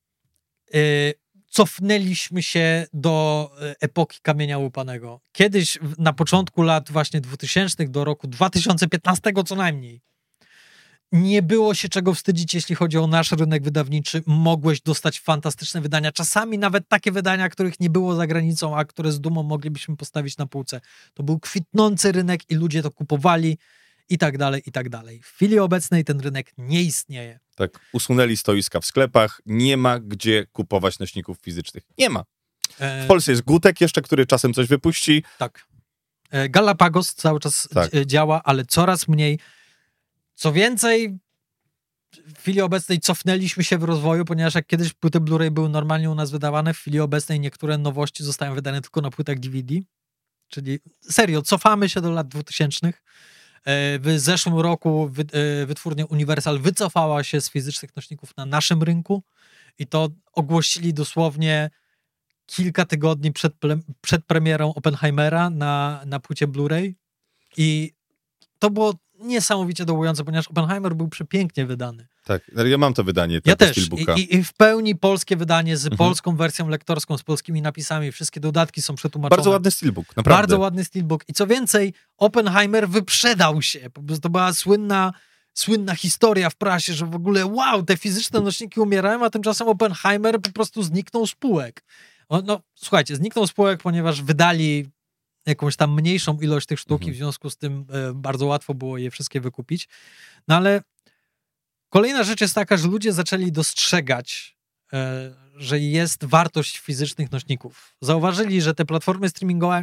Cofnęliśmy się do epoki kamienia łupanego. Kiedyś, na początku lat właśnie 2000 do roku 2015 co najmniej, nie było się czego wstydzić, jeśli chodzi o nasz rynek wydawniczy. Mogłeś dostać fantastyczne wydania. Czasami nawet takie wydania, których nie było za granicą, a które z dumą moglibyśmy postawić na półce. To był kwitnący rynek i ludzie to kupowali i tak dalej, i tak dalej. W chwili obecnej ten rynek nie istnieje.
Tak, usunęli stoiska w sklepach. Nie ma gdzie kupować nośników fizycznych. Nie ma. W Polsce jest Gutek jeszcze, który czasem coś wypuści.
Tak. Galapagos cały czas działa, ale coraz mniej. Co więcej, w chwili obecnej cofnęliśmy się w rozwoju, ponieważ jak kiedyś płyty Blu-ray były normalnie u nas wydawane, w chwili obecnej niektóre nowości zostają wydane tylko na płytach DVD. Czyli serio, cofamy się do lat 2000. W zeszłym roku wytwórnia Universal wycofała się z fizycznych nośników na naszym rynku i to ogłosili dosłownie kilka tygodni przed premierą Oppenheimera na płycie Blu-ray i to było niesamowicie dołujące, ponieważ Oppenheimer był przepięknie wydany.
Tak, ja mam to wydanie.
Ja też. I w pełni polskie wydanie z polską wersją lektorską, z polskimi napisami. Wszystkie dodatki są przetłumaczone.
Bardzo ładny steelbook, naprawdę.
Bardzo ładny steelbook. I co więcej, Oppenheimer wyprzedał się. To była słynna historia w prasie, że w ogóle wow, te fizyczne nośniki umierają, a tymczasem Oppenheimer po prostu zniknął z półek. No, słuchajcie, zniknął z półek, ponieważ wydali jakąś tam mniejszą ilość tych sztuk i w związku z tym bardzo łatwo było je wszystkie wykupić. No ale kolejna rzecz jest taka, że ludzie zaczęli dostrzegać, że jest wartość fizycznych nośników. Zauważyli, że te platformy streamingowe,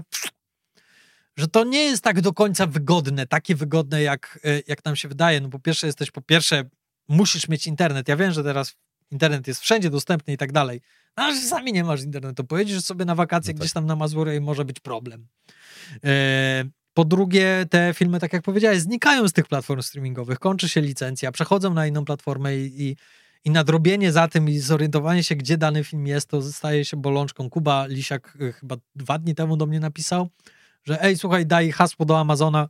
że to nie jest tak do końca wygodne, takie wygodne jak nam się wydaje. No po pierwsze musisz mieć internet. Ja wiem, że teraz internet jest wszędzie dostępny i tak dalej. No, ale sami nie masz internetu. Pojedziesz sobie na wakacje gdzieś tam na Mazury i może być problem. Po drugie, te filmy, tak jak powiedziałeś, znikają z tych platform streamingowych, kończy się licencja, przechodzą na inną platformę i nadrobienie za tym i zorientowanie się, gdzie dany film jest, to staje się bolączką. Kuba Lisiak chyba 2 dni temu do mnie napisał, że słuchaj, daj hasło do Amazona,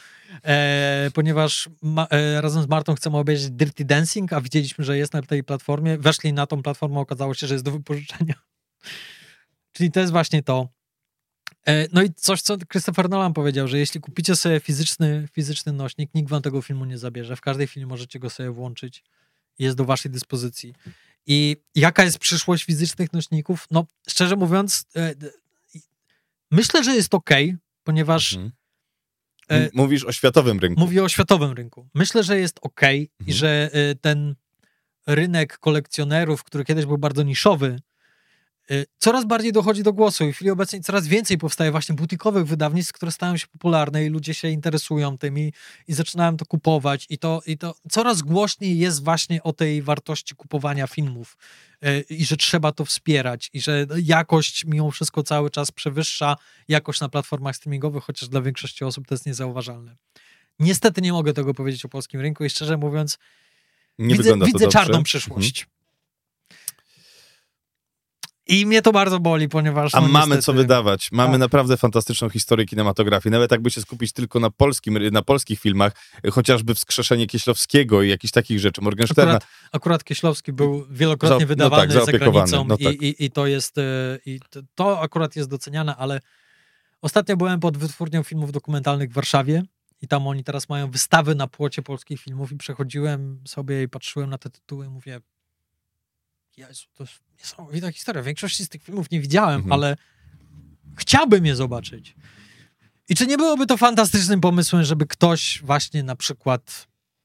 ponieważ razem z Martą chcemy obejrzeć Dirty Dancing, a widzieliśmy, że jest na tej platformie. Weszli na tą platformę, okazało się, że jest do wypożyczenia. Czyli to jest właśnie to. No i coś, co Christopher Nolan powiedział, że jeśli kupicie sobie fizyczny nośnik, nikt wam tego filmu nie zabierze. W każdej chwili możecie go sobie włączyć. Jest do waszej dyspozycji. I jaka jest przyszłość fizycznych nośników? No, szczerze mówiąc, myślę, że jest okej, ponieważ
mówisz o światowym rynku.
Mówię o światowym rynku. Myślę, że jest okej i że ten rynek kolekcjonerów, który kiedyś był bardzo niszowy, coraz bardziej dochodzi do głosu i w chwili obecnej coraz więcej powstaje właśnie butikowych wydawnictw, które stają się popularne i ludzie się interesują tym i zaczynają to kupować i to coraz głośniej jest właśnie o tej wartości kupowania filmów i że trzeba to wspierać i że jakość mimo wszystko cały czas przewyższa jakość na platformach streamingowych, chociaż dla większości osób to jest niezauważalne. Niestety nie mogę tego powiedzieć o polskim rynku i szczerze mówiąc widzę czarną przyszłość. I mnie to bardzo boli, ponieważ...
A mamy niestety co wydawać. Mamy naprawdę fantastyczną historię kinematografii. Nawet jakby się skupić tylko na polskich filmach, chociażby Wskrzeszenie Kieślowskiego i jakichś takich rzeczy. Morgensterna.
Akurat Kieślowski był wielokrotnie wydawany za granicą i to jest... to akurat jest doceniane, ale ostatnio byłem pod Wytwórnią Filmów Dokumentalnych w Warszawie i tam oni teraz mają wystawy na płocie polskich filmów i przechodziłem sobie i patrzyłem na te tytuły i mówię, Jezu, to jest niesamowita historia. Większości z tych filmów nie widziałem, ale chciałbym je zobaczyć. I czy nie byłoby to fantastycznym pomysłem, żeby ktoś właśnie na przykład,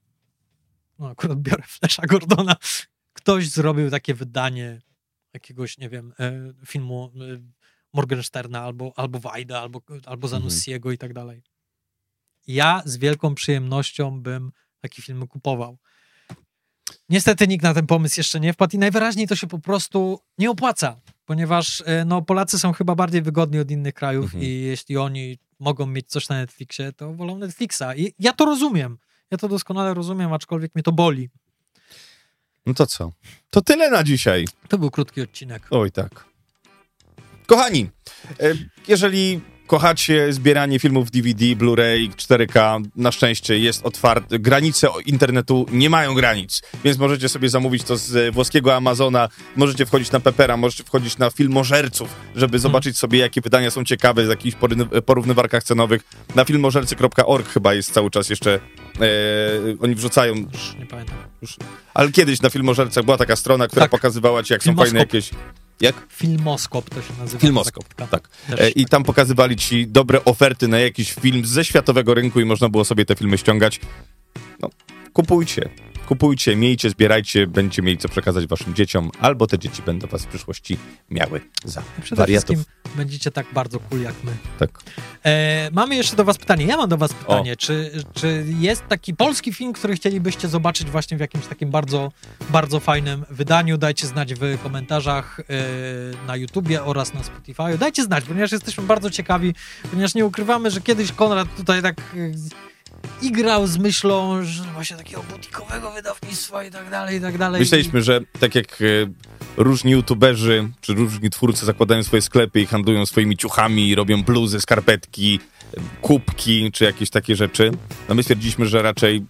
no akurat biorę Flasha Gordona, ktoś zrobił takie wydanie jakiegoś, nie wiem, filmu Morgensterna albo Wajda, albo Zanussiego i tak dalej. Ja z wielką przyjemnością bym takie filmy kupował. Niestety nikt na ten pomysł jeszcze nie wpadł i najwyraźniej to się po prostu nie opłaca, ponieważ Polacy są chyba bardziej wygodni od innych krajów i jeśli oni mogą mieć coś na Netflixie, to wolą Netflixa. I ja to rozumiem. Ja to doskonale rozumiem, aczkolwiek mnie to boli.
No to co? To tyle na dzisiaj.
To był krótki odcinek.
Oj tak. Kochani, jeżeli kochacie zbieranie filmów DVD, Blu-ray, 4K, na szczęście jest otwarte. Granice internetu nie mają granic, więc możecie sobie zamówić to z włoskiego Amazona, możecie wchodzić na Pepera, możecie wchodzić na Filmożerców, żeby zobaczyć sobie, jakie wydania są ciekawe z jakichś porównywarkach cenowych. Na filmożercy.org chyba jest cały czas jeszcze, oni wrzucają...
Już nie pamiętam.
Ale kiedyś na Filmożercach była taka strona, która pokazywała ci, jak są fajne jakieś... Jak?
Filmoskop to się nazywa.
Filmoskop, tak. I tam pokazywali ci dobre oferty na jakiś film ze światowego rynku i można było sobie te filmy ściągać. No, kupujcie, miejcie, zbierajcie, będziecie mieli co przekazać waszym dzieciom, albo te dzieci będą was w przyszłości miały za
przede
wariatów.
wszystkim będziecie tak bardzo cool jak my.
Tak.
Mamy jeszcze do was pytanie. Ja mam do was pytanie. Czy jest taki polski film, który chcielibyście zobaczyć właśnie w jakimś takim bardzo, bardzo fajnym wydaniu? Dajcie znać w komentarzach na YouTubie oraz na Spotify. Dajcie znać, ponieważ jesteśmy bardzo ciekawi, ponieważ nie ukrywamy, że kiedyś Konrad tutaj tak... igrał z myślą, że właśnie takiego butikowego wydawnictwa i tak dalej, i tak dalej.
Myśleliśmy, że tak jak różni youtuberzy, czy różni twórcy zakładają swoje sklepy i handlują swoimi ciuchami, robią bluzy, skarpetki, kubki, czy jakieś takie rzeczy, no my stwierdziliśmy, że raczej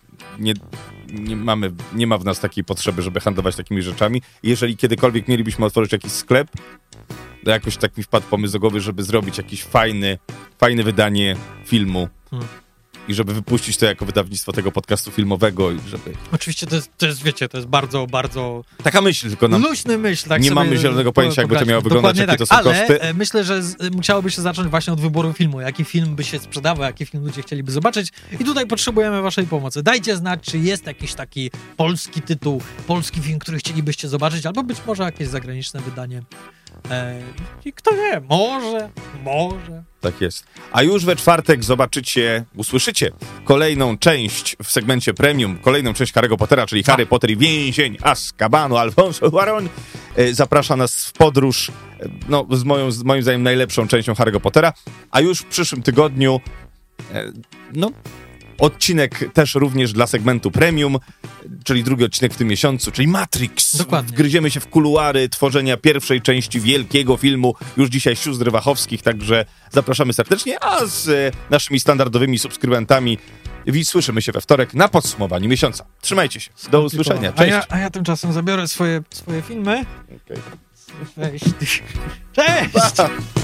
nie ma w nas takiej potrzeby, żeby handlować takimi rzeczami. I jeżeli kiedykolwiek mielibyśmy otworzyć jakiś sklep, to jakoś tak mi wpadł pomysł do głowy, żeby zrobić jakieś fajne wydanie filmu. I żeby wypuścić to jako wydawnictwo tego podcastu filmowego i żeby...
Oczywiście to jest, wiecie, to jest bardzo, bardzo...
Taka myśl, tylko
luźny myśl. Tak
nie mamy zielonego pojęcia, jakby to miało wyglądać, jakie to są koszty.
Ale myślę, że musiałoby się zacząć właśnie od wyboru filmu. Jaki film by się sprzedawał, jaki film ludzie chcieliby zobaczyć. I tutaj potrzebujemy waszej pomocy. Dajcie znać, czy jest jakiś taki polski tytuł, polski film, który chcielibyście zobaczyć, albo być może jakieś zagraniczne wydanie. I kto wie, może.
Tak jest. A już we czwartek usłyszycie kolejną część w segmencie premium, kolejną część Harry'ego Pottera, czyli Harry Potter i Więzień Azkabanu. Alfonso Cuarón zaprasza nas w podróż, z moim zdaniem najlepszą częścią Harry'ego Pottera. A już w przyszłym tygodniu odcinek też również dla segmentu premium, czyli drugi odcinek w tym miesiącu, czyli Matrix.
Dokładnie.
Wgryziemy się w kuluary tworzenia pierwszej części wielkiego filmu, już dzisiaj sióstr Wachowskich, także zapraszamy serdecznie, a z naszymi standardowymi subskrybentami słyszymy się we wtorek na podsumowaniu miesiąca. Trzymajcie się. Do usłyszenia. Cześć.
A ja tymczasem zabiorę swoje filmy.
Okay.
Cześć!